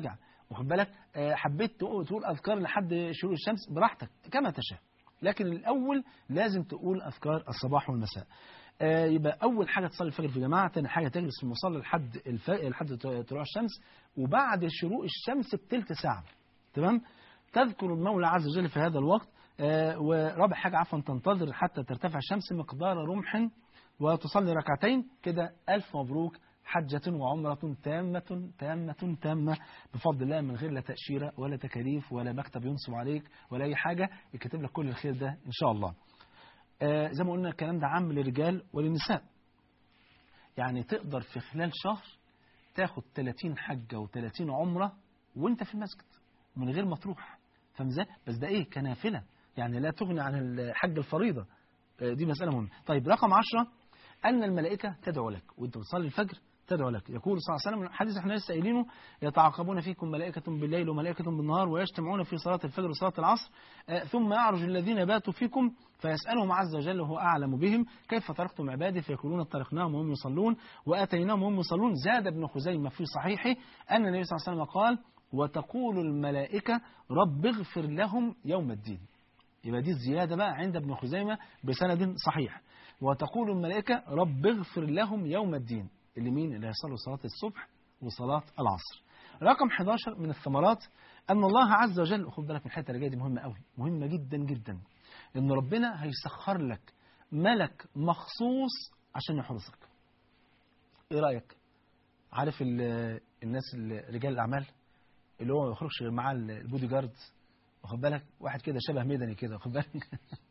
واخد بالك، حبيت تقول أذكار لحد شروق الشمس براحتك كما تشاء، لكن الأول لازم تقول أذكار الصباح والمساء. يبقى أول حاجة تصلي الفجر في جماعة، ثاني حاجة تجلس في المصلى لحد الف... لحد طلوع الشمس، وبعد شروق الشمس بتلت ساعة، تمام، تذكر المولى عز وجل في هذا الوقت. آه ورابع حاجة عفوا تنتظر حتى ترتفع الشمس مقدار رمح وتصلي ركعتين كده. ألف مبروك، حجة وعمرة تامة تامة تامة بفضل الله، من غير لا تأشيرة ولا تكاليف ولا مكتب ينصب عليك ولا أي حاجة، يكتب لك كل الخير ده إن شاء الله. آه زي ما قلنا الكلام ده عام للرجال وللنساء، يعني تقدر في خلال شهر تاخد ثلاثين حجة وثلاثين عمرة وانت في المسجد من غير ما تروح، فاهم ازاي؟ بس ده ايه؟ كنافلة، يعني لا تغني عن الحج الفريضة. دي مسألة مهمة. طيب رقم عشرة، أن الملائكة تدعو لك وانت بتصلي الفجر، تدعو لك. يقول صلى الله عليه وسلم حديث احنا لسه قايلينه: يتعاقبون فيكم ملائكة بالليل وملائكة بالنهار ويجتمعون في صلاة الفجر وصلاة العصر، ثم يعرج الذين باتوا فيكم فيسألهم عز وجل وهو أعلم بهم: كيف تركتم عبادي؟ فيقولون تركناهم وهم يصلون وآتيناهم وهم يصلون. زاد ابن خزيمة في صحيحه أن النبي صلى الله عليه وسلم قال: وتقول الملائكة رب اغفر لهم يوم الدين. يبقى دي الزيادة بقى عند ابن خزيمة بسند صحيح. وتقول الملائكة رب اغفر لهم يوم الدين، اللي مين؟ اللي هيصلوا صلاة الصبح وصلاة العصر. رقم أحد عشر من الثمرات أن الله عز وجل، خد بالك من الحتة اللي جاية دي مهمة قوي، مهمة جدا جدا، إن ربنا هيسخر لك ملك مخصوص عشان يحرسك. إيه رأيك؟ عارف الناس رجال الأعمال اللي هو ما يخرجش معاه البودي جارد، واخد بالك، واحد كده شبه مدني كده، واخد بالك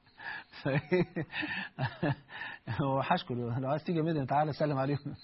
هو حشكل، لو عايز تيجي مدني تعالى سلم عليهم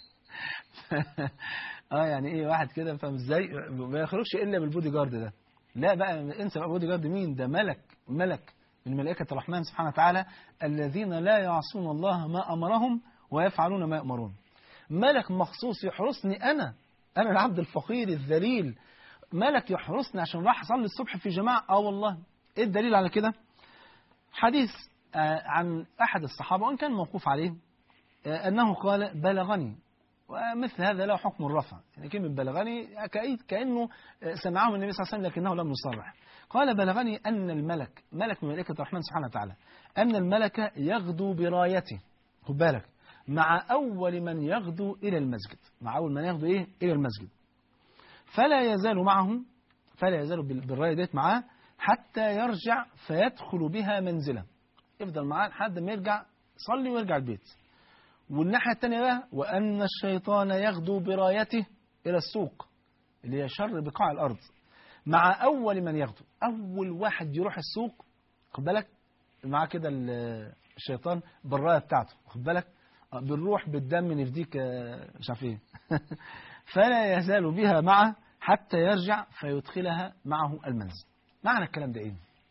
اه يعني ايه واحد كده، فاهم ازاي؟ ما يخرجش الا بالبودي جارد ده. لا بقى انسى بقى بودي جارد مين ده؟ ملك، ملك من ملائكة الرحمن سبحانه وتعالى الذين لا يعصون الله ما امرهم ويفعلون ما يأمرون. ملك مخصوص يحرسني انا، انا العبد الفقير الذليل، ملك يحرسني عشان راح اصلي الصبح في جماعه. اه والله. ايه الدليل على كده؟ حديث آه عن احد الصحابه وان كان موقوف عليه، آه انه قال: بلغني، ومثل هذا له حكم الرفع، يعني كلمه بلغني كانه سمعه من النبي صلى الله عليه وسلم لكنه لم يصرح. قال: بلغني ان الملك، ملك من ملائكه الرحمن سبحانه وتعالى، ان الملك يغدو برايته، خد بالك، مع اول من يغدو الى المسجد، مع اول من يغدو ايه؟ الى المسجد، فلا يزال معه، فلا يزال بالراية ديت معاه حتى يرجع فيدخل بها منزله، يفضل معاه لحد ما يرجع يصلي ويرجع البيت. والناحية الثانية بقى: وأن الشيطان يغدو برايته إلى السوق، اللي هي شر بقاع الأرض، مع أول من يغدو، أول واحد يروح السوق، خد بالك، معاه كده الشيطان بالراية بتاعته، خد بالك، بنروح بالدم نفديك مش عارف ايه فلا يزال بها معه حتى يرجع فيدخلها معه المنزل. معنى الكلام ده ايه؟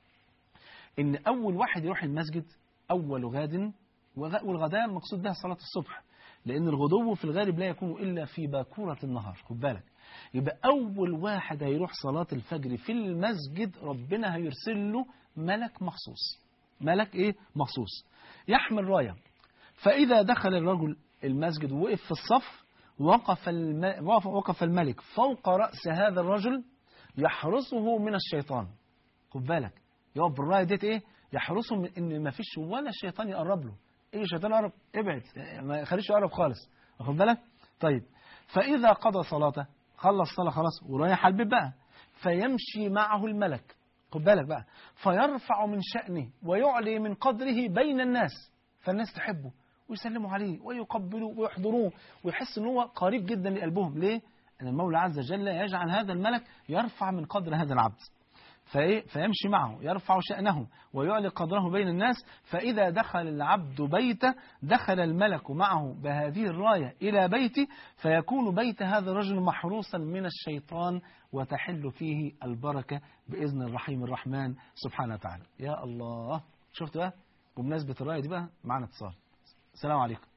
ان اول واحد يروح المسجد اول غاد، والغداء مقصود بها صلاة الصبح، لان الغدو في الغالب لا يكون الا في باكورة النهار، خد بالك. يبقى اول واحد هيروح صلاة الفجر في المسجد ربنا هيرسل له ملك مخصوص، ملك ايه؟ مخصوص، يحمل راية. فاذا دخل الرجل المسجد ووقف في الصف، وقف الم... وقف الملك فوق رأس هذا الرجل يحرسه من الشيطان، خد بالك، يقف بالراية ديت ايه؟ يحرسه من ان ما فيش ولا شيطان يقرب له. ايه شيطان يقرب؟ ابعد، ما يخليش يقرب خالص، واخد بالك. طيب فاذا قضى صلاته، خلص صلاة خلاص ورايح على البيت بقى، فيمشي معه الملك، خد بالك بقى، فيرفع من شأنه ويعلي من قدره بين الناس، فالناس تحبه ويسلموا عليه ويقبلوا ويحضروه ويحس ان هو قريب جدا لقلبهم. ليه؟ ان المولى عز وجل يجعل هذا الملك يرفع من قدر هذا العبد، فيمشي معه يرفع شأنه ويعلي قدره بين الناس. فإذا دخل العبد بيته دخل الملك معه بهذه الراية إلى بيته، فيكون بيت هذا الرجل محروسا من الشيطان وتحل فيه البركة بإذن الرحيم الرحمن سبحانه وتعالى. يا الله. شفت بقى؟ بمناسبة الراية دي بقى معنا اتصال. السلام عليكم.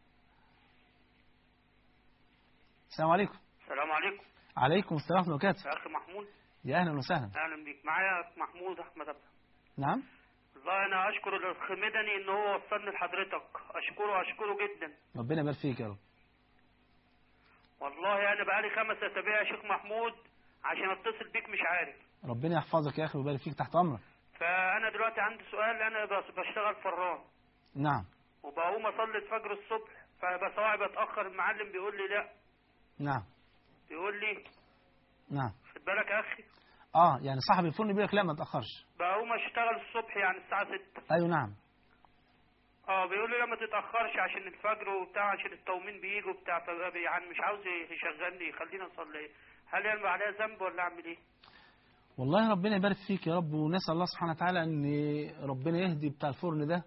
السلام عليكم. السلام عليكم. عليكم السلام ورحمة الله وبركاته. يا أخي محمود. يا أهلا وسهلا. أهلا بيك. معايا محمود أحمد أبدا. نعم. والله أنا أشكر الأخ مدني إن هو وصلني لحضرتك، أشكره أشكره جدا. ربنا يبارك فيك يا رب. والله أنا بقالي خمس أسابيع يا شيخ محمود عشان اتصل بيك مش عارف. ربنا يحفظك يا اخي ويبارك فيك، تحت امرك. فانا دلوقتي عندي سؤال، انا بس- بشتغل فران نعم وبقوم اصلي الفجر الصبح، فبصاحب اتاخر، المعلم بيقول لي لا، نعم بيقول لي نعم خد بالك يا اخي، اه يعني صاحب الفرن بيقول لك لا ما تاخرش. بقوم اشتغل الصبح يعني الساعه ستة. ايوه نعم. اه بيقول لي لا ما تتاخرش عشان الفجر وبتاع، عشان التومين بيجوا وبتاع، فبقى يعني مش عاوز يشغلني يخليني اصلي. هل يبقى عليها ذنب ولا اعمل ايه؟ والله ربنا يبارك فيك يا رب، ونسال الله سبحانه وتعالى ان ربنا يهدي بتاع الفرن ده.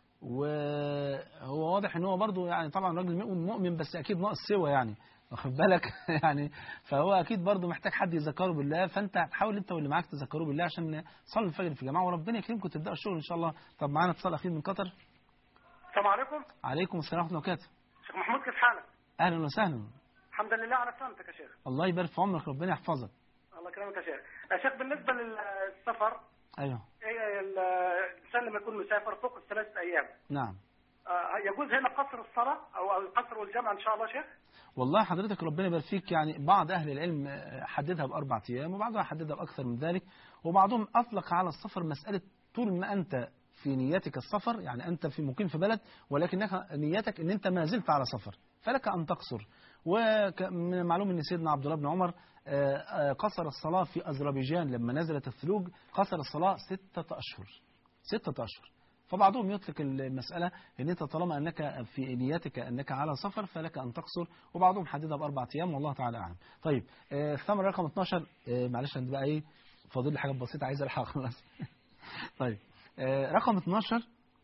وهو واضح ان هو برضه يعني طبعا راجل مؤمن بس اكيد ناقص سوى يعني، واخد بالك يعني، فهو اكيد برضه محتاج حد يذكره بالله، فانت حاول انت واللي معاك تذكروه بالله عشان تصلوا الفجر في جماعه وربنا يكرمكم تبداوا الشغل ان شاء الله. طب معانا اتصال اخير من قطر. السلام عليكم. عليكم السلام ورحمه الله وبركاته. شيخ محمود كيف حالك؟ اهلا وسهلا. الحمد لله على سلامتك يا شيخ. الله يبارك في عمرك، ربنا يحفظك. الله يكرمك يا شيخ. يا شيخ بالنسبه للسفر، ايوه إيه الانسان لما يكون مسافر فوق الثلاث ايام، نعم، آه، يجوز هنا قصر الصلاه او او القصر والجمع ان شاء الله شيخ؟ والله حضرتك ربنا يبارك فيك، يعني بعض اهل العلم حددها باربع ايام وبعضهم حددها باكثر من ذلك، وبعضهم اطلق على السفر مساله طول ما انت في نيتك السفر، يعني انت في مقيم في بلد ولكنك نيتك ان انت ما زلت على سفر فلك ان تقصر. ومن المعلوم ان سيدنا عبد الله بن عمر قصر الصلاه في اذربيجان لما نزلت الثلوج، قصر الصلاه ستة اشهر ستة اشهر. فبعضهم يطلق المسألة ان انت طالما انك في نيتك انك على سفر فلك ان تقصر، وبعضهم حددها باربع ايام والله تعالى اعلم. طيب آه الثمرة رقم اتناشر، آه معلش عندي بقى ايه فاضل لي حاجات بسيطة عايز الحق خلاص. طيب آه رقم اتناشر،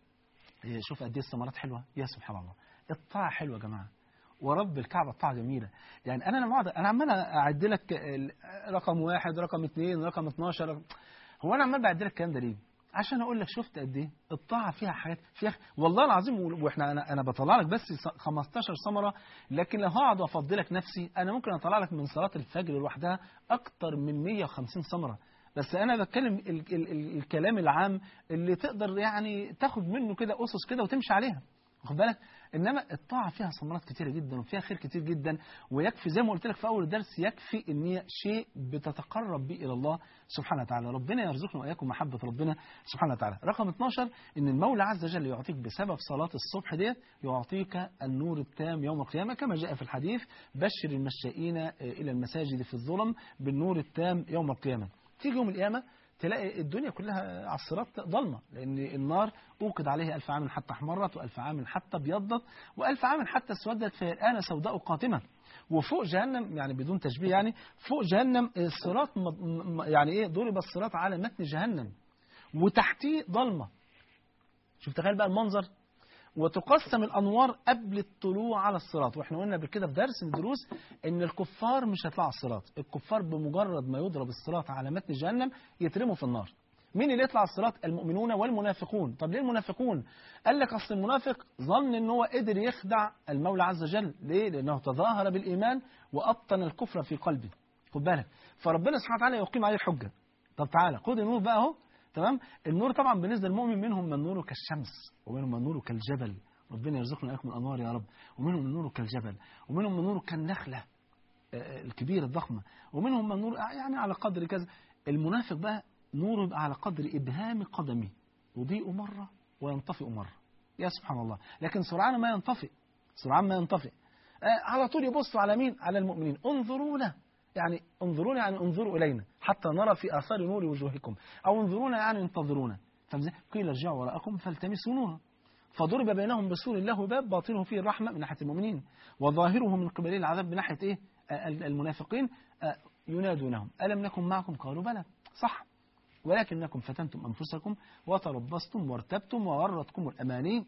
آه شوف قد ايه الثمرات حلوة، يا سبحان الله الطاعة حلوة يا جماعة، ورب الكعبة الطاعة جميلة. يعني انا لما انا عمال اعد لك رقم واحد رقم اثنين رقم اتناشر، هو انا عمال بعد لك الكلام ده ليه؟ عشان اقول لك شفت قد ايه الطاعه فيها حاجات فيها والله العظيم. واحنا انا انا بطلع لك بس خمستاشر ثمره، لكن لو هقعد افضلك نفسي انا ممكن اطلع لك من صلاه الفجر لوحدها اكتر من مية وخمسين ثمره. بس انا بتكلم ال ال ال الكلام العام اللي تقدر يعني تاخد منه كده اسس كده وتمشي عليها، واخد بالك. انما الطاعه فيها ثمرات كتيره جدا وفيها خير كتير جدا، ويكفي زي ما قلت لك في اول الدرس يكفي ان هي شيء بتتقرب به الى الله سبحانه وتعالى. ربنا يرزقنا واياكم محبه ربنا سبحانه وتعالى. رقم اتناشر ان المولى عز وجل يعطيك بسبب صلاه الصبح ديت يعطيك النور التام يوم القيامه، كما جاء في الحديث بشر المشائين الى المساجد في الظلم بالنور التام يوم القيامه. تيجي يوم القيامه تلاقي الدنيا كلها على الصراط ضلمه، لان النار اوقد عليها ألف عام حتى احمرت وألف عام حتى ابيضت وألف عام حتى اسودت فهي الان سوداء قاتمه. وفوق جهنم يعني بدون تشبيه يعني فوق جهنم الصراط يعني ايه ضرب الصراط على متن جهنم وتحتيه ضلمه. شوف تخيل بقى المنظر. وتقسم الانوار قبل الطلوع على الصراط، واحنا قلنا بكده في درس من الدروس ان الكفار مش هيطلعوا على الصراط، الكفار بمجرد ما يضرب الصراط على متن جهنم يترموا في النار. مين اللي يطلع على الصراط؟ المؤمنون والمنافقون. طب ليه المنافقون؟ قال لك اصل المنافق ظن ان هو قدر يخدع المولى عز وجل، ليه؟ لانه تظاهر بالايمان وابطن الكفر في قلبه، خد بالك. فربنا سبحانه وتعالى يقيم عليه الحجه. طب تعالى خد النور بقى اهو، تمام. النور طبعا بالنسبه للمؤمن منهم من نوره كالشمس ومنهم من نوره كالجبل، ربنا يرزقنا اياكم الانوار يا رب. ومنهم من نوره كالجبل ومنهم من نوره كالنخله الكبيره الضخمه ومنهم من نور يعني على قدر كذا. المنافق بقى نوره يبقى على قدر ابهام قدمه، يضيء مره وينطفئ مره، يا سبحان الله. لكن سرعان ما ينطفئ، سرعان ما ينطفئ. على طول يبصوا على مين؟ على المؤمنين. انظرونا يعني انظرونا يعني انظروا إلينا حتى نرى في آثار نور وجوهكم، أو انظرونا يعني انتظرونا. قيل ارجعوا وراءكم فالتمسوا نورا فضرب بينهم بسور له باب باطنه فيه الرحمة من ناحية المؤمنين وظاهره من قبل العذاب من ناحية إيه؟ المنافقين. ينادونهم ألم نكن معكم؟ قالوا بلى صح ولكنكم فتنتم أنفسكم وتربصتم وارتبتم وغرتكم الأماني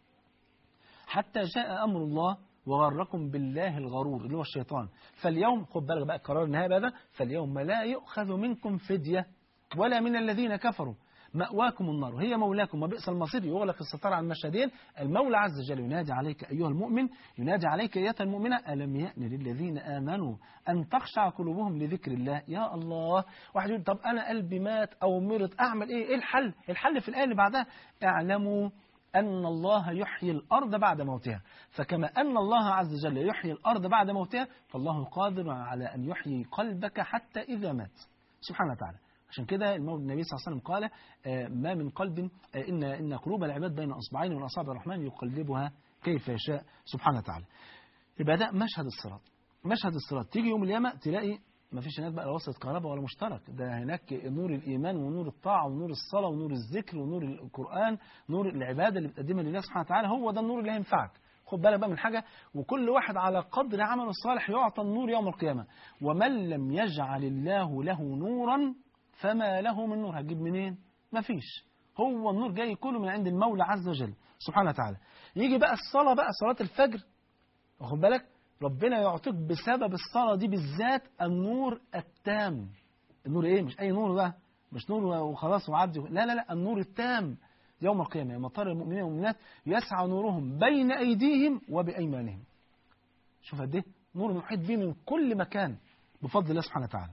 حتى جاء أمر الله وغركم بالله الغرور اللي هو الشيطان. فاليوم خد بالك بقى قرار النهاية هذا، فاليوم لا يؤخذ منكم فدية ولا من الذين كفروا مأواكم النار هي مولاكم وبئس المصير. يغلق الستار عن المشهدين. المولى عز وجل ينادي عليك أيها المؤمن، ينادي عليك أيها المؤمنة ألم يأن للذين آمنوا أن تخشع قلوبهم لذكر الله. يا الله. واحد يقول طب أنا قلبي مات أو مرض أعمل إيه؟ إيه الحل؟ الحل في الآية اللي بعدها اعلموا أن الله يحيي الأرض بعد موتها، فكما أن الله عز وجل يحيي الأرض بعد موتها فالله قادر على أن يحيي قلبك حتى إذا مات سبحانه وتعالى. عشان كده النبي صلى الله عليه وسلم قال ما من قلب إن إن قلوب العباد بين أصبعين من أصابع الرحمن يقلبها كيف يشاء سبحانه وتعالى. يبقى ده مشهد الصراط. مشهد الصراط تيجي يوم القيامة تلاقي ما فيش هناك بقى وسط كهرباء ولا مشترك، ده هناك نور الإيمان ونور الطاعة ونور الصلاة ونور الذكر ونور القرآن، نور العبادة اللي بتقدمها لله سبحانه وتعالى، هو ده النور اللي هينفعك. خد بالك بقى من حاجة، وكل واحد على قدر عمله الصالح يعطى النور يوم القيامة. ومن لم يجعل الله له نورا فما له من نور. هتجيب منين؟ ما فيش. هو النور جاي كله من عند المولى عز وجل سبحانه وتعالى. يجي بقى الصلاة بقى صلاة الفجر، واخد بالك ربنا يعطيك بسبب الصلاة دي بالذات النور التام. النور ايه؟ مش اي نور بقى، مش نور وخلاص وعدي، لا لا لا، النور التام يوم القيامة. يوم ترى المؤمنين والمؤمنات يسعى نورهم بين ايديهم وبايمانهم. شوف قد ايه نور محيط بيه من كل مكان بفضل الله سبحانه وتعالى.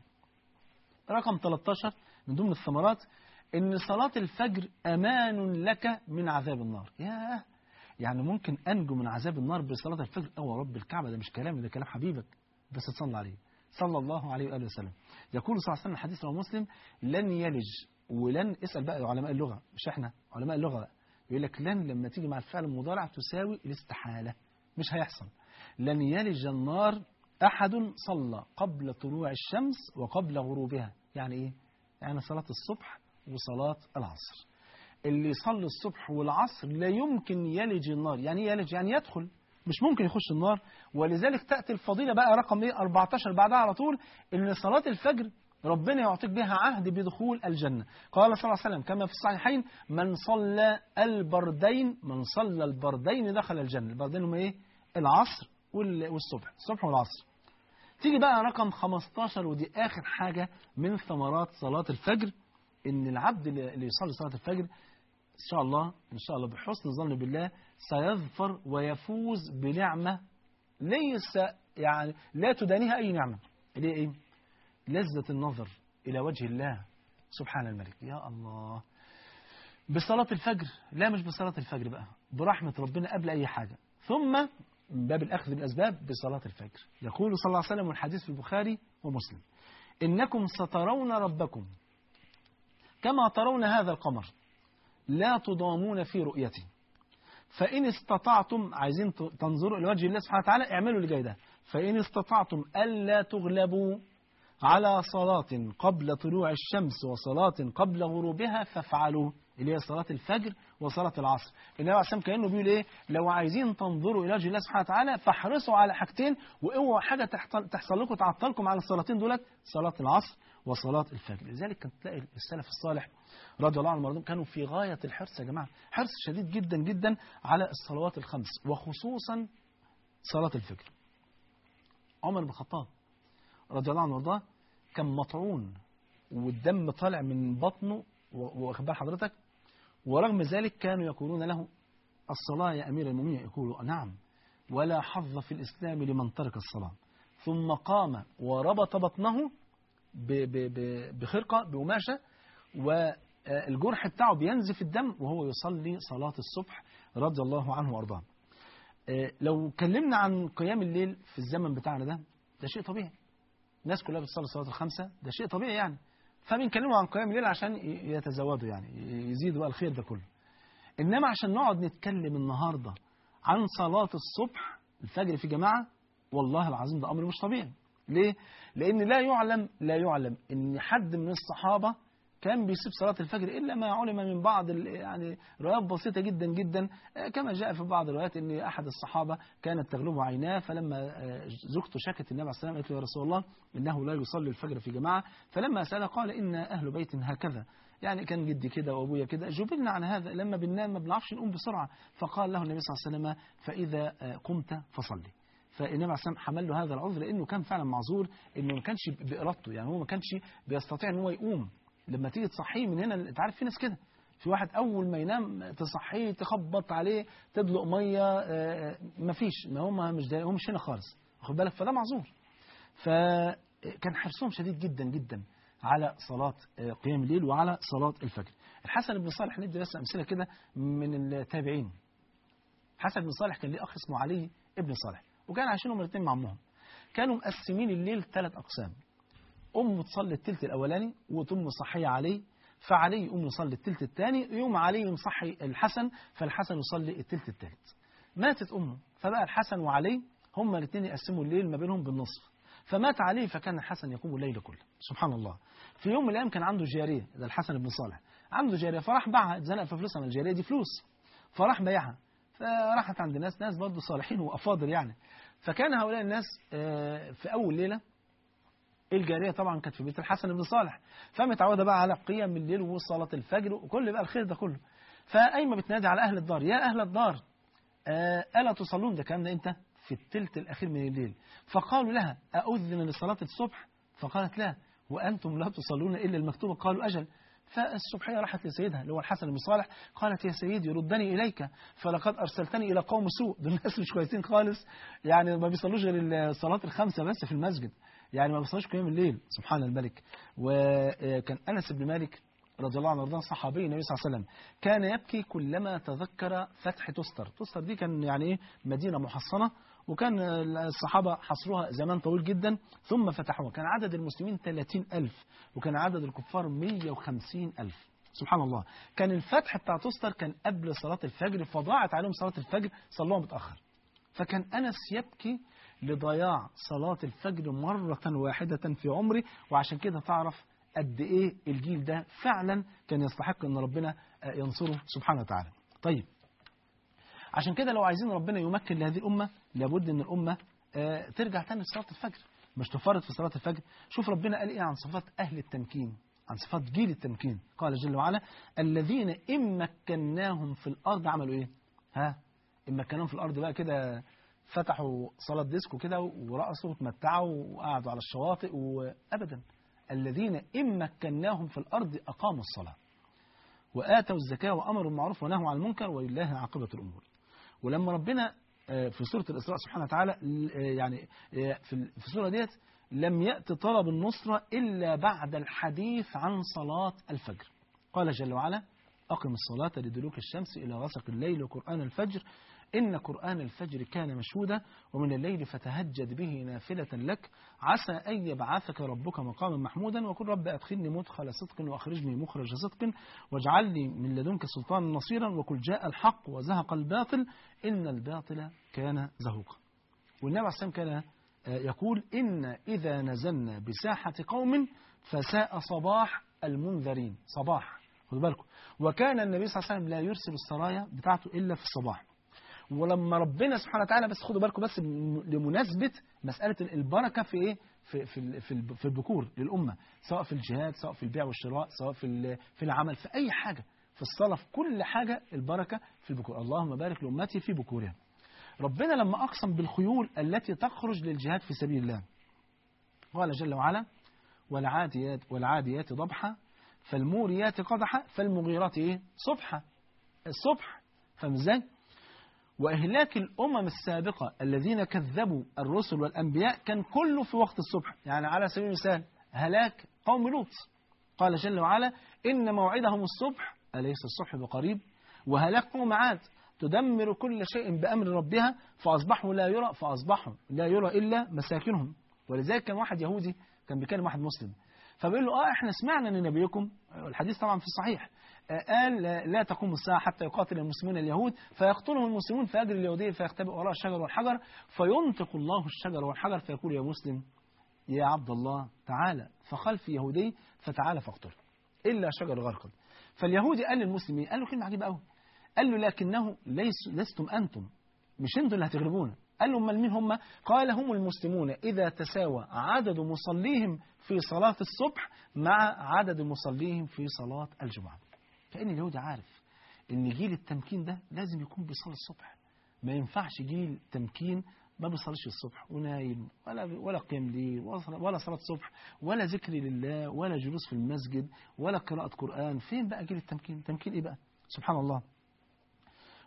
رقم ثلاثة عشر من ضمن الثمرات ان صلاة الفجر امان لك من عذاب النار. ياه، يعني ممكن أنجو من عذاب النار بصلاة الفجر؟ أو رب الكعبة، ده مش كلامي، ده كلام حبيبك، بس تصلى عليه صلى الله عليه وآله وسلم. يقول صلى الله عليه وسلم الحديث رواه مسلم: لن يلج، ولن اسأل بقى علماء اللغة مش احنا، علماء اللغة بقى يقول لك لن لما تيجي مع الفعل المضارع تساوي الاستحالة، مش هيحصل. لن يلج النار أحد صلى قبل طلوع الشمس وقبل غروبها. يعني إيه؟ يعني صلاة الصبح وصلاة العصر. اللي يصلي الصبح والعصر لا يمكن يلج النار. يعني يلج يعني يدخل، مش ممكن يخش النار. ولذلك تأتي الفضيلة بقى رقم ايه أربعة عشر بعدها على طول، ان صلاة الفجر ربنا يعطيك بها عهد بدخول الجنة. قال صلى الله عليه وسلم كما في الصحيحين: من صلى البردين من صلى البردين دخل الجنة. البردين هم ايه؟ العصر والصبح، الصبح والعصر. تيجي بقى رقم خمستاشر، ودي آخر حاجة من ثمرات صلاة الفجر، ان العبد اللي يصلي صلاة الفجر إن شاء الله إن شاء الله بحسن ظن بالله سيظفر ويفوز بنعمة ليس يعني لا تدانيها أي نعمة. اللي إيه؟ لذة النظر إلى وجه الله سبحان الملك. يا الله، بصلاة الفجر. لا مش بصلاة الفجر بقى، برحمة ربنا قبل أي حاجة، ثم من باب الأخذ بالأسباب بصلاة الفجر. يقول صلى الله عليه وسلم والحديث في البخاري ومسلم: إنكم سترون ربكم كما ترون هذا القمر لا تضامون في رؤيته، فإن استطعتم، عايزين تنظروا إلى وجه الله سبحانه وتعالى، اعملوا اللي جاي ده، فإن استطعتم ألا تغلبوا على صلاة قبل طلوع الشمس وصلاة قبل غروبها فافعلوا، اللي هي صلاة الفجر وصلاة العصر. النبي عليه الصلاة والسلام كأنه بيقول إيه؟ لو عايزين تنظروا إلى وجه الله سبحانه وتعالى فاحرصوا على حاجتين، واوعوا حاجة تحصل لكم تعطلكم عن الصلاتين دولت، صلاة العصر وصلاة الفجر. لذلك كانت تلاقي السلف الصالح رضي الله عنهم كانوا في غاية الحرص يا جماعة، حرص شديد جدا جدا على الصلوات الخمس وخصوصا صلاة الفجر. عمر بن الخطاب رضي الله عنه وارضاه كان مطعون والدم طالع من بطنه، واخبار حضرتك، ورغم ذلك كانوا يقولون له: الصلاة يا أمير المؤمنين. يقولوا: نعم، ولا حظ في الإسلام لمن ترك الصلاة. ثم قام وربط بطنه بخرقة بقماشة، والجرح بتاعه بينزف الدم وهو يصلي صلاة الصبح رضي الله عنه وارضاه. لو كلمنا عن قيام الليل في الزمن بتاعنا ده، ده شيء طبيعي، الناس كلها بتصلي الصلاة الخمسة، ده شيء طبيعي يعني، فبنكلموا عن قيام الليل عشان يتزودوا يعني يزيدوا بقى الخير ده كله. إنما عشان نقعد نتكلم النهاردة عن صلاة الصبح الفجر في جماعة، والله العظيم ده أمر مش طبيعي. ليه؟ لأن لا يعلم لا يعلم إن حد من الصحابة كان بيسيب صلاة الفجر إلا ما علم من بعض يعني روايات بسيطة جدا جدا، كما جاء في بعض الروايات إن أحد الصحابة كانت تغلبه عيناه، فلما زوجته شكت النبي عليه الصلاة والسلام قالت له: يا رسول الله إنه لا يصلي الفجر في جماعة، فلما سأل قال: إن أهل بيت هكذا، يعني كان جدي كده وأبويا كده، جبلنا على هذا، لما بننام ما بنعرفش نقوم بسرعة. فقال له النبي صلى الله عليه وسلم: فإذا قمت فصلي. فالنبي عليه الصلاة والسلام حمل له هذا العذر لأنه كان فعلا معذور، إنه ما كانش بإرادته، يعني هو ما كانش بيستطيع إن هو يقوم. لما تيجي تصحيه من هنا، انت عارف في ناس كده، في واحد اول ما ينام تصحيه تخبط عليه تدلق ميه، مفيش، ما هم مش هم مش هنا خالص، واخد بالك، فده معذور. فكان حرصهم شديد جدا جدا على صلاة قيام الليل وعلى صلاة الفجر. الحسن بن صالح، ندي بس أمثلة كده من التابعين. حسن بن صالح كان ليه أخ اسمه علي ابن صالح، وكان عايشين هما الاثنين مع أمهم. كانوا مقسمين الليل ثلاث أقسام. أم تصلي الثلث الأولاني وتم صحية عليه، فعلي يقوم يصلي الثلث الثاني، يوم علي يصحي الحسن فالحسن يصلي الثلث الثالث. ماتت أمه، فبقى الحسن وعلي هما الاثنين يقسموا الليل ما بينهم بالنصف. فمات علي فكان الحسن يقوم الليل كله. سبحان الله. في يوم من الأيام كان عنده جارية، ده الحسن بن صالح عنده جارية، فراح باعها، اتزنق في فلوسها، من الجارية دي فلوس، فراح بيعها. فراحت عند ناس ناس برضه صالحين وأفاضل يعني. فكان هؤلاء الناس في أول ليلة الجارية طبعا كانت في بيت الحسن بن صالح، فمتعودة بقى على قيام الليل وصلاة الفجر وكل بقى الخير ده كله. فأيما بتنادي على أهل الدار، يا أهل الدار ألا تصلون؟ ده كان ده إمتى؟ في الثلث الأخير من الليل. فقالوا لها أؤذن لصلاة الصبح؟ فقالت لا، وأنتم لا تصلون إلا المكتوبة. قالوا أجل. فالصبحية راحت لسيدها اللي هو الحسن بن صالح، قالت يا سيدي ردني إليك فلقد أرسلتني إلى قوم سوء، دول الناس مش كويسين خالص، يعني ما بيصلوش غير الصلاة الخمسة بس في المسجد، يعني ما بيصلوش قيام الليل. سبحان الملك. وكان أنس بن مالك رضي الله عنه وارضاه صحابي النبي صلى الله عليه وسلم، كان يبكي كلما تذكر فتح تستر. تستر دي كان يعني إيه مدينة محصنة، وكان الصحابة حصروها زمان طويل جدا ثم فتحوها. كان عدد المسلمين ثلاثين ألف وكان عدد الكفار مئة وخمسين ألف. سبحان الله. كان الفتح بتاع تستر كان قبل صلاة الفجر، فضاعت عليهم صلاة الفجر، صلوها متأخر. فكان أنس يبكي لضياع صلاة الفجر مرة واحدة في عمره. وعشان كده تعرف قد إيه الجيل ده فعلا كان يستحق أن ربنا ينصره سبحانه وتعالى. طيب، عشان كده لو عايزين ربنا يمكن لهذه الأمة لابد أن الأمة ترجع تاني لصلاة الفجر، مش تفرط في صلاة الفجر. شوف ربنا قال إيه عن صفات أهل التمكين، عن صفات جيل التمكين. قال جل وعلا الذين إن مكناهم في الأرض عملوا إيه؟ ها؟ إن مكناهم في الأرض بقى كده فتحوا صلاة ديسكو كده ورقصوا وتمتعوا وقعدوا على الشواطئ وأبدا. الذين إن مكناهم في الأرض أقاموا الصلاة وآتوا الزكاة وأمروا بالمعروف ونهوا عن المنكر ولله عاقبة الأمور. ولما ربنا في سورة الإسراء سبحانه وتعالى يعني في السورة ديت لم يأتي طلب النصرة إلا بعد الحديث عن صلاة الفجر. قال جل وعلا أقم الصلاة لدلوك الشمس إلى غسق الليل وقرآن الفجر إن قرآن الفجر كان مشهودا ومن الليل فتهجد به نافلة لك عسى أن يبعثك ربك مقاما محمودا وقل رب أدخلني مدخل صدق وأخرجني مخرج صدق واجعل لي من لدنك سلطانا نصيرا وقل جاء الحق وزهق الباطل إن الباطل كان زهوقا. والنبي عليه الصلاة والسلام كان يقول إن إذا نزلنا بساحة قوم فساء صباح المنذرين. صباح، خذوا بالكم. وكان النبي صلى الله عليه وسلم لا يرسل السرايا بتاعته إلا في الصباح. ولما ربنا سبحانه وتعالى، بس خدوا بالكم بس لمناسبة مسألة البركة في إيه؟ في في في في البكور للأمة، سواء في الجهاد، سواء في البيع والشراء، سواء في في العمل، في أي حاجة، في الصلاة، في كل حاجة البركة في البكور. اللهم بارك لأمتي في بكورها. ربنا لما أقسم بالخيول التي تخرج للجهاد في سبيل الله قال جل وعلا والعاديات والعاديات ضبحا فالموريات قدحا فالمغيرات إيه؟ صبحا. الصبح، فاهم ازاي؟ وإهلاك الأمم السابقة الذين كذبوا الرسل والأنبياء كان كله في وقت الصبح. يعني على سبيل المثال هلاك قوم لوط قال جل وعلا إن موعدهم الصبح أليس الصبح بقريب. وهلاك قوم عاد تدمر كل شيء بأمر ربها فأصبحوا لا يرى فأصبحوا لا يرى إلا مساكنهم. ولذلك كان واحد يهودي كان بيكلم واحد مسلم فبيقول له اه احنا سمعنا ان نبيكم، الحديث طبعا في الصحيح، قال لا تقوم الساعة حتى يقاتل المسلمون اليهود فيقتلهم المسلمون فيجري اليهودي فيختبئ وراء الشجر والحجر فينطق الله الشجر والحجر فيقول يا مسلم يا عبد الله تعالى فخلف يهودي فتعالى فاقتله إلا شجر غرقد. فاليهودي قال للمسلمين، قال له كلمة عجيبة قوي، قال له لكنه ليس لستم أنتم، مش انتم اللي هتغلبونا. قال له امال مين هم؟ قال هم المسلمون إذا تساوى عدد مصليهم في صلاة الصبح مع عدد مصليهم في صلاة الجمعة. كأن اليهودي عارف ان جيل التمكين ده لازم يكون بيصلي الصبح. ما ينفعش جيل تمكين ما بيصليش الصبح ونايم ولا ولا قيام ليل ولا صلاة صبح ولا ذكر لله ولا جلوس في المسجد ولا قراءة قرآن. فين بقى جيل التمكين؟ تمكين ايه بقى؟ سبحان الله.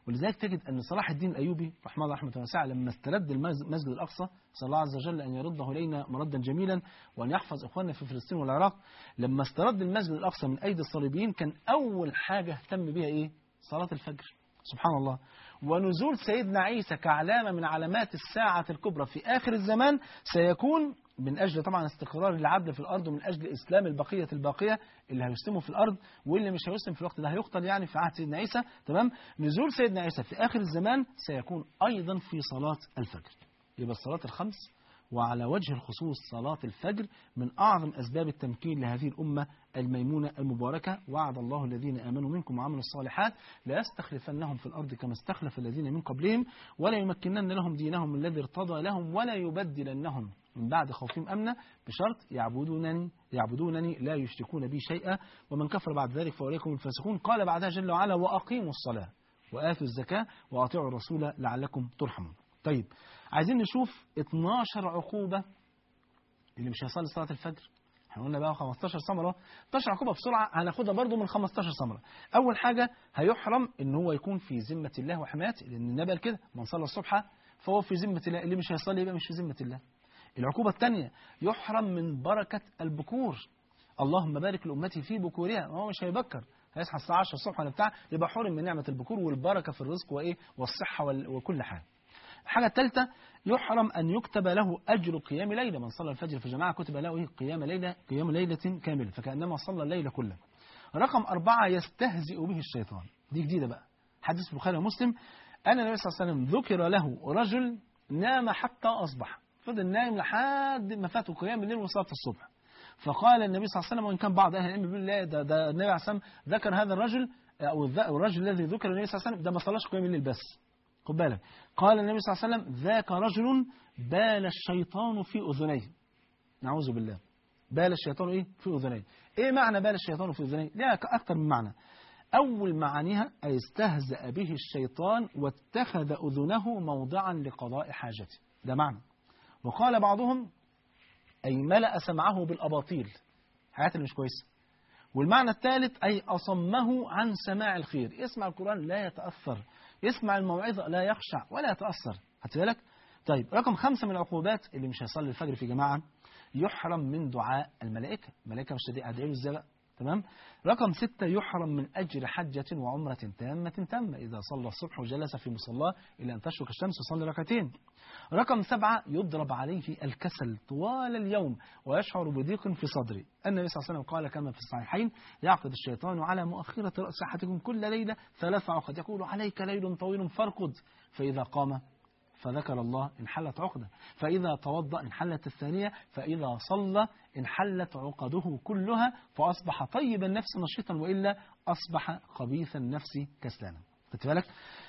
ولذلك تجد أن صلاح الدين الأيوبي رحمه الله رحمة واسعة لما استرد المسجد الأقصى صلى الله عز وجل أن يرده إلينا مردا جميلا وأن يحفظ إخواننا في فلسطين والعراق، لما استرد المسجد الأقصى من أيدي الصليبيين كان أول حاجة اهتم بها إيه؟ صلاة الفجر. سبحان الله. ونزول سيدنا عيسى كعلامة من علامات الساعة الكبرى في آخر الزمان سيكون من أجل طبعا استقرار العدل في الأرض ومن أجل إسلام البقية الباقية اللي هيسلموا في الأرض، واللي مش هيسلم في الوقت ده هيقتل يعني في عهد سيدنا عيسى. تمام. نزول سيدنا عيسى في آخر الزمان سيكون أيضا في صلاة الفجر. يبقى الصلاة الخمس وعلى وجه الخصوص صلاة الفجر من أعظم أسباب التمكين لهذه الأمة الميمونة المباركة. وعد الله الذين آمنوا منكم وعملوا الصالحات لا يستخلفنهم في الأرض كما استخلف الذين من قبلهم ولا يمكنن لهم دينهم الذي ارتضى لهم ولا يبدلنهم من بعد خوفهم أمنا بشرط يعبدونني يعبدونني لا يشركون بي شيئا ومن كفر بعد ذلك فأولئك هم الفاسقون. قال بعدها جل وعلا وأقيموا الصلاة وآتوا الزكاة وأطيعوا الرسول لعلكم ترحمون. طيب عايزين نشوف اتناشر عقوبة اللي مش هيصلي صلاة الفجر. احنا قلنا بقى خمستاشر ثمرة، اتناشر عقوبة بسرعة هناخدها برضو من خمستاشر ثمرة. أول حاجة هيحرم إن هو يكون في ذمة الله وحمايته، لأن النبي قال كده من صلى الصبح فهو في ذمة الله، اللي مش هيصلي يبقى مش في ذمة الله. العقوبة الثانية يحرم من بركة البكور. اللهم بارك لأمتي في بكورها، هو مش هيبكر هيصحى الساعة عشرة الصبح ولا بتاع، يبقى حرم من نعمة البكور والبركة في الرزق وإيه والصحة وكل حاجة. الحاجة الثالثة يحرم أن يكتب له أجر قيام ليلة. من صلى الفجر في جماعة كتب له إيه قيام ليلة قيام ليلة كاملة فكأنما صلى الليل كله. رقم أربعة يستهزئ به الشيطان. دي جديدة بقى، حديث البخاري ومسلم أن النبي صلى الله عليه وسلم ذكر له رجل نام حتى أصبح، فضل نايم لحد ما فاته قيام الليل وصلاة الصبح. فقال النبي صلى الله عليه وسلم، وإن كان بعض أهل العلم بيقول لا ده, ده النبي عليه الصلاة والسلام ذكر هذا الرجل أو الرجل الذي ذكر النبي صلى الله عليه وسلم ده ما صلاش قيام الليل بس. خد بالك، قال النبي صلى الله عليه وسلم ذاك رجل بال الشيطان في أذنيه. نعوذ بالله. بال الشيطان إيه؟ في أذنيه. إيه معنى بال الشيطان في أذنيه؟ ليها أكثر من معنى. أول معانيها أي استهزأ به الشيطان واتخذ أذنه موضعا لقضاء حاجته، ده معنى. وقال بعضهم أي ملأ سمعه بالأباطيل، حاجات اللي مش كويسة. والمعنى الثالث أي أصمه عن سماع الخير، يسمع القرآن لا يتأثر، يسمع الموعظة لا يخشع ولا يتأثر. خدت بالك؟ طيب رقم خمسة من العقوبات اللي مش هيصلي الفجر في جماعة يحرم من دعاء الملائكة. الملائكة مش هتدعي أدعي له إزاي بقى؟ تمام؟ رقم ستة يحرم من أجر حجة وعمرة تامة تامة إذا صلى الصبح وجلس في مصلاه إلى أن تشرق الشمس وصلى ركعتين. رقم سبعة يضرب عليه الكسل طوال اليوم ويشعر بضيق في صدره. النبي صلى الله عليه وسلم قال كما في الصحيحين يعقد الشيطان على مؤخرة رأس أحدكم كل ليلة ثلاث عقد يقول عليك ليل طويل فارقد، فإذا قام فذكر الله انحلت عقدة، فإذا توضأ انحلت الثانية، فإذا صلى انحلت عقده كلها فأصبح طيب النفس نشيطا وإلا أصبح خبيث النفس كسلانا. خدت بالك؟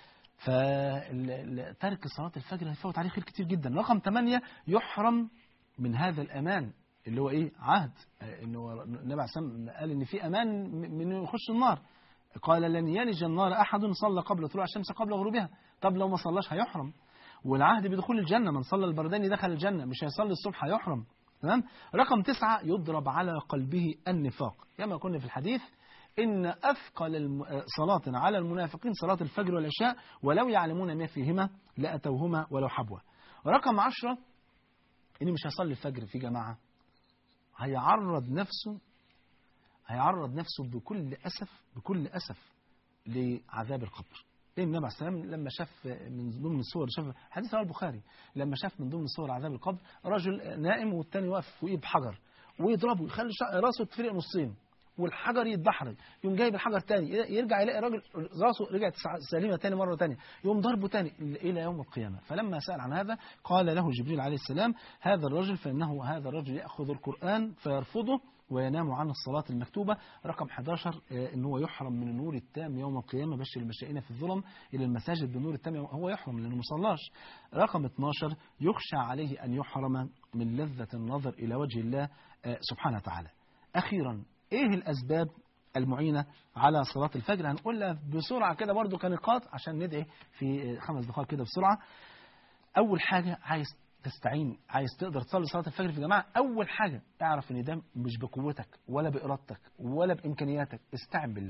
فترك صلاة الفجر هيفوت عليه خير كتير جدا. رقم ثمانية يحرم من هذا الأمان اللي هو إيه؟ عهد. إنه النبي عليه الصلاة والسلام قال إن في أمان من يخش النار. قال لن يلج النار أحد صلى قبل طلوع الشمس قبل غروبها. طب لو ما صلاش هيحرم. والعهد بدخول الجنة، من صلى البردين دخل الجنة، مش هيصلي الصبح هيحرم. تمام؟ رقم تسعة يضرب على قلبه النفاق، كما قلنا في الحديث إن أثقل صلاة على المنافقين صلاة الفجر والعشاء ولو يعلمون ما فيهما لأتوهما ولو حبوا. رقم عشرة إن مش هيصلي الفجر في جماعة هيعرض نفسه هيعرض نفسه بكل أسف بكل أسف لعذاب القبر. لأن النبي عليه السلام لما شاف من ضمن الصور، شاف حديث رواه البخاري، لما شاف من ضمن صور عذاب القبر رجل نائم والتاني واقف فوقيه بحجر ويضربه يخلي راسه يتفرق نصين والحجر يتدحرج، يقوم جايب الحجر تاني يرجع يلاقي راجل راسه رجعت سليمه تاني مره تانيه، يقوم ضربه تاني الى يوم القيامه. فلما سأل عن هذا قال له جبريل عليه السلام هذا الرجل فانه هذا الرجل ياخذ القرآن فيرفضه وينام عن الصلاة المكتوبة. رقم إحدى عشر إن هو يحرم من النور التام يوم القيامة، بشر المشائين في الظلم إلى المساجد بالنور التام، هو يحرم لأنه مصلاش. رقم اثناشر يخشى عليه أن يحرم من لذة النظر إلى وجه الله سبحانه وتعالى. أخيرا إيه الأسباب المعينة على صلاة الفجر؟ هنقولها بسرعة كده برضو كنقاط عشان ندعي في خمس دقائق كده بسرعة. أول حاجة عايز تستعين، عايز تقدر تصلي صلاة الفجر في جماعة، أول حاجة اعرف إن ده مش بقوتك ولا بإرادتك ولا بإمكانياتك، استعن بالله.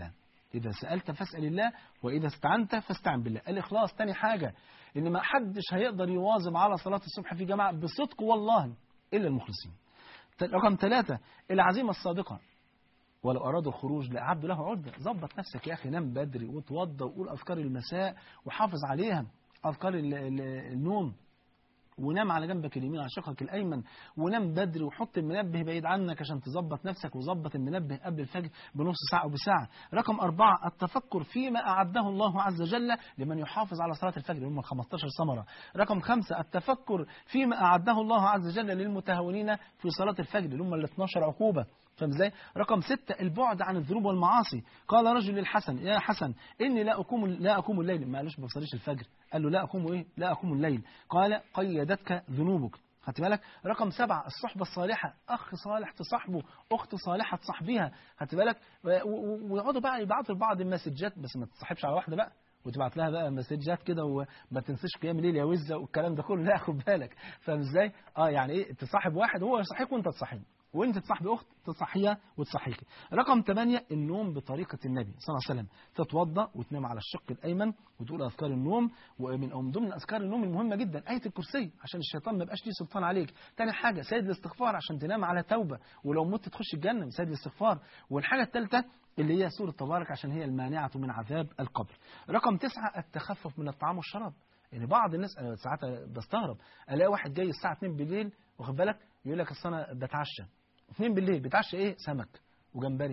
إذا سألت فاسأل الله، وإذا استعنت فاستعن بالله. الإخلاص تاني حاجة، إن ما حدش هيقدر يواظب على صلاة الصبح في جماعة بصدق والله إلا المخلصين. رقم ثلاثة العزيمة الصادقة، ولو أرادوا الخروج لأعدوا له عدة. ظبط نفسك يا أخي، نام بدري وتوضى وقول أذكار المساء وحافظ عليها، أذكار النوم، ونام على جنبك اليمين على شقك الأيمن، ونام بدري وحط المنبه بعيد عنك عشان تظبط نفسك، وظبط المنبه قبل الفجر بنص ساعة أو بساعة. رقم أربعة التفكر فيما أعده الله عز وجل لمن يحافظ على صلاة الفجر، هم خمستاشر ثمرة. رقم خمسة التفكر فيما أعده الله عز وجل للمتهاونين في صلاة الفجر، هم ال اثناشر عقوبة. فاهم ازاي؟ رقم ستة البعد عن الذنوب والمعاصي. قال رجل للحسن: يا حسن إني لا أقوم لا أقوم الليل. ما قالوش ما بصليش الفجر، قال له لا أقوم إيه؟ لا أقوم الليل. قال: قيدتك ذنوبك. خدت بالك؟ رقم سبعة الصحبة الصالحة، أخ صالح تصاحبه، أخت صالحة تصاحبيها. خدت بالك؟ ويقعدوا بقى يبعتوا لبعض المسجات، بس ما تصاحبش على واحدة بقى وتبعت لها بقى مسجات كده، وما تنساش قيام الليل يا وزة والكلام ده كله. لا، خد بالك. فاهم ازاي؟ اه يعني ايه تصاحب واحد هو يصحيك وانت تصاحبه، وانت تصاحبي اخت تصحيها وتصحيكي. رقم ثمانية النوم بطريقة النبي صلى الله عليه وسلم، تتوضا وتنام على الشق الايمن وتقول اذكار النوم. ومن ضمن اذكار النوم المهمة جدا آية الكرسي عشان الشيطان ما يبقاش ليه سلطان عليك. ثاني حاجة سيد الاستغفار عشان تنام على توبة، ولو مت تخش الجنة سيد الاستغفار. والحاجة الثالثة اللي هي سورة تبارك عشان هي المانعة من عذاب القبر. رقم تسعة التخفف من الطعام والشراب. يعني بعض الناس انا ساعات بستغرب، الاقي واحد جاي الساعة اتنين بالليل واخد بالك يقول لك اصل انا بتعشى اتنين بالليل. بتعشى ايه؟ سمك وجمبري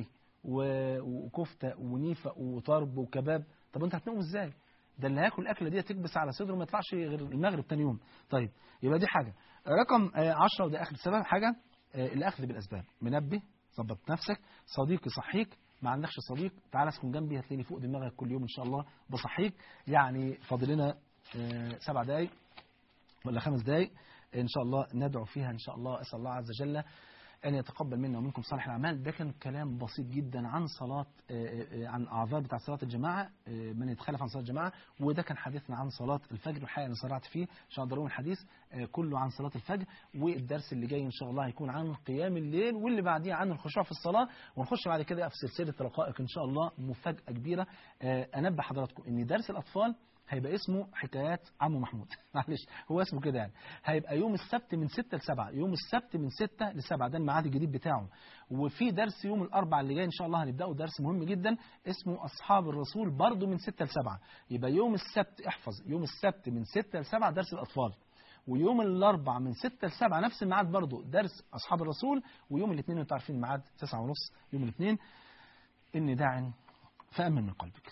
وكفته ونيفه وطرب وكباب. طب انت هتنوم ازاي؟ ده اللي هياكل الاكله دي تكبس على صدره ما يطلعش غير المغرب ثاني يوم. طيب يبقى دي حاجه. رقم عشرة وده اخر سبب، حاجه الاخذ بالاسباب. منبه، ظبط نفسك. صديق يصحيك، ما عندكش صديق تعال اسكن جنبي هتلاقيني فوق دماغك كل يوم ان شاء الله بصحيك. يعني فاضل لنا سبع دقايق ولا خمس دقايق ان شاء الله ندعو فيها ان شاء الله. اسال الله عز وجل أن يتقبل منا ومنكم صالح الأعمال. ده كان كلام بسيط جدا عن صلاة عن أعذار بتاع صلاة الجماعة، من يتخلف عن صلاة الجماعة. وده كان حديثنا عن صلاة الفجر، الحقيقة أنا سرعت فيه عشان أقدر أقول الحديث كله عن صلاة الفجر. والدرس اللي جاي إن شاء الله هيكون عن قيام الليل، واللي بعديه عن الخشوع في الصلاة. ونخش بعد كده في سلسلة رقائق إن شاء الله مفاجأة كبيرة. أنبه حضراتكم إن درس الأطفال هيبقى اسمه حكايات عمو محمود. معلش هو اسمه كده يعني. هيبقى يوم السبت من ستة لسبعة، يوم السبت من ستة لسبعة، ده الميعاد الجديد بتاعه. وفي درس يوم الأربعاء اللي جاي إن شاء الله هنبدأه، درس مهم جدا اسمه أصحاب الرسول برضه من ستة لسبعة. يبقى يوم السبت احفظ، يوم السبت من ستة لسبعة درس الأطفال، ويوم الأربعاء من ستة لسبعة نفس الميعاد برضه درس أصحاب الرسول، ويوم الاثنين أنتوا عارفين الميعاد تسعة ونص يوم الاثنين. إني داع فأمن من قلبك.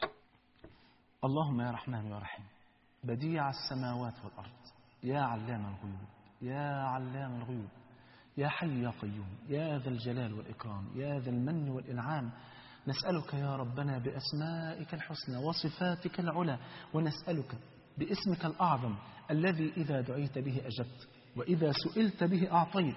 اللهم يا رحمن يا رحيم بديع السماوات والأرض، يا علام الغيوب يا علام الغيوب، يا حي يا قيوم، يا ذا الجلال والإكرام، يا ذا المن والإنعام. نسألك يا ربنا بأسمائك الحسنى وصفاتك العلى، ونسألك باسمك الأعظم الذي إذا دعيت به أجبت وإذا سئلت به أعطيت،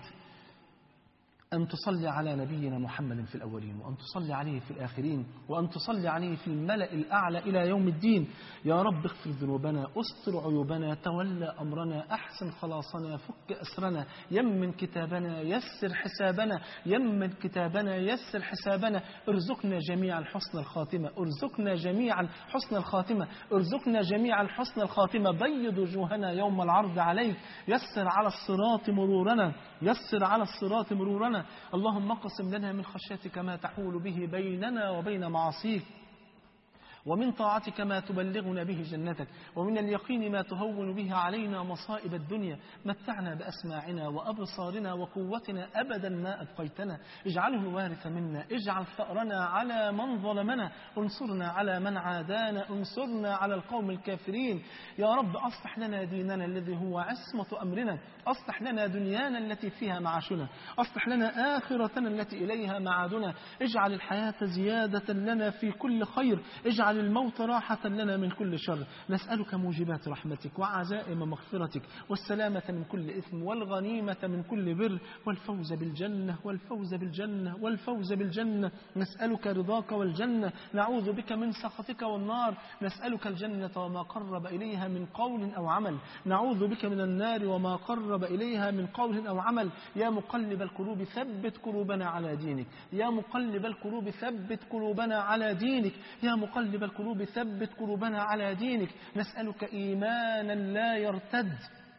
أن تصلي على نبينا محمد في الأولين، وأن تصلي عليه في الآخرين، وأن تصلي عليه في الملأ الأعلى إلى يوم الدين. يا رب اغفر ذنوبنا، استر عيوبنا، تولى أمرنا، أحسن خلاصنا، فك أسرنا، يمن كتابنا، يسر حسابنا، يمن كتابنا، يسر حسابنا. ارزقنا جميعا حسن الخاتمة، ارزقنا جميعا حسن الخاتمة، ارزقنا جميعا حسن الخاتمة. بيض وجوهنا يوم العرض عليك، يسر على الصراط مرورنا، يسر على الصراط مرورنا. اللهم اقسم لنا من خشيتك ما تحول به بيننا وبين معاصيك، ومن طاعتك ما تبلغنا به جنتك، ومن اليقين ما تهون به علينا مصائب الدنيا. متعنا بأسماعنا وأبصارنا وقوتنا أبدا ما أبقيتنا، اجعله الوارث منا، اجعل ثأرنا على من ظلمنا، انصرنا على من عادانا، انصرنا على القوم الكافرين. يا رب أصلح لنا ديننا الذي هو عصمة أمرنا، أصلح لنا دنيانا التي فيها معاشنا، أصلح لنا آخرتنا التي إليها معادنا. اجعل الحياة زيادة لنا في كل خير، اجعل واجعل الموت راحة لنا من كل شر. نسألك موجبات رحمتك وعزائم مغفرتك والسلامة من كل إثم والغنيمة من كل بر والفوز بالجنة والفوز بالجنة والفوز بالجنة. نسألك رضاك والجنة، نعوذ بك من سخطك والنار. نسألك الجنة وما قرب إليها من قول أو عمل، نعوذ بك من النار وما قرب إليها من قول أو عمل. يا مقلب القلوب ثبت قلوبنا على دينك، يا مقلب القلوب ثبت قلوبنا على دينك، يا مقلب القلوب ثبت قلوبنا على دينك. نسألك إيمانا لا يرتد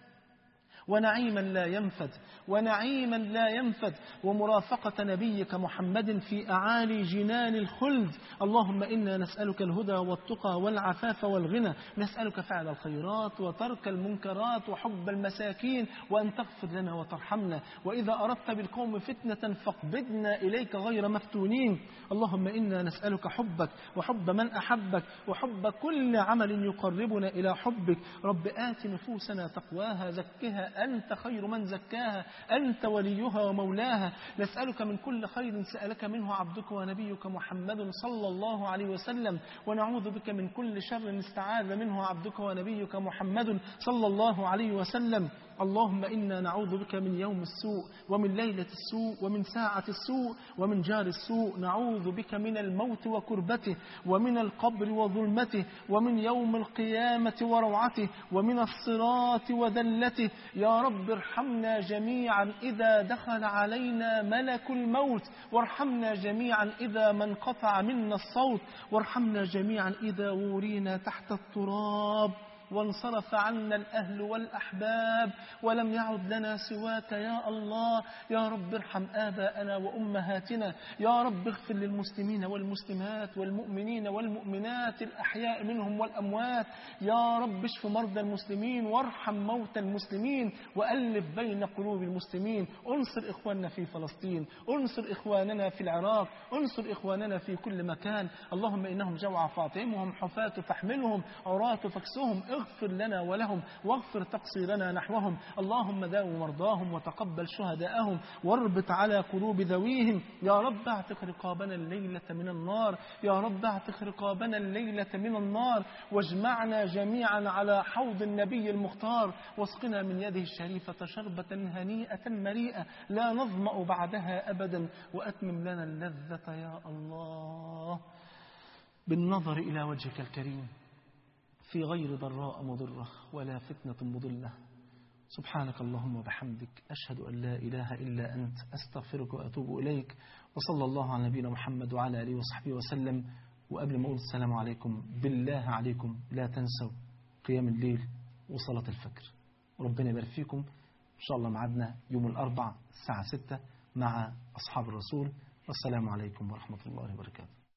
ونعيما لا ينفد ونعيما لا ينفد ومرافقة نبيك محمد في أعالي جنان الخلد. اللهم إنا نسألك الهدى والتقى والعفاف والغنى. نسألك فعل الخيرات وترك المنكرات وحب المساكين، وأن تغفر لنا وترحمنا، وإذا أردت بالقوم فتنة فاقبضنا إليك غير مفتونين. اللهم إنا نسألك حبك وحب من أحبك وحب كل عمل يقربنا إلى حبك. رب آت نفوسنا تقواها زكها أنت خير من زكاها، أنت وليها ومولاها. نسألك من كل خير سألك منه عبدك ونبيك محمد صلى الله عليه وسلم، ونعوذ بك من كل شر استعاذ منه عبدك ونبيك محمد صلى الله عليه وسلم. اللهم إنا نعوذ بك من يوم السوء ومن ليلة السوء ومن ساعة السوء ومن جار السوء. نعوذ بك من الموت وكربته ومن القبر وظلمته ومن يوم القيامة وروعته ومن الصراط وذلته. يا رب ارحمنا جميعا إذا دخل علينا ملك الموت، وارحمنا جميعا إذا ما انقطع منا الصوت، وارحمنا جميعا إذا ورينا تحت التراب وانصرف عنا الأهل والأحباب ولم يعد لنا سواك. يا الله يا رب ارحم آباءنا وأمهاتنا، يا رب اغفر للمسلمين والمسلمات والمؤمنين والمؤمنات الأحياء منهم والأموات. يا رب اشف مرضى المسلمين وارحم موتى المسلمين وألف بين قلوب المسلمين. انصر إخواننا في فلسطين، انصر إخواننا في العراق، انصر إخواننا في كل مكان. اللهم إنهم جوع فاطعمهم، حفاة فاحملهم، عراة فاكسهم. اغفر لنا ولهم واغفر تقصيرنا نحوهم. اللهم داو مرضاهم وتقبل شهداءهم واربط على قلوب ذويهم. يا رب اعتق رقابنا الليلة من النار، يا رب اعتق رقابنا الليلة من النار، واجمعنا جميعا على حوض النبي المختار، واسقنا من يده الشريفة شربة هنيئة مريئة لا نظمأ بعدها أبدا، وأتمم لنا اللذة يا الله بالنظر إلى وجهك الكريم في غير ضراء مضرة ولا فتنة مضلة. سبحانك اللهم وبحمدك، أشهد أن لا إله إلا أنت، أستغفرك وأتوب إليك. وصلى الله على نبينا محمد وعلى آله وصحبه وسلم. وقبل ما أقول السلام عليكم، بالله عليكم لا تنسوا قيام الليل وصلاة الفجر. ربنا يبارك فيكم. إن شاء الله معادنا يوم الأربع الساعة ستة مع أصحاب الرسول. والسلام عليكم ورحمة الله وبركاته.